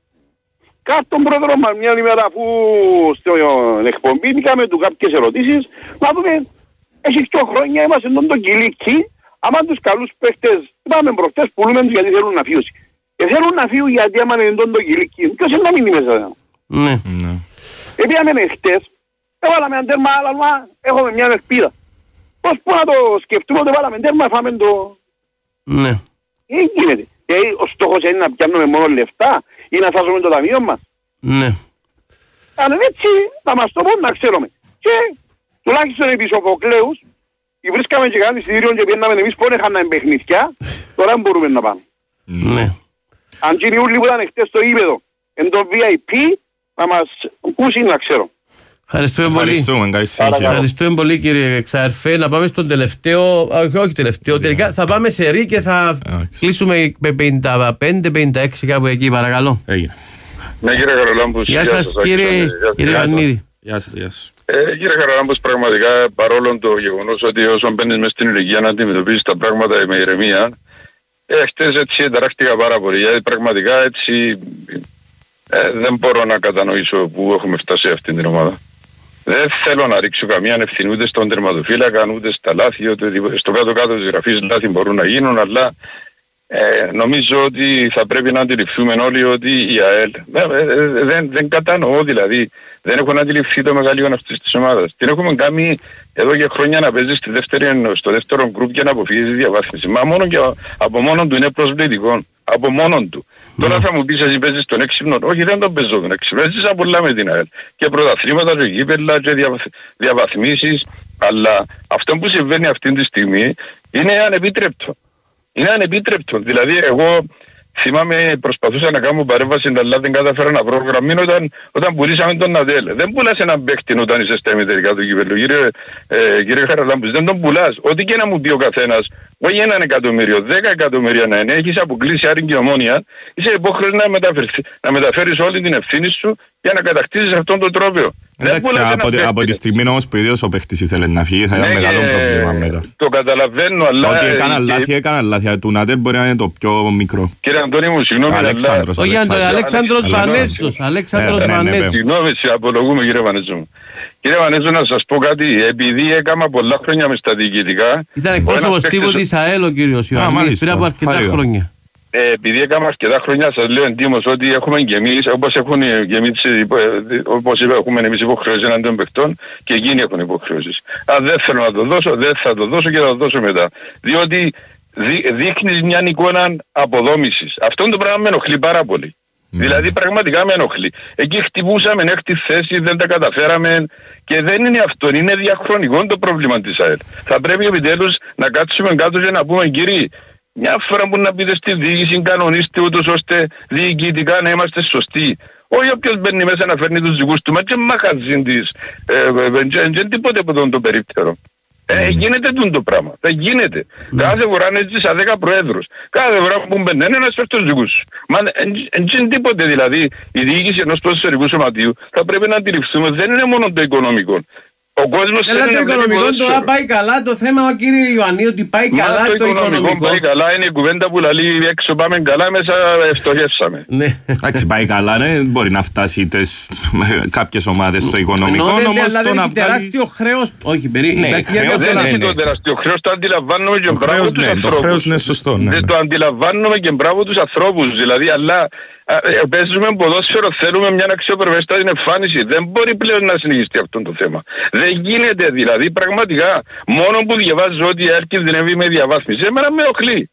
Κάτω πρόεδρο μας μια ημέρα που στην εκπομπή είχαμε του κάποιες ερωτήσεις να δούμε έχει 2 χρόνια είμαστε τον Κιλίκη άμα τους καλούς παίχτες είπαμε προχτές πουλούμε τους γιατί θέλουν να φύγουν. Θέλουν να φύγουν γιατί άμα είναι τον Κιλίκη ποιος είναι να μείνει μέσα. Ναι. Επίαμε χτες, έβαλαμε ένα τέρμα, αλλά έχουμε μια ελπίδα. Πώς που να το σκεφτούμε ότι βάλαμε τέρμα, φάμε το... Ναι. Γίνεται. Ο στόχος είναι να πιάνουμε μόνο λεφτά ή να φάσουμε το ταμείο μας. Ναι. Αν είναι έτσι, να μας το πούν να ξέρουμε. Και τουλάχιστον επί Σοφοκλέους, βρίσκαμε και κάτι εισιτήριον και πιέναμε εμείς πόνε χάναμε παιχνίδια, τώρα μπορούμε να πάμε. Ναι. Αν και οι ούλοι που ήταν χτες στο ύπεδο, εν το VIP, να μας ακούσει να ξέρω. Ευχαριστούμε πολύ κύριε Ξαρφέ. Να πάμε στον τελευταίο, όχι τελευταίο, τελικά θα πάμε σε ρί και θα κλείσουμε με 55-56 κάπου εκεί παρακαλώ. Ναι κύριε Χαραλάμπους. Γεια σας κύριε Ιωαννίδη. Γεια σας. Κύριε Χαραλάμπους, πραγματικά παρόλο το γεγονός ότι όσο μπαίνεις μες στην ηλικία να αντιμετωπίσεις τα πράγματα με ηρεμία, χτες έτσι ενταράχτηκα πάρα πολύ, γιατί πραγματικά έτσι δεν μπορώ να κατανοήσω που έχουμε φτάσει σε αυτήν την ομάδα. Δεν θέλω να ρίξω καμία ευθύνη ούτε στον τερματοφύλακα, ούτε στα λάθη, ούτε στο κάτω-κάτω της γραφής λάθη μπορούν να γίνουν, αλλά νομίζω ότι θα πρέπει να αντιληφθούμε όλοι ότι η ΑΕΛ δεν κατανοώ, δηλαδή δεν έχουν αντιληφθεί το μεγαλείο αυτής της ομάδας. Την έχουμε κάνει εδώ και χρόνια να παίζει στο δεύτερο γκρουπ και να αποφύγει τη διαβάθμιση. Μα μόνο και από μόνον του είναι προσβλητικό. Από μόνον του. Τώρα θα μου πεις εσύ παίζεις τον έξυπνο. Όχι, δεν τον παίζω τον έξυπνο. Παίζεις από πολλά με την ΑΕΛ. Και πρωταθλήματα και γήπεδα και διαβαθμίσεις. Αλλά αυτό που συμβαίνει αυτή τη στιγμή είναι ανεπίτρεπτο. Είναι ανεπίτρεπτο. Δηλαδή εγώ θυμάμαι προσπαθούσα να κάνω παρέμβαση, αλλά δεν καταφέρα να βρω γραμμή όταν πουλήσαμε τον Νατέλ. Δεν πουλάς έναν παίχτη όταν είσαι στα ημιτελικά του κυπέλλου. Κύριε Χαραλάμπους, δεν τον πουλάς. Ό,τι και να μου πει ο καθένας, όχι 1 εκατομμύριο, 10 εκατομμύρια να είναι, έχεις αποκλείσει Άρη και Ομόνια, είσαι υπόχρεος να μεταφέρεις όλη την ευθύνη σου για να κατακτήσεις αυτόν τον τρόπαιο. Εντάξει, από τη στιγμή όμως που ίδιος ο παίχτης ήθελε να φύγει θα ήταν μεγάλο πρόβλημα μετά. Το καταλαβαίνω, αλλά... Ότι έκανα λάθη. Του Νατέλ μπορεί να είναι το πιο μικρό. Κύριε Αντώνη μου, συγγνώμη, Αλέξανδρος Βανέζος. Συγγνώμη, απολογούμε κύριε Βανέζο μου. Κύριε Βανέζο, να σας πω κάτι, επειδή έκανα πολλά χρόνια μες στα διοικητικά... Ήταν εκπρόσωπος τύπου της ΑΕΛ ο κύριος Ιωαννίδης πριν από αρκετά χρόνια. Επειδή έκανα αρκετά χρόνια, σας λέω εντύμως ότι έχουμε και εμείς, όπως έχουν και εμείς, όπως έχουμε εμείς υποχρεώσεις εναντίον των παιχτών και εκείνοι έχουν υποχρεώσεις. Αν δεν θέλω να το δώσω, δεν θα το δώσω και θα το δώσω μετά. Διότι δείχνεις μια εικόνα αποδόμησης. Αυτό το πράγμα με ενοχλεί πάρα πολύ. Δηλαδή πραγματικά με ενοχλεί. Εκεί χτυπούσαμε έκτη θέση, δεν τα καταφέραμε και δεν είναι αυτό, είναι διαχρονικό το πρόβλημα της ΑΕΛ. Θα πρέπει επιτέλους να κάτσουμε κάτω και να πούμε κύριοι, μια φορά που να πείτε στη διοίκηση κανονίστε ούτως ώστε διοικητικά να είμαστε σωστοί. Όχι όποιος μπαίνει μέσα να φέρνει τους δικούς του, μα και μαχαζίν της, δεν τίποτε από τον το περίπτερο. Γίνεται το πράγμα, δεν γίνεται. Κάθε φορά είναι έτσι σαν 10 προέδρους. Κάθε φορά που μπαίνει ένας φέρει τους δικούς σου. Μα δεν τίποτε δηλαδή. Η διοίκηση ενός ποδοσφαιρικού σωματείου θα πρέπει να αντιληφθούμε, δεν είναι μόνο το οικονομικό. Ο κόσμος θέλει το οικονομικό τώρα πάει καλά, το θέμα κύριε Ιωαννή ότι πάει καλά το οικονομικό. Πάει καλά, είναι η κουβέντα που λέει έξω πάμε καλά, μέσα φτωχεύσαμε. Εντάξει, πάει καλά, μπορεί να φτάσει κάποιες ομάδες στο οικονομικό. Όμως το να βγάλει τεράστιο χρέος, όχι περίπου. Δεν έχει το τεράστιο χρέος, το αντιλαμβάνομαι και μπράβο τους ανθρώπους. Το χρέος είναι σωστό. Το αντιλαμβάνομαι και μπράβο τους ανθρώπους, δηλαδή, αλλά παίζουμε ποδόσφαιρο, θέλουμε μια αξιοπρεπέστατη εμφάνιση. Δεν μπορεί πλέον να συνεχιστεί αυτό το θέμα. Δεν γίνεται δηλαδή πραγματικά. Μόνο που διαβάζω ότι η ΑΕΛ κινδυνεύει με διαβάθμιση, εμένα με οχλεί.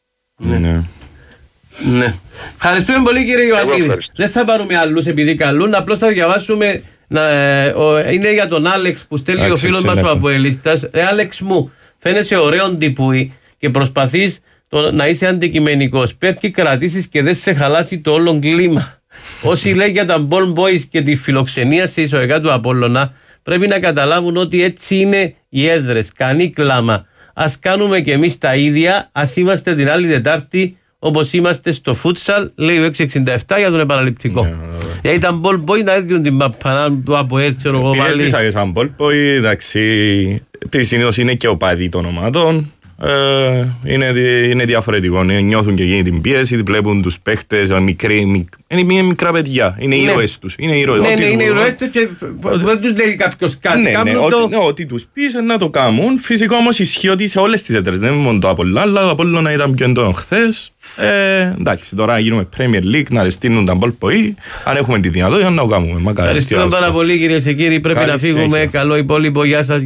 Ναι. Ευχαριστούμε πολύ κύριε Ιωαννίδη. Δεν θα πάρουμε άλλους επειδή καλούν, απλώς θα διαβάσουμε. Είναι για τον Άλεξ που στέλνει ο φίλος μας ο Αποελίστας. Άλεξ μου, φαίνεσαι ωραίον τυπούι και προσπαθείς να είσαι αντικειμενικός. Πρέπει κρατήσεις και δεν σε χαλάσει το όλο κλίμα. Όσοι λέει για τα Ball Boys και τη φιλοξενία σε εισαγωγικά του Απόλλωνα, πρέπει να καταλάβουν ότι έτσι είναι οι έδρες. Κανεί κλάμα. Ας κάνουμε και εμείς τα ίδια. Ας είμαστε την άλλη Τετάρτη όπως είμαστε στο φούτσαλ, λέει ο 667 για τον επαναληπτικό. Γιατί τα Ball Boys να έδιουν την παπανά του από έτσι. Πιέζησα και σαν Ball Boy, εντάξει. Συνήθως είναι και ο παδί των ομάδων. Είναι διαφορετικό. Νιώθουν και εκείνη την πίεση, βλέπουν τους παίχτες είναι μικρά παιδιά. Είναι οι ήρωες τους. Είναι οι ήρωες τους και δεν τους λέει κάποιος κάτι. Ό,τι τους πεις να το κάνουν. Φυσικά όμως ισχύει ότι σε όλες τις έδρες, δεν είναι μόνο το Απόλλωνα, αλλά το Απόλλωνα ήταν πιο έντονο χθες. Εντάξει, τώρα γίνουμε Premier League, να ρεστείνουν τα Ball Boy. Αν έχουμε τη δυνατότητα να το κάνουμε. Ευχαριστούμε πάρα πολύ κυρίες και κύριοι. Πρέπει να φύγουμε. Καλό υπόλοιπο. Γεια σας.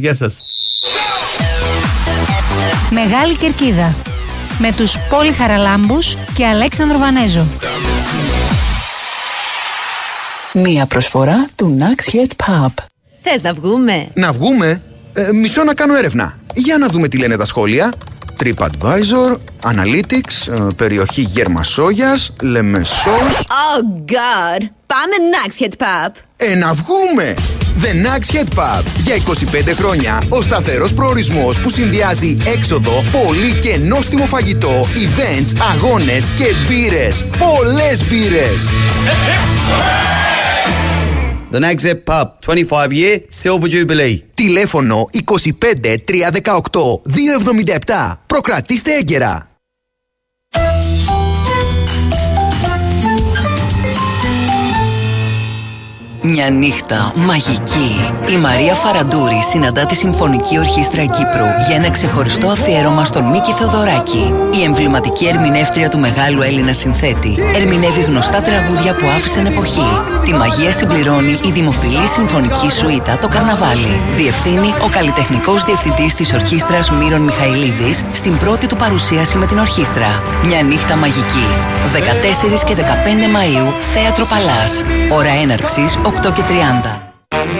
Μεγάλη Κερκίδα με τους Πόλη Χαραλάμπους και Αλέξανδρο Βανέζο. Μία προσφορά του Nax Head Pub. Θες να βγούμε? Να βγούμε? Μισό να κάνω έρευνα. Για να δούμε τι λένε τα σχόλια. TripAdvisor, Analytics, περιοχή Γερμασόγιας, Λεμεσός. Oh God! Πάμε Nax Head Pub. Να βγούμε! The Nax Head Pub. Για 25 χρόνια ο σταθερός προορισμός που συνδυάζει έξοδο, πολύ και νόστιμο φαγητό, events, αγώνες και μπύρες. Πολλές μπύρες! The Nax Head Pub, 25 year Silver Jubilee. Τηλέφωνο 25 318 277. Προκρατήστε έγκαιρα. Μια νύχτα μαγική. Η Μαρία Φαραντούρη συναντά τη Συμφωνική Ορχήστρα Κύπρου για ένα ξεχωριστό αφιέρωμα στον Μίκη Θεοδωράκη. Η εμβληματική ερμηνεύτρια του μεγάλου Έλληνα συνθέτη ερμηνεύει γνωστά τραγούδια που άφησαν εποχή. Τη μαγεία συμπληρώνει η δημοφιλή συμφωνική σουίτα Το Καρναβάλι. Διευθύνει ο καλλιτεχνικός διευθυντής της ορχήστρας Μύρον Μιχαηλίδης στην πρώτη του παρουσίαση με την ορχήστρα. Μια νύχτα μαγική. 14 και 15 Μαΐου, Θέατρο Παλάς. Ώρα έναρξης 8:30.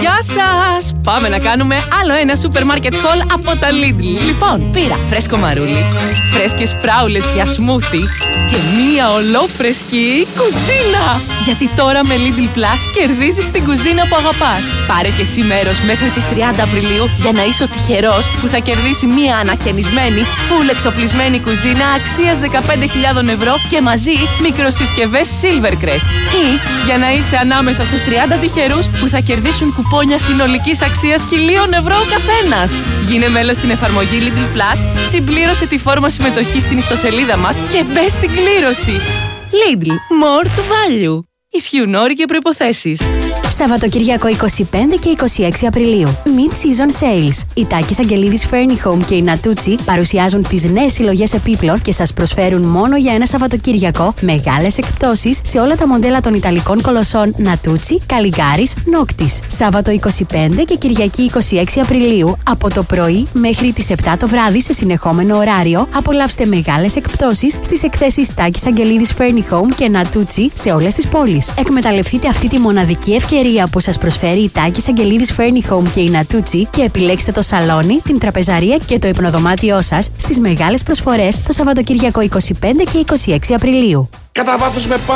Γεια σας! Πάμε να κάνουμε άλλο ένα σούπερ μάρκετ haul από τα Lidl. Λοιπόν, πήρα φρέσκο μαρούλι, φρέσκες φράουλες για σμούθι και μία ολόφρεσκη κουζίνα. Γιατί τώρα με Lidl Plus κερδίζεις την κουζίνα που αγαπάς. Πάρε και εσύ μέρος μέχρι τις 30 Απριλίου για να είσαι ο τυχερός που θα κερδίσει μία ανακαινισμένη, full εξοπλισμένη κουζίνα αξίας 15.000 ευρώ και μαζί μικροσυσκευές Silvercrest. Ή για να είσαι ανάμεσα στους 30 τυχερούς που θα κερδίσουν κουπόνια συνολικής αξίας 1.000 ευρώ ο καθένας. Γίνε μέλος στην εφαρμογή Lidl Plus, συμπλήρωσε τη φόρμα συμμετοχής στην ιστοσελίδα μας και μπες στην κλήρωση. Lidl, more to value. Ισχύουν όροι και προϋποθέσεις. Σαββατοκύριακο 25 και 26 Απριλίου. Mid-season sales. Οι Τάκης Αγγελίδης Furni Home και η Natuzzi παρουσιάζουν τις νέες συλλογές επίπλων και σας προσφέρουν μόνο για ένα Σαββατοκύριακο μεγάλες εκπτώσεις σε όλα τα μοντέλα των Ιταλικών κολοσσών Natuzzi, Caligaris, Noctis. Σάββατο 25 και Κυριακή 26 Απριλίου από το πρωί μέχρι τις 7 το βράδυ σε συνεχόμενο ωράριο απολαύστε μεγάλες εκπτώσεις στις εκθέσεις Τάκης Αγγελίδης Furni Home και Natuzzi σε όλες τις πόλεις. Εκμεταλλευτείτε αυτή τη μοναδική ευκαιρία που σας προσφέρει η Τάκης Αγγελίδης Furni Home και η Natuzzi και επιλέξτε το σαλόνι, την τραπεζαρία και το υπνοδωμάτιό σας στις μεγάλες προσφορές το Σαββατοκύριακο 25 και 26 Απριλίου. Κατά βάθος με